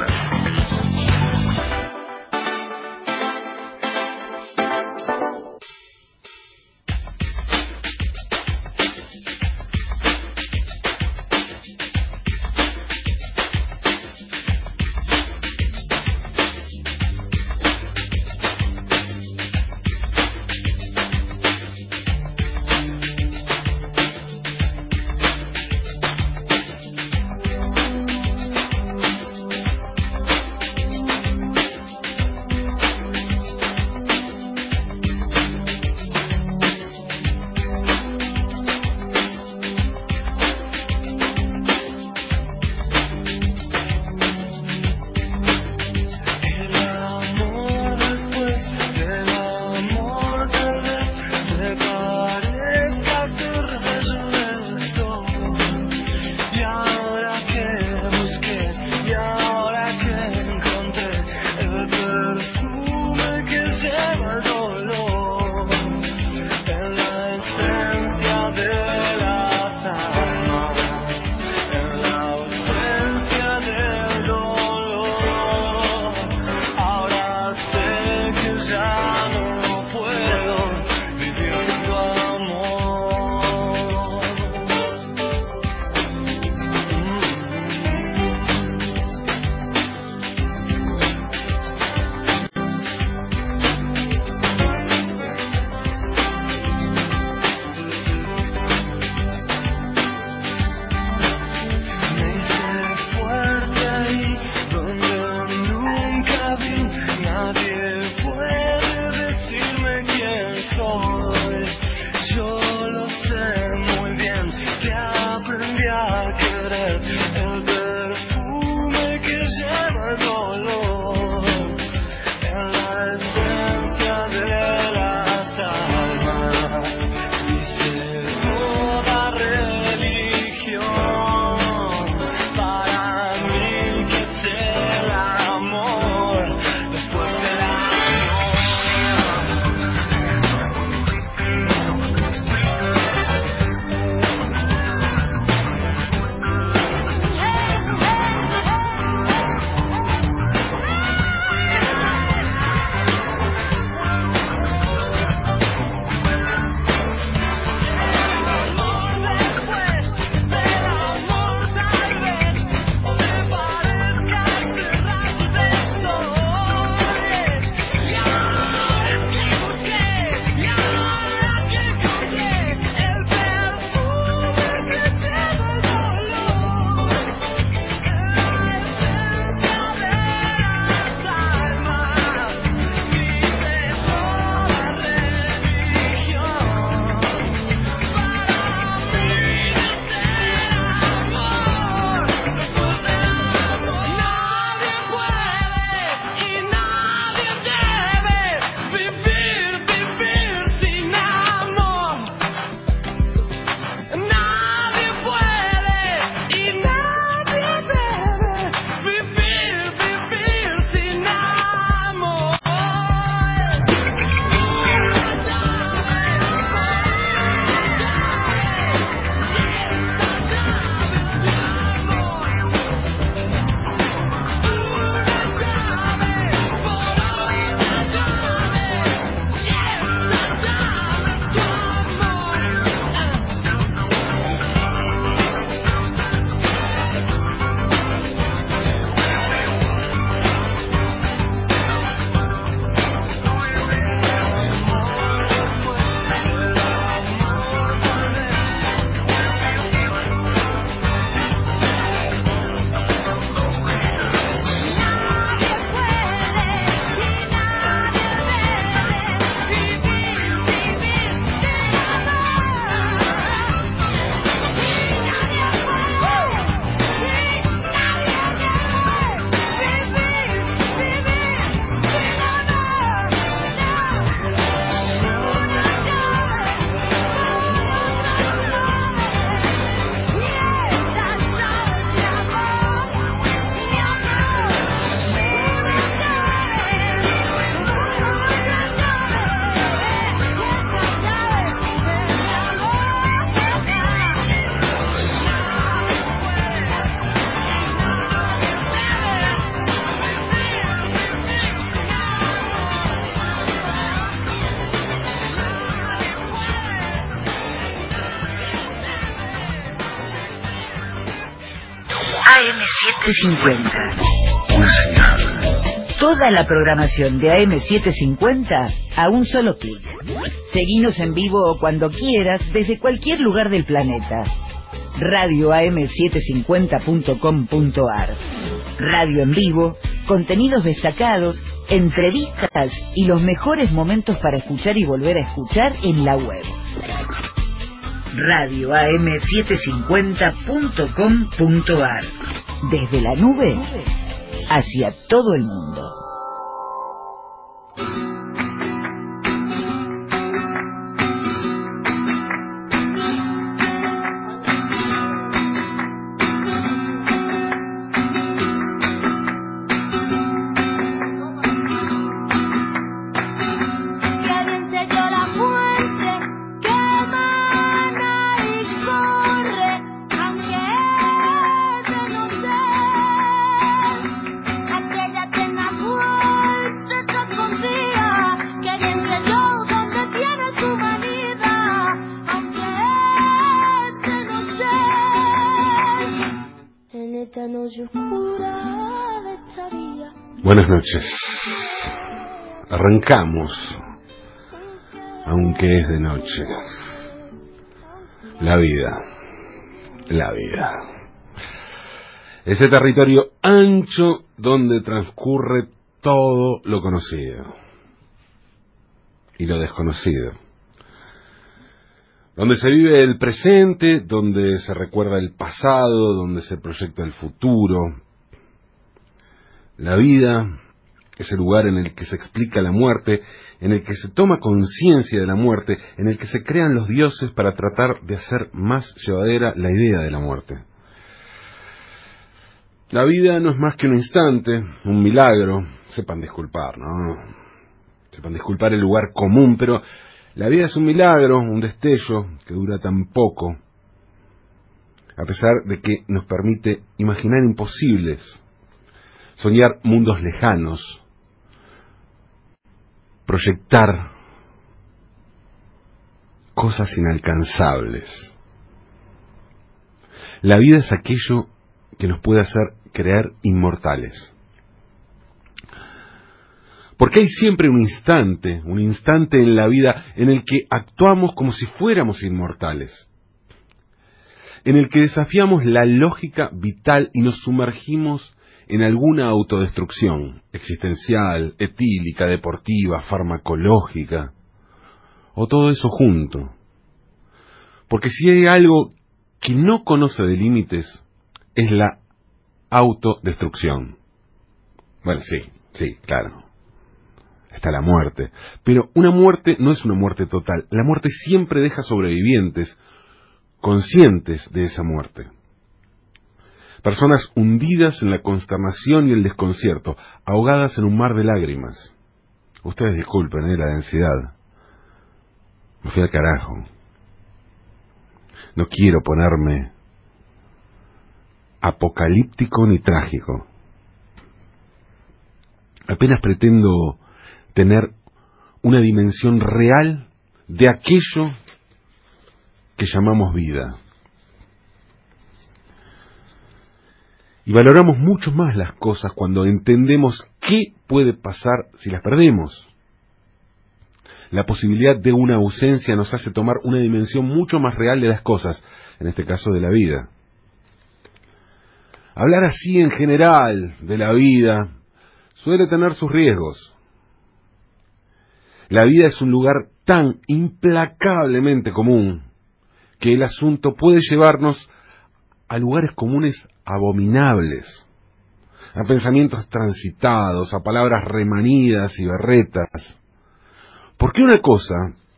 AM750. Una señal. Toda la programación de AM750 a un solo clic. Seguinos en vivo cuando quieras desde cualquier lugar del planeta. radioam750.com.ar. Radio en vivo, contenidos destacados, entrevistas y los mejores momentos para escuchar y volver a escuchar en la web. radioam750.com.ar. Desde la nube hacia todo el mundo. Buenas noches. Arrancamos, aunque es de noche. La vida. Ese territorio ancho donde transcurre todo lo conocido y lo desconocido. Donde se vive el presente, donde se recuerda el pasado, donde se proyecta el futuro. La vida es el lugar en el que se explica la muerte, en el que se toma conciencia de la muerte, en el que se crean los dioses para tratar de hacer más llevadera la idea de la muerte. La vida no es más que un instante, un milagro. Sepan disculpar, ¿no? Sepan disculpar el lugar común, pero la vida es un milagro, un destello que dura tan poco, a pesar de que nos permite imaginar imposibles, soñar mundos lejanos, proyectar cosas inalcanzables. La vida es aquello que nos puede hacer creer inmortales. Porque hay siempre un instante en la vida en el que actuamos como si fuéramos inmortales, en el que desafiamos la lógica vital y nos sumergimos en alguna autodestrucción existencial, etílica, deportiva, farmacológica, o todo eso junto. Porque si hay algo que no conoce de límites, es la autodestrucción. Bueno, sí, claro. Está la muerte. Pero una muerte no es una muerte total. La muerte siempre deja sobrevivientes, conscientes de esa muerte. Personas hundidas en la consternación y el desconcierto, ahogadas en un mar de lágrimas. Ustedes disculpen, la densidad. Me fui al carajo. No quiero ponerme apocalíptico ni trágico. Apenas pretendo tener una dimensión real de aquello que llamamos vida. Y valoramos mucho más las cosas cuando entendemos qué puede pasar si las perdemos. La posibilidad de una ausencia nos hace tomar una dimensión mucho más real de las cosas, en este caso de la vida. Hablar así en general de la vida suele tener sus riesgos. La vida es un lugar tan implacablemente común que el asunto puede llevarnos a lugares comunes abominables, a pensamientos transitados, a palabras remanidas y berretas. Porque una cosa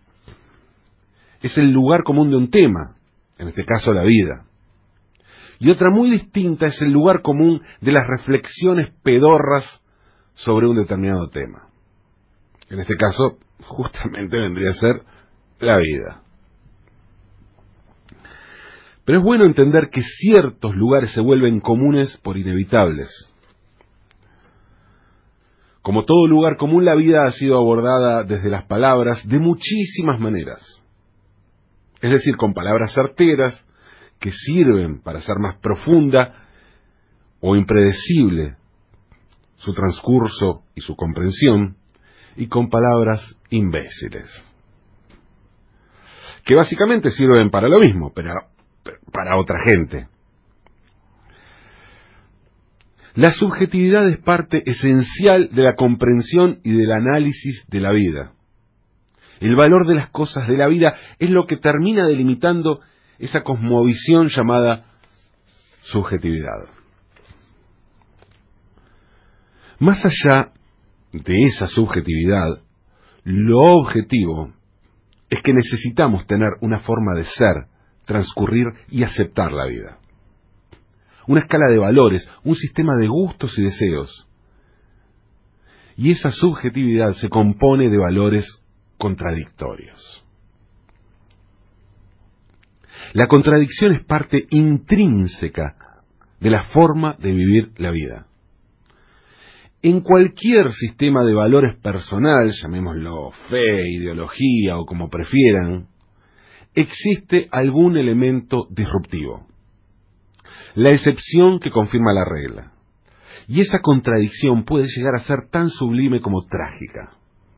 es el lugar común de un tema, en este caso la vida, y otra muy distinta es el lugar común de las reflexiones pedorras sobre un determinado tema. En este caso, justamente vendría a ser la vida. Pero es bueno entender que ciertos lugares se vuelven comunes por inevitables. Como todo lugar común, la vida ha sido abordada desde las palabras de muchísimas maneras. Es decir, con palabras certeras que sirven para ser más profunda o impredecible su transcurso y su comprensión, y con palabras imbéciles, que básicamente sirven para lo mismo, pero para otra gente. La subjetividad es parte esencial de la comprensión y del análisis de la vida. El valor de las cosas de la vida es lo que termina delimitando esa cosmovisión llamada subjetividad. Más allá de esa subjetividad, lo objetivo es que necesitamos tener una forma de ser, transcurrir y aceptar la vida. Una escala de valores, un sistema de gustos y deseos. Y esa subjetividad se compone de valores contradictorios. La contradicción es parte intrínseca de la forma de vivir la vida. En cualquier sistema de valores personal, llamémoslo fe, ideología o como prefieran, existe algún elemento disruptivo, la excepción que confirma la regla. Y esa contradicción puede llegar a ser tan sublime como trágica.